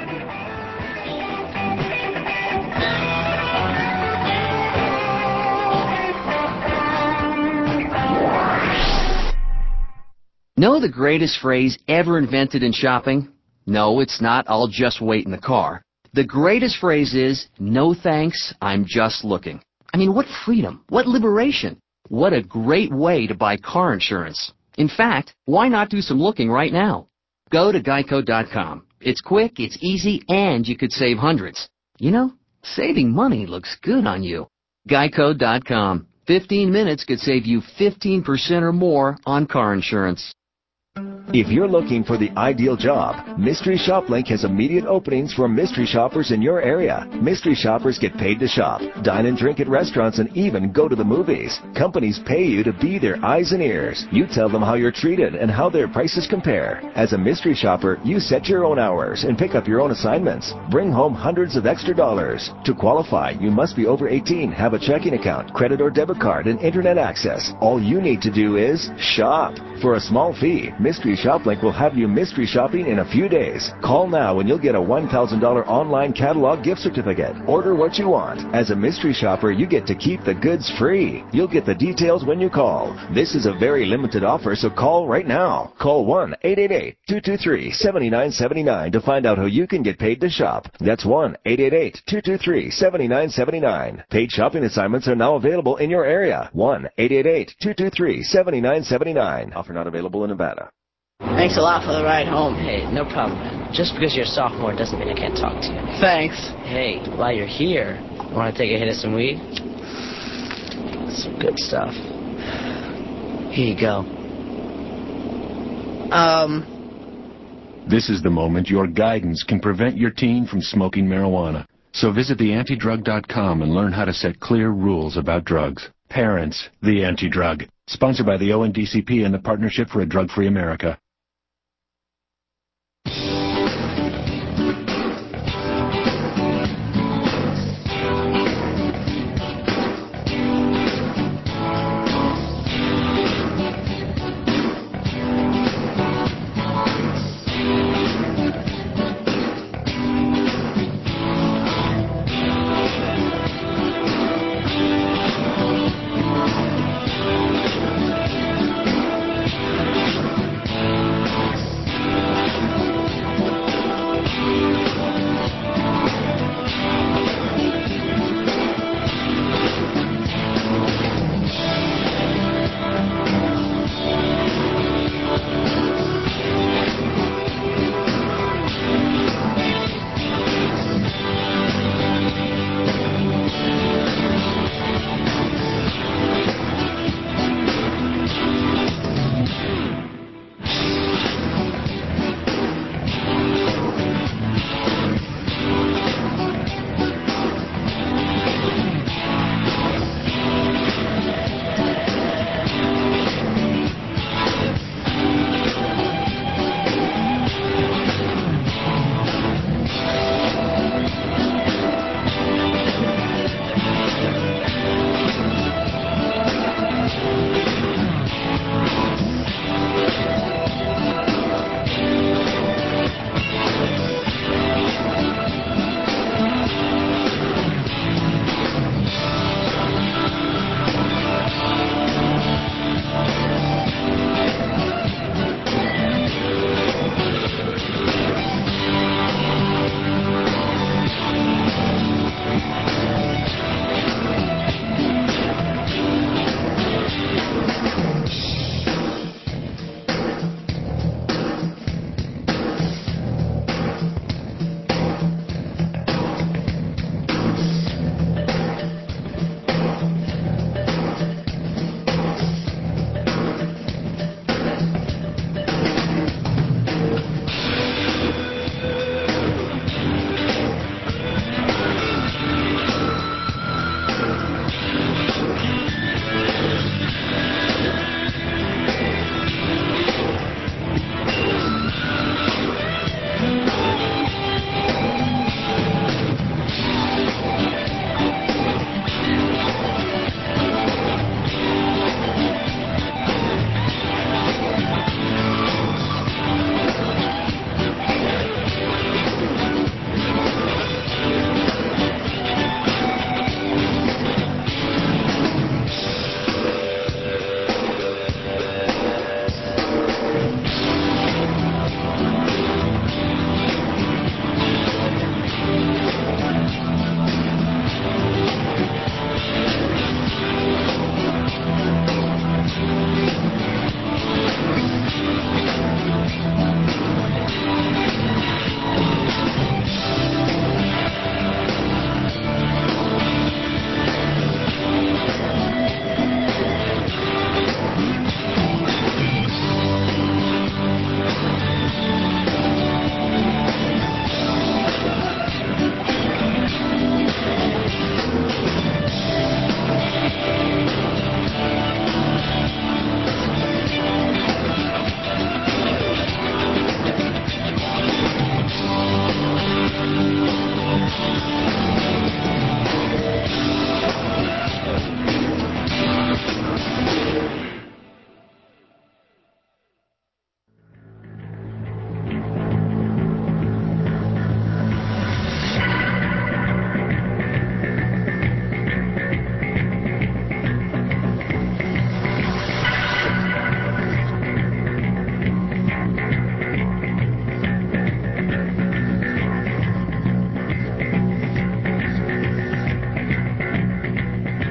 Know the greatest phrase ever invented in shopping? No, it's not, "I'll just wait in the car." The greatest phrase is, "No thanks, I'm just looking." I mean, what freedom, what liberation, what a great way to buy car insurance. In fact, why not do some looking right now? Go to Geico.com. It's quick, it's easy, and you could save hundreds. You know, saving money looks good on you. Geico.com. 15 minutes could save you 15% or more on car insurance. If you're looking for the ideal job, Mystery Shop Link has immediate openings for mystery shoppers in your area. Mystery shoppers get paid to shop, dine and drink at restaurants, and even go to the movies. Companies pay you to be their eyes and ears. You tell them how you're treated and how their prices compare. As a mystery shopper, you set your own hours and pick up your own assignments. Bring home hundreds of extra dollars. To qualify, you must be over 18, have a checking account, credit or debit card, and internet access. All you need to do is shop. For a small fee, Mystery Shop Link will have you mystery shopping in a few days. Call now and you'll get a $1,000 online catalog gift certificate. Order what you want. As a mystery shopper, you get to keep the goods free. You'll get the details when you call. This is a very limited offer, so call right now. Call 1-888-223-7979 to find out how you can get paid to shop. That's 1-888-223-7979. Paid shopping assignments are now available in your area. 1-888-223-7979. Offer not available in Nevada. Thanks a lot for the ride home. Hey, no problem, man. Just because you're a sophomore doesn't mean I can't talk to you. Thanks. Hey, while you're here, want to take a hit of some weed? Some good stuff. Here you go. This is the moment your guidance can prevent your teen from smoking marijuana. So visit theantidrug.com and learn how to set clear rules about drugs. Parents, the Anti-Drug. Sponsored by the ONDCP and the Partnership for a Drug-Free America.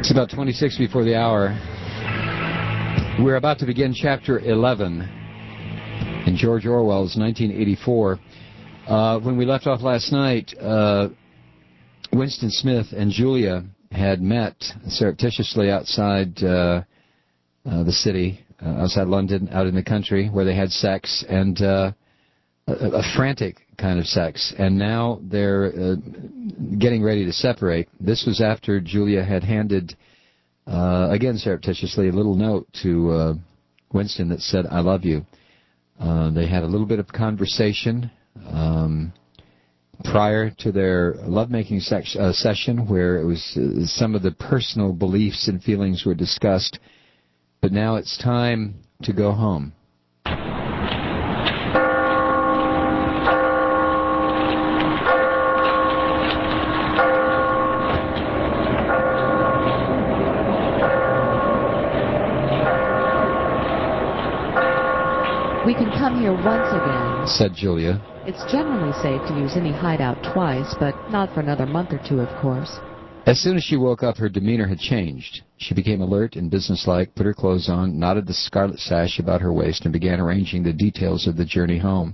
It's about 26 before the hour. We're about to begin Chapter 11 in George Orwell's 1984. When we left off last night, Winston Smith and Julia had met surreptitiously outside the city, outside London, out in the country, where they had sex, and a frantic kind of sex. And now they're getting ready to separate. This was after Julia had handed, again surreptitiously, a little note to Winston that said, "I love you." They had a little bit of conversation prior to their lovemaking session, where it was some of the personal beliefs and feelings were discussed. But now it's time to go home. We can come here once again, said Julia. It's generally safe to use any hideout twice, but not for another month or two, of course. As soon as she woke up, her demeanor had changed. She became alert and businesslike, put her clothes on, knotted the scarlet sash about her waist, and began arranging the details of the journey home.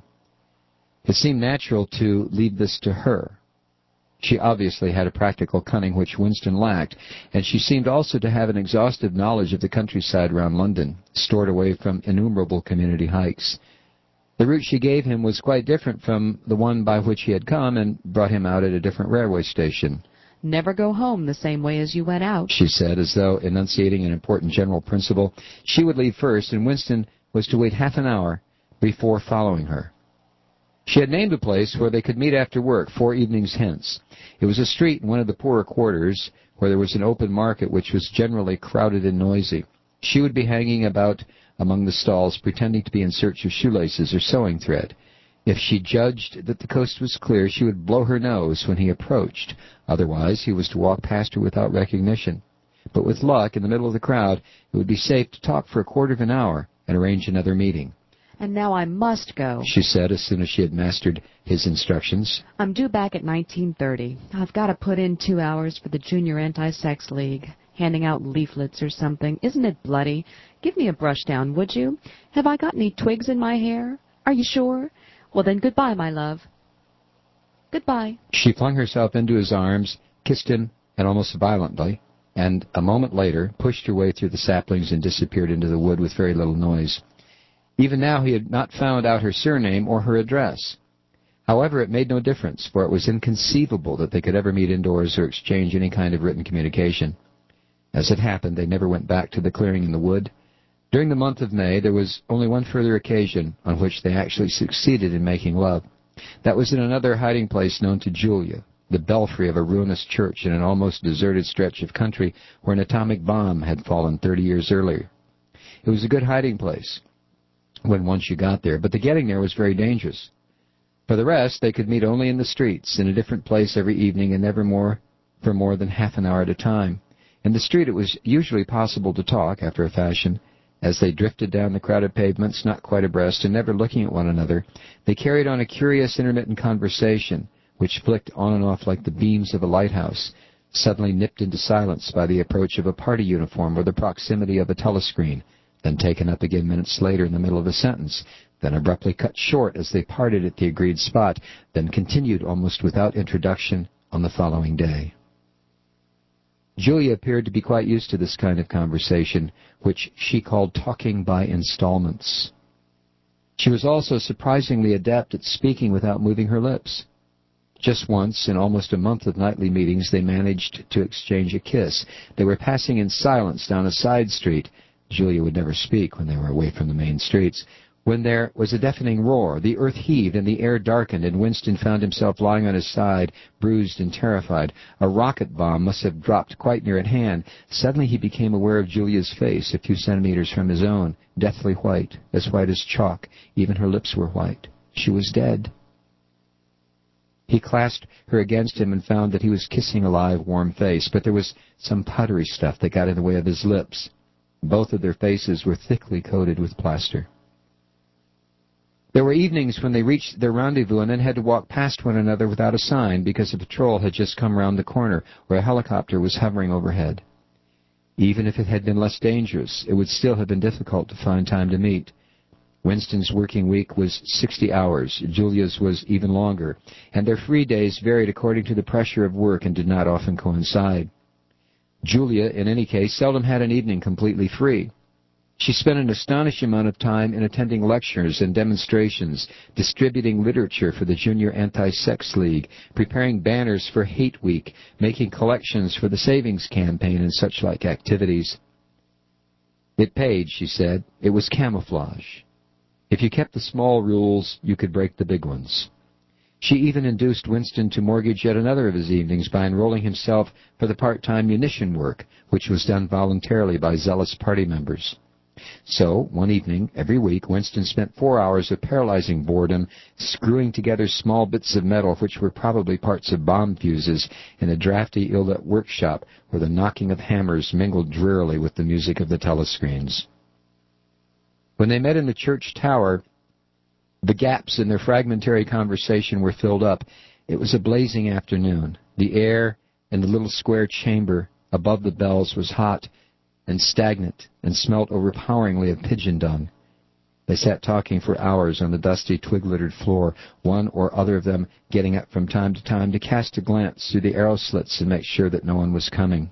It seemed natural to leave this to her. She obviously had a practical cunning which Winston lacked, and she seemed also to have an exhaustive knowledge of the countryside around London, stored away from innumerable community hikes. The route she gave him was quite different from the one by which he had come, and brought him out at a different railway station. Never go home the same way as you went out, she said, as though enunciating an important general principle. She would leave first, and Winston was to wait half an hour before following her. She had named a place where they could meet after work 4 evenings hence. It was a street in one of the poorer quarters, where there was an open market which was generally crowded and noisy. She would be hanging about among the stalls, pretending to be in search of shoelaces or sewing thread. If she judged that the coast was clear, she would blow her nose when he approached. Otherwise, he was to walk past her without recognition. But with luck, in the middle of the crowd, it would be safe to talk for a quarter of an hour and arrange another meeting. And now I must go, she said as soon as she had mastered his instructions. I'm due back at 19:30. I've got to put in 2 hours for the Junior Anti-Sex League, handing out leaflets or something. Isn't it bloody? Give me a brush down, would you? Have I got any twigs in my hair? Are you sure? Well then, goodbye, my love. Goodbye. She flung herself into his arms, kissed him, and almost violently, and a moment later pushed her way through the saplings and disappeared into the wood with very little noise. Even now he had not found out her surname or her address. However, it made no difference, for it was inconceivable that they could ever meet indoors or exchange any kind of written communication. As it happened, they never went back to the clearing in the wood. During the month of May, there was only one further occasion on which they actually succeeded in making love. That was in another hiding place known to Julia, the belfry of a ruinous church in an almost deserted stretch of country where an atomic bomb had fallen 30 years earlier. It was a good hiding place when once you got there, but the getting there was very dangerous. For the rest, they could meet only in the streets, in a different place every evening, and never more for more than half an hour at a time. In the street it was usually possible to talk, after a fashion. As they drifted down the crowded pavements, not quite abreast and never looking at one another, they carried on a curious intermittent conversation, which flicked on and off like the beams of a lighthouse, suddenly nipped into silence by the approach of a party uniform or the proximity of a telescreen, then taken up again minutes later in the middle of a sentence, then abruptly cut short as they parted at the agreed spot, then continued almost without introduction on the following day. Julia appeared to be quite used to this kind of conversation, which she called talking by installments. She was also surprisingly adept at speaking without moving her lips. Just once, in almost a month of nightly meetings, they managed to exchange a kiss. They were passing in silence down a side street. Julia would never speak when they were away from the main streets. When there was a deafening roar, the earth heaved and the air darkened, and Winston found himself lying on his side, bruised and terrified. A rocket bomb must have dropped quite near at hand. Suddenly he became aware of Julia's face, a few centimeters from his own, deathly white as chalk. Even her lips were white. She was dead. He clasped her against him and found that he was kissing a live, warm face, but there was some powdery stuff that got in the way of his lips. Both of their faces were thickly coated with plaster. There were evenings when they reached their rendezvous and then had to walk past one another without a sign because a patrol had just come round the corner, or a helicopter was hovering overhead. Even if it had been less dangerous, it would still have been difficult to find time to meet. Winston's working week was 60 hours. Julia's was even longer, and their free days varied according to the pressure of work and did not often coincide. Julia, in any case, seldom had an evening completely free. She spent an astonishing amount of time in attending lectures and demonstrations, distributing literature for the Junior Anti-Sex League, preparing banners for Hate Week, making collections for the Savings Campaign, and such like activities. It paid, she said. It was camouflage. If you kept the small rules, you could break the big ones. She even induced Winston to mortgage yet another of his evenings by enrolling himself for the part-time munition work, which was done voluntarily by zealous party members. So, one evening, every week, Winston spent 4 hours of paralyzing boredom screwing together small bits of metal which were probably parts of bomb fuses in a drafty, ill-lit workshop where the knocking of hammers mingled drearily with the music of the telescreens. When they met in the church tower, the gaps in their fragmentary conversation were filled up. It was a blazing afternoon. The air in the little square chamber above the bells was hot and stagnant, and smelt overpoweringly of pigeon dung. They sat talking for hours on the dusty, twig-littered floor, one or other of them getting up from time to time to cast a glance through the arrow slits and make sure that no one was coming.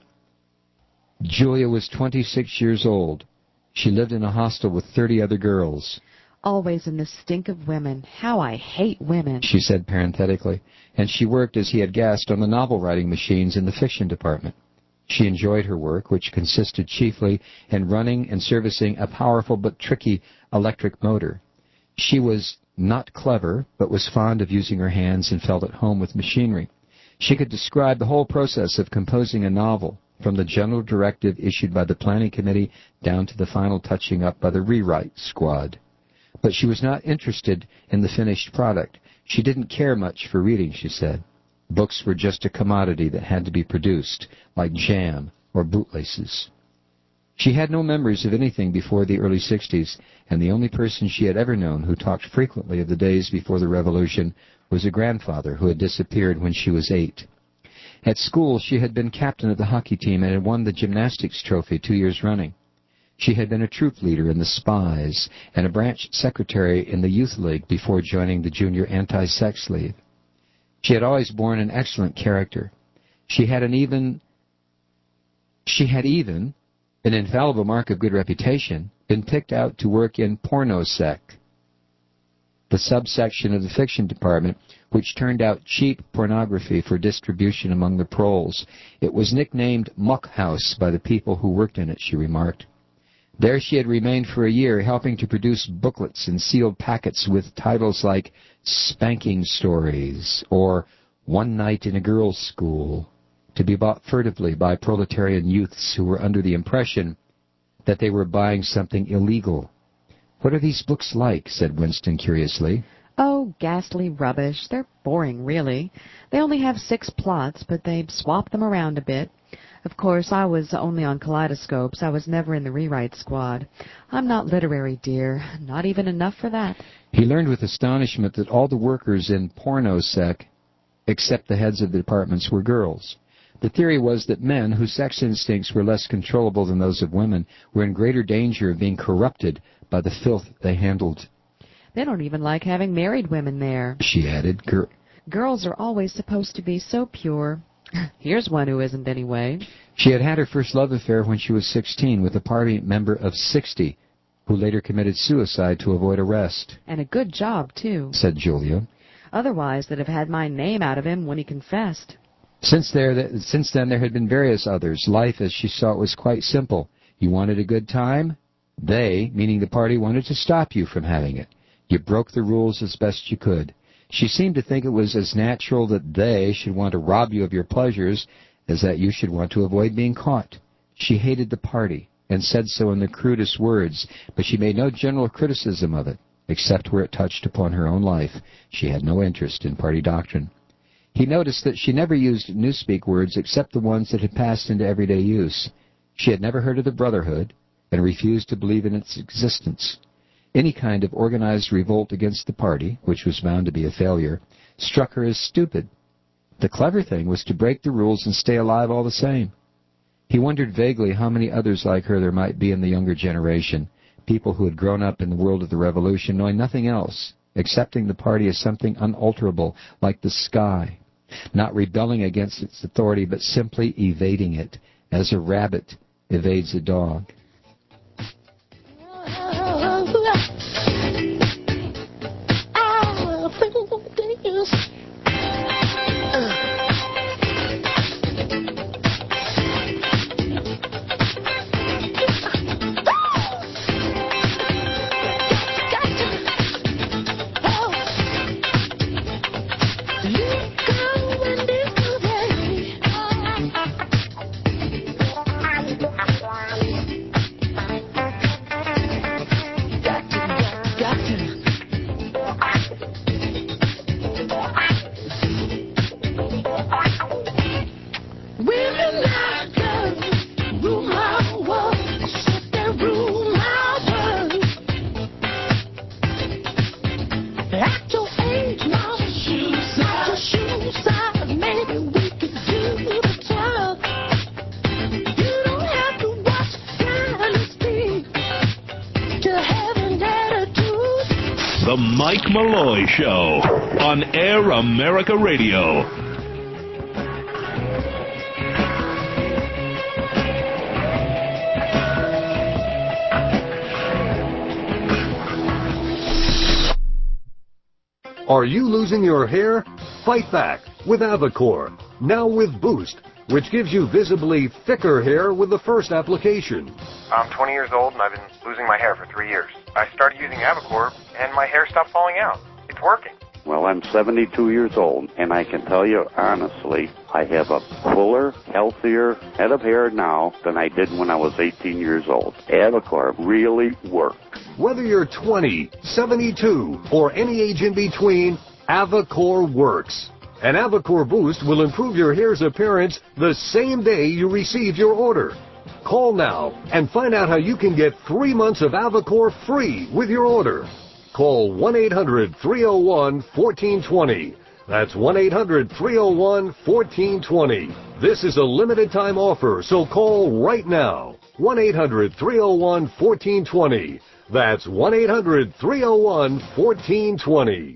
Julia was 26 years old. She lived in a hostel with 30 other girls. Always in the stink of women. How I hate women, she said parenthetically, and she worked, as he had guessed, on the novel-writing machines in the fiction department. She enjoyed her work, which consisted chiefly in running and servicing a powerful but tricky electric motor. She was not clever, but was fond of using her hands and felt at home with machinery. She could describe the whole process of composing a novel, from the general directive issued by the planning committee down to the final touching up by the rewrite squad. But she was not interested in the finished product. She didn't care much for reading, she said. Books were just a commodity that had to be produced, like jam or bootlaces. She had no memories of anything before the early 60s, and the only person she had ever known who talked frequently of the days before the Revolution was a grandfather who had disappeared when she was 8. At school, she had been captain of the hockey team and had won the gymnastics trophy 2 years running. She had been a troop leader in the Spies and a branch secretary in the Youth League before joining the Junior Anti-Sex League. She had always borne an excellent character. She had even, an infallible mark of good reputation, been picked out to work in Pornosec, the subsection of the fiction department, which turned out cheap pornography for distribution among the proles. It was nicknamed Muck House by the people who worked in it, she remarked. There she had remained for a year, helping to produce booklets in sealed packets with titles like Spanking Stories or One Night in a Girls' School, to be bought furtively by proletarian youths who were under the impression that they were buying something illegal. "What are these books like?" said Winston curiously. Oh, ghastly rubbish. They're boring, really. They only have 6 plots, but they swap them around a bit. Of course, I was only on kaleidoscopes. I was never in the rewrite squad. I'm not literary, dear. Not even enough for that. He learned with astonishment that all the workers in Pornosec, except the heads of the departments, were girls. The theory was that men, whose sex instincts were less controllable than those of women, were in greater danger of being corrupted by the filth they handled. They don't even like having married women there, she added. Girls are always supposed to be so pure. Here's one who isn't, anyway. She had had her first love affair when she was 16 with a party member of 60, who later committed suicide to avoid arrest. And a good job, too, said Julia. Otherwise, they'd have had my name out of him when he confessed. Since then, there had been various others. Life, as she saw it, was quite simple. You wanted a good time? They, meaning the party, wanted to stop you from having it. You broke the rules as best you could. She seemed to think it was as natural that they should want to rob you of your pleasures as that you should want to avoid being caught. She hated the party, and said so in the crudest words, but she made no general criticism of it, except where it touched upon her own life. She had no interest in party doctrine. He noticed that she never used newspeak words except the ones that had passed into everyday use. She had never heard of the Brotherhood, and refused to believe in its existence. Any kind of organized revolt against the party, which was bound to be a failure, struck her as stupid. The clever thing was to break the rules and stay alive all the same. He wondered vaguely how many others like her there might be in the younger generation, people who had grown up in the world of the Revolution, knowing nothing else, accepting the party as something unalterable, like the sky, not rebelling against its authority, but simply evading it, as a rabbit evades a dog. The Mike Malloy Show on Air America Radio. Are you losing your hair? Fight back with Avacor, now with Boost, which gives you visibly thicker hair with the first application. I'm 20 years old and I've been losing my hair for 3 years. I started using Avacor and my hair stopped falling out. It's working. Well, I'm 72 years old, and I can tell you honestly, I have a fuller, healthier head of hair now than I did when I was 18 years old. Avacor really worked. Whether you're 20, 72, or any age in between, Avacor works. And Avacor Boost will improve your hair's appearance the same day you receive your order. Call now and find out how you can get 3 months of Avacor free with your order. Call 1-800-301-1420. That's 1-800-301-1420. This is a limited time offer, so call right now. 1-800-301-1420. That's 1-800-301-1420.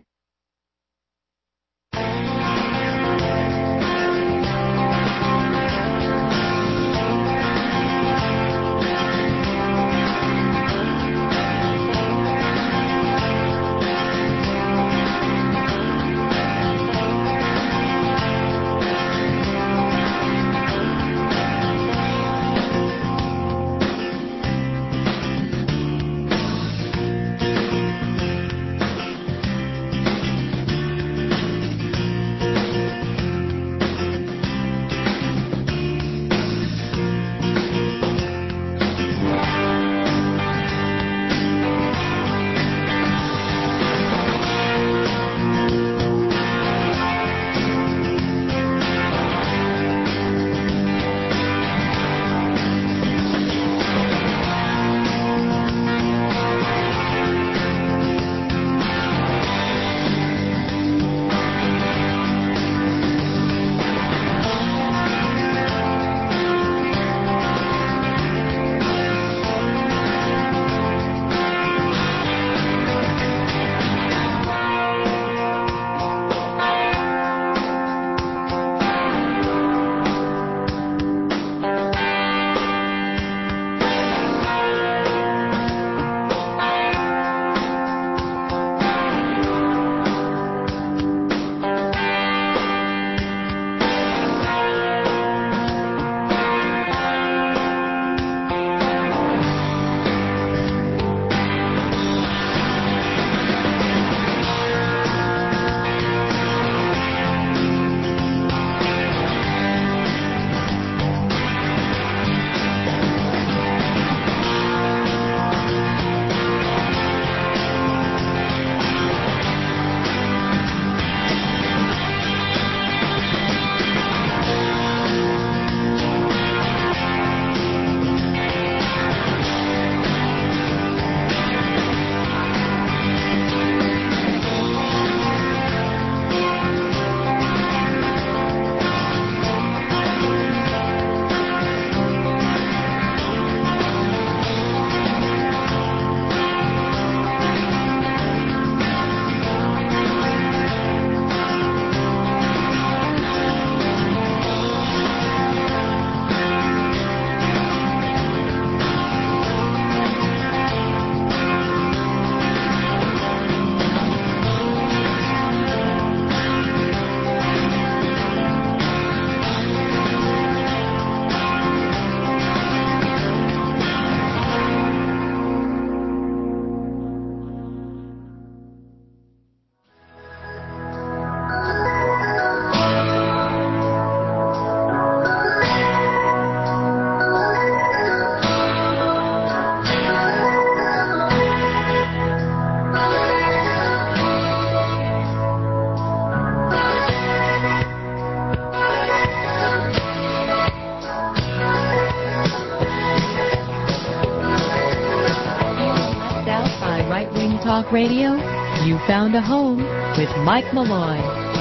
Talk Radio, you found a home with Mike Malloy.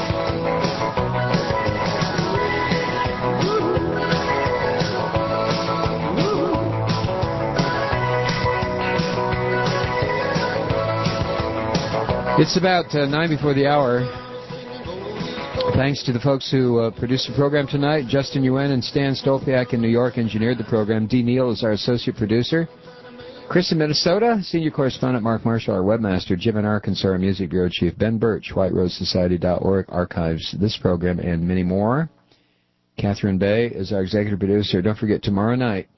It's about 9 before the hour. Thanks to the folks who produced the program tonight. Justin Yuen and Stan Stolpiak in New York engineered the program. Dee Neal is our associate producer. Chris in Minnesota, senior correspondent Mark Marshall, our webmaster. Jim in Arkansas, our music bureau chief. Ben Birch, WhiteRoseSociety.org, archives this program and many more. Catherine Bay is our executive producer. Don't forget, tomorrow night,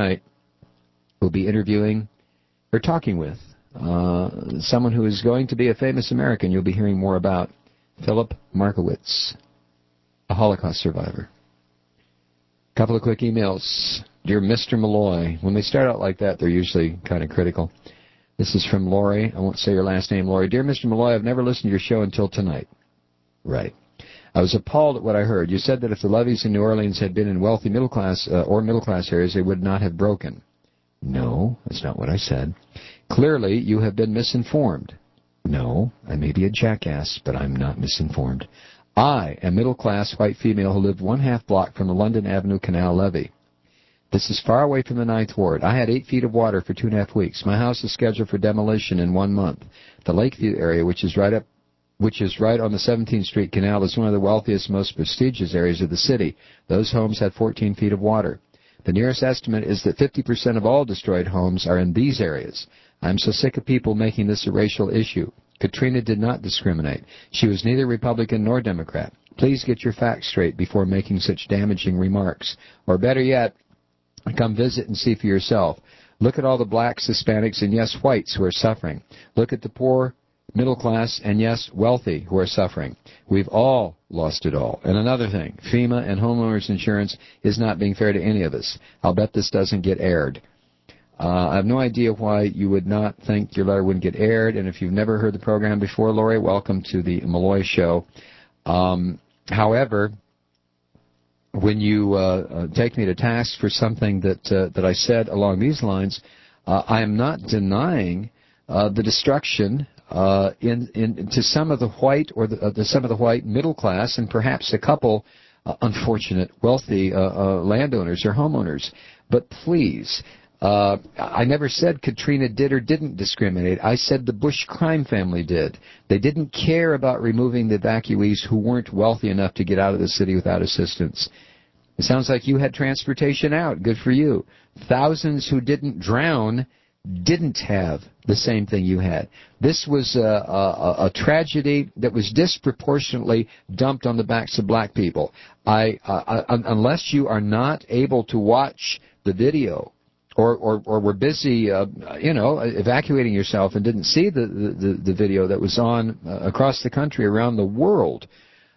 we'll be interviewing or talking with someone who is going to be a famous American you'll be hearing more about, Philip Markowitz, a Holocaust survivor. Couple of quick emails. Dear Mr. Malloy, when they start out like that, they're usually kind of critical. This is from Lori. I won't say your last name, Lori. Dear Mr. Malloy, I've never listened to your show until tonight. Right. I was appalled at what I heard. You said that if the levees in New Orleans had been in wealthy middle class areas, they would not have broken. No, that's not what I said. Clearly, you have been misinformed. No, I may be a jackass, but I'm not misinformed. I am middle-class white female who lived 1/2 block from the London Avenue Canal levee. This is far away from the 9th Ward. I had 8 feet of water for 2.5 weeks. My house is scheduled for demolition in 1 month. The Lakeview area, which is right on the 17th Street Canal, is one of the wealthiest, most prestigious areas of the city. Those homes had 14 feet of water. The nearest estimate is that 50% of all destroyed homes are in these areas. I'm so sick of people making this a racial issue. Katrina did not discriminate. She was neither Republican nor Democrat. Please get your facts straight before making such damaging remarks. Or better yet, come visit and see for yourself. Look at all the blacks, Hispanics, and yes, whites who are suffering. Look at the poor, middle class, and yes, wealthy who are suffering. We've all lost it all. And another thing, FEMA and homeowners insurance is not being fair to any of us. I'll bet this doesn't get aired. I have no idea why you would not think your letter wouldn't get aired, and if you've never heard the program before, Lori, welcome to the Malloy Show. However, when you take me to task for something that I said along these lines, I am not denying the destruction to some of the white or some of the white middle class and perhaps a couple unfortunate wealthy landowners or homeowners. But please. I never said Katrina did or didn't discriminate. I said the Bush crime family did. They didn't care about removing the evacuees who weren't wealthy enough to get out of the city without assistance. It sounds like you had transportation out. Good for you. Thousands who didn't drown didn't have the same thing you had. This was a tragedy that was disproportionately dumped on the backs of black people. Unless you are not able to watch the video, or were busy, evacuating yourself and didn't see the video that was on across the country, around the world,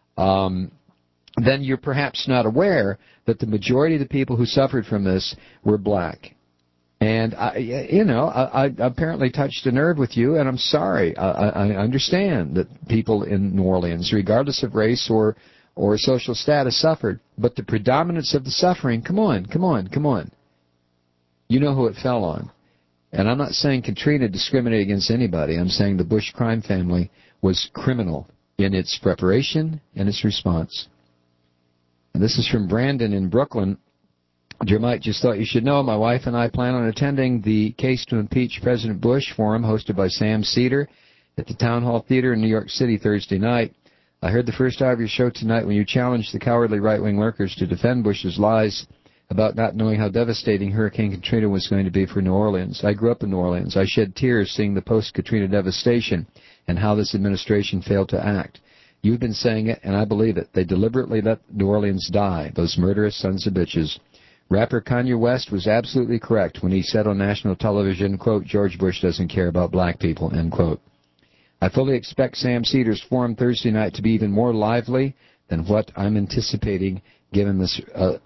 then you're perhaps not aware that the majority of the people who suffered from this were black. And, I apparently touched a nerve with you, and I'm sorry. I understand that people in New Orleans, regardless of race or social status, suffered. But the predominance of the suffering, come on. You know who it fell on. And I'm not saying Katrina discriminated against anybody. I'm saying the Bush crime family was criminal in its preparation and its response. And this is from Brandon in Brooklyn. Dear Mike, just thought you should know, my wife and I plan on attending the Case to Impeach President Bush forum hosted by Sam Cedar at the Town Hall Theater in New York City Thursday night. I heard the first hour of your show tonight when you challenged the cowardly right-wing lurkers to defend Bush's lies about not knowing how devastating Hurricane Katrina was going to be for New Orleans. I grew up in New Orleans. I shed tears seeing the post-Katrina devastation and how this administration failed to act. You've been saying it, and I believe it. They deliberately let New Orleans die, those murderous sons of bitches. Rapper Kanye West was absolutely correct when he said on national television, quote, George Bush doesn't care about black people, end quote. I fully expect Sam Cedar's forum Thursday night to be even more lively than what I'm anticipating given this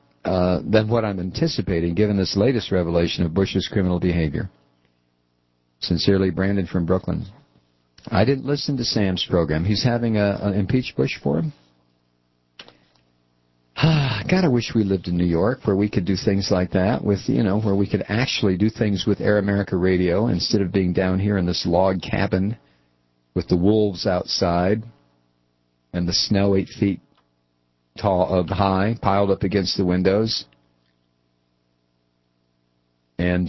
latest revelation of Bush's criminal behavior. Sincerely, Brandon from Brooklyn. I didn't listen to Sam's program. He's having an Impeach Bush forum? God, I wish we lived in New York where we could do things like that, where we could actually do things with Air America Radio instead of being down here in this log cabin with the wolves outside and the snow 8 feet tall, high, piled up against the windows. And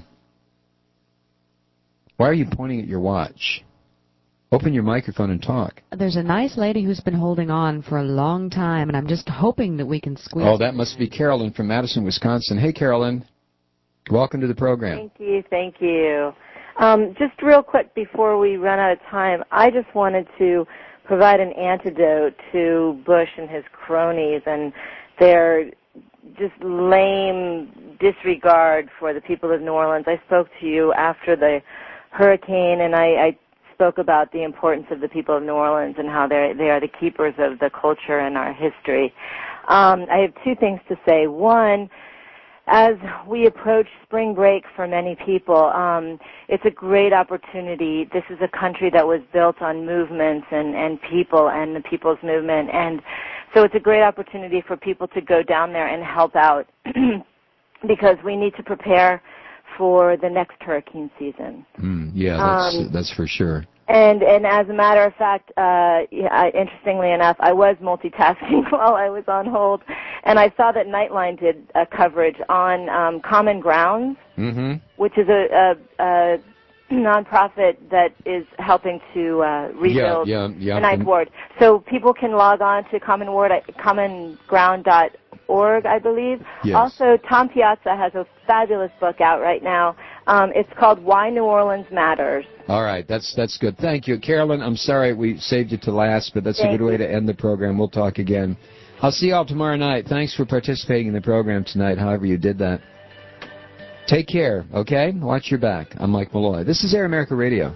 why are you pointing at your watch? Open your microphone and talk. There's a nice lady who's been holding on for a long time, and I'm just hoping that we can squeeze. Oh, that must be Carolyn from Madison, Wisconsin. Hey, Carolyn. Welcome to the program. Thank you. Just real quick before we run out of time, I just wanted to provide an antidote to Bush and his cronies and their just lame disregard for the people of New Orleans. I spoke to you after the hurricane, and I spoke about the importance of the people of New Orleans and how they are the keepers of the culture and our history. I have two things to say. One, as we approach spring break for many people, it's a great opportunity. This is a country that was built on movements and people and the people's movement. And so it's a great opportunity for people to go down there and help out because we need to prepare for the next hurricane season. That's for sure. And as a matter of fact, interestingly enough, I was multitasking while I was on hold, and I saw that Nightline did a coverage on Common Grounds, which is a nonprofit that is helping to rebuild the Ninth Ward. So people can log on to commonground.org, I believe. Yes. Also, Tom Piazza has a fabulous book out right now. It's called Why New Orleans Matters. All right, that's good. Thank you. Carolyn, I'm sorry we saved you to last, but that's a good way to end the program. We'll talk again. I'll see you all tomorrow night. Thanks for participating in the program tonight, however you did that. Take care, okay? Watch your back. I'm Mike Malloy. This is Air America Radio.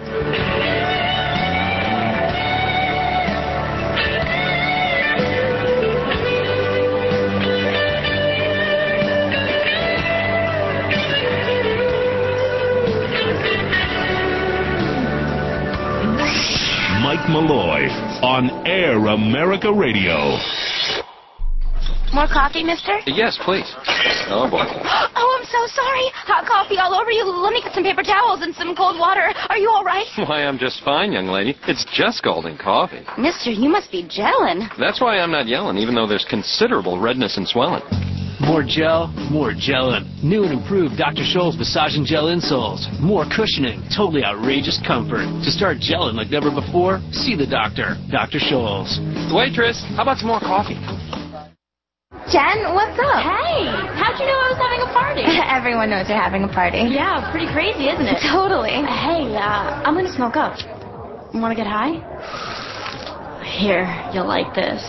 Mike Malloy on Air America Radio. More coffee, mister? Yes, please. Oh, boy. Oh, I'm so sorry. Hot coffee all over you. Let me get some paper towels and some cold water. Are you all right? Why, I'm just fine, young lady. It's just scalding coffee. Mister, you must be gelling. That's why I'm not yelling, even though there's considerable redness and swelling. More gel, more gelling. New and improved Dr. Scholl's massaging gel insoles. More cushioning, totally outrageous comfort. To start gelling like never before, see the doctor, Dr. Scholl's. Waitress, how about some more coffee? Jen, what's up? Hey, how'd you know I was having a party? Everyone knows you're having a party. Yeah, pretty crazy, isn't it? Totally. Hey, I'm gonna smoke up. Wanna get high? Here, you'll like this.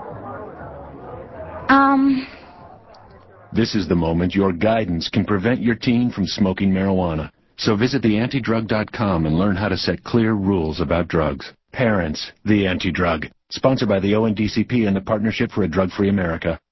This is the moment your guidance can prevent your teen from smoking marijuana. So visit theantidrug.com and learn how to set clear rules about drugs. Parents, the Anti-Drug. Sponsored by the ONDCP and the Partnership for a Drug-Free America.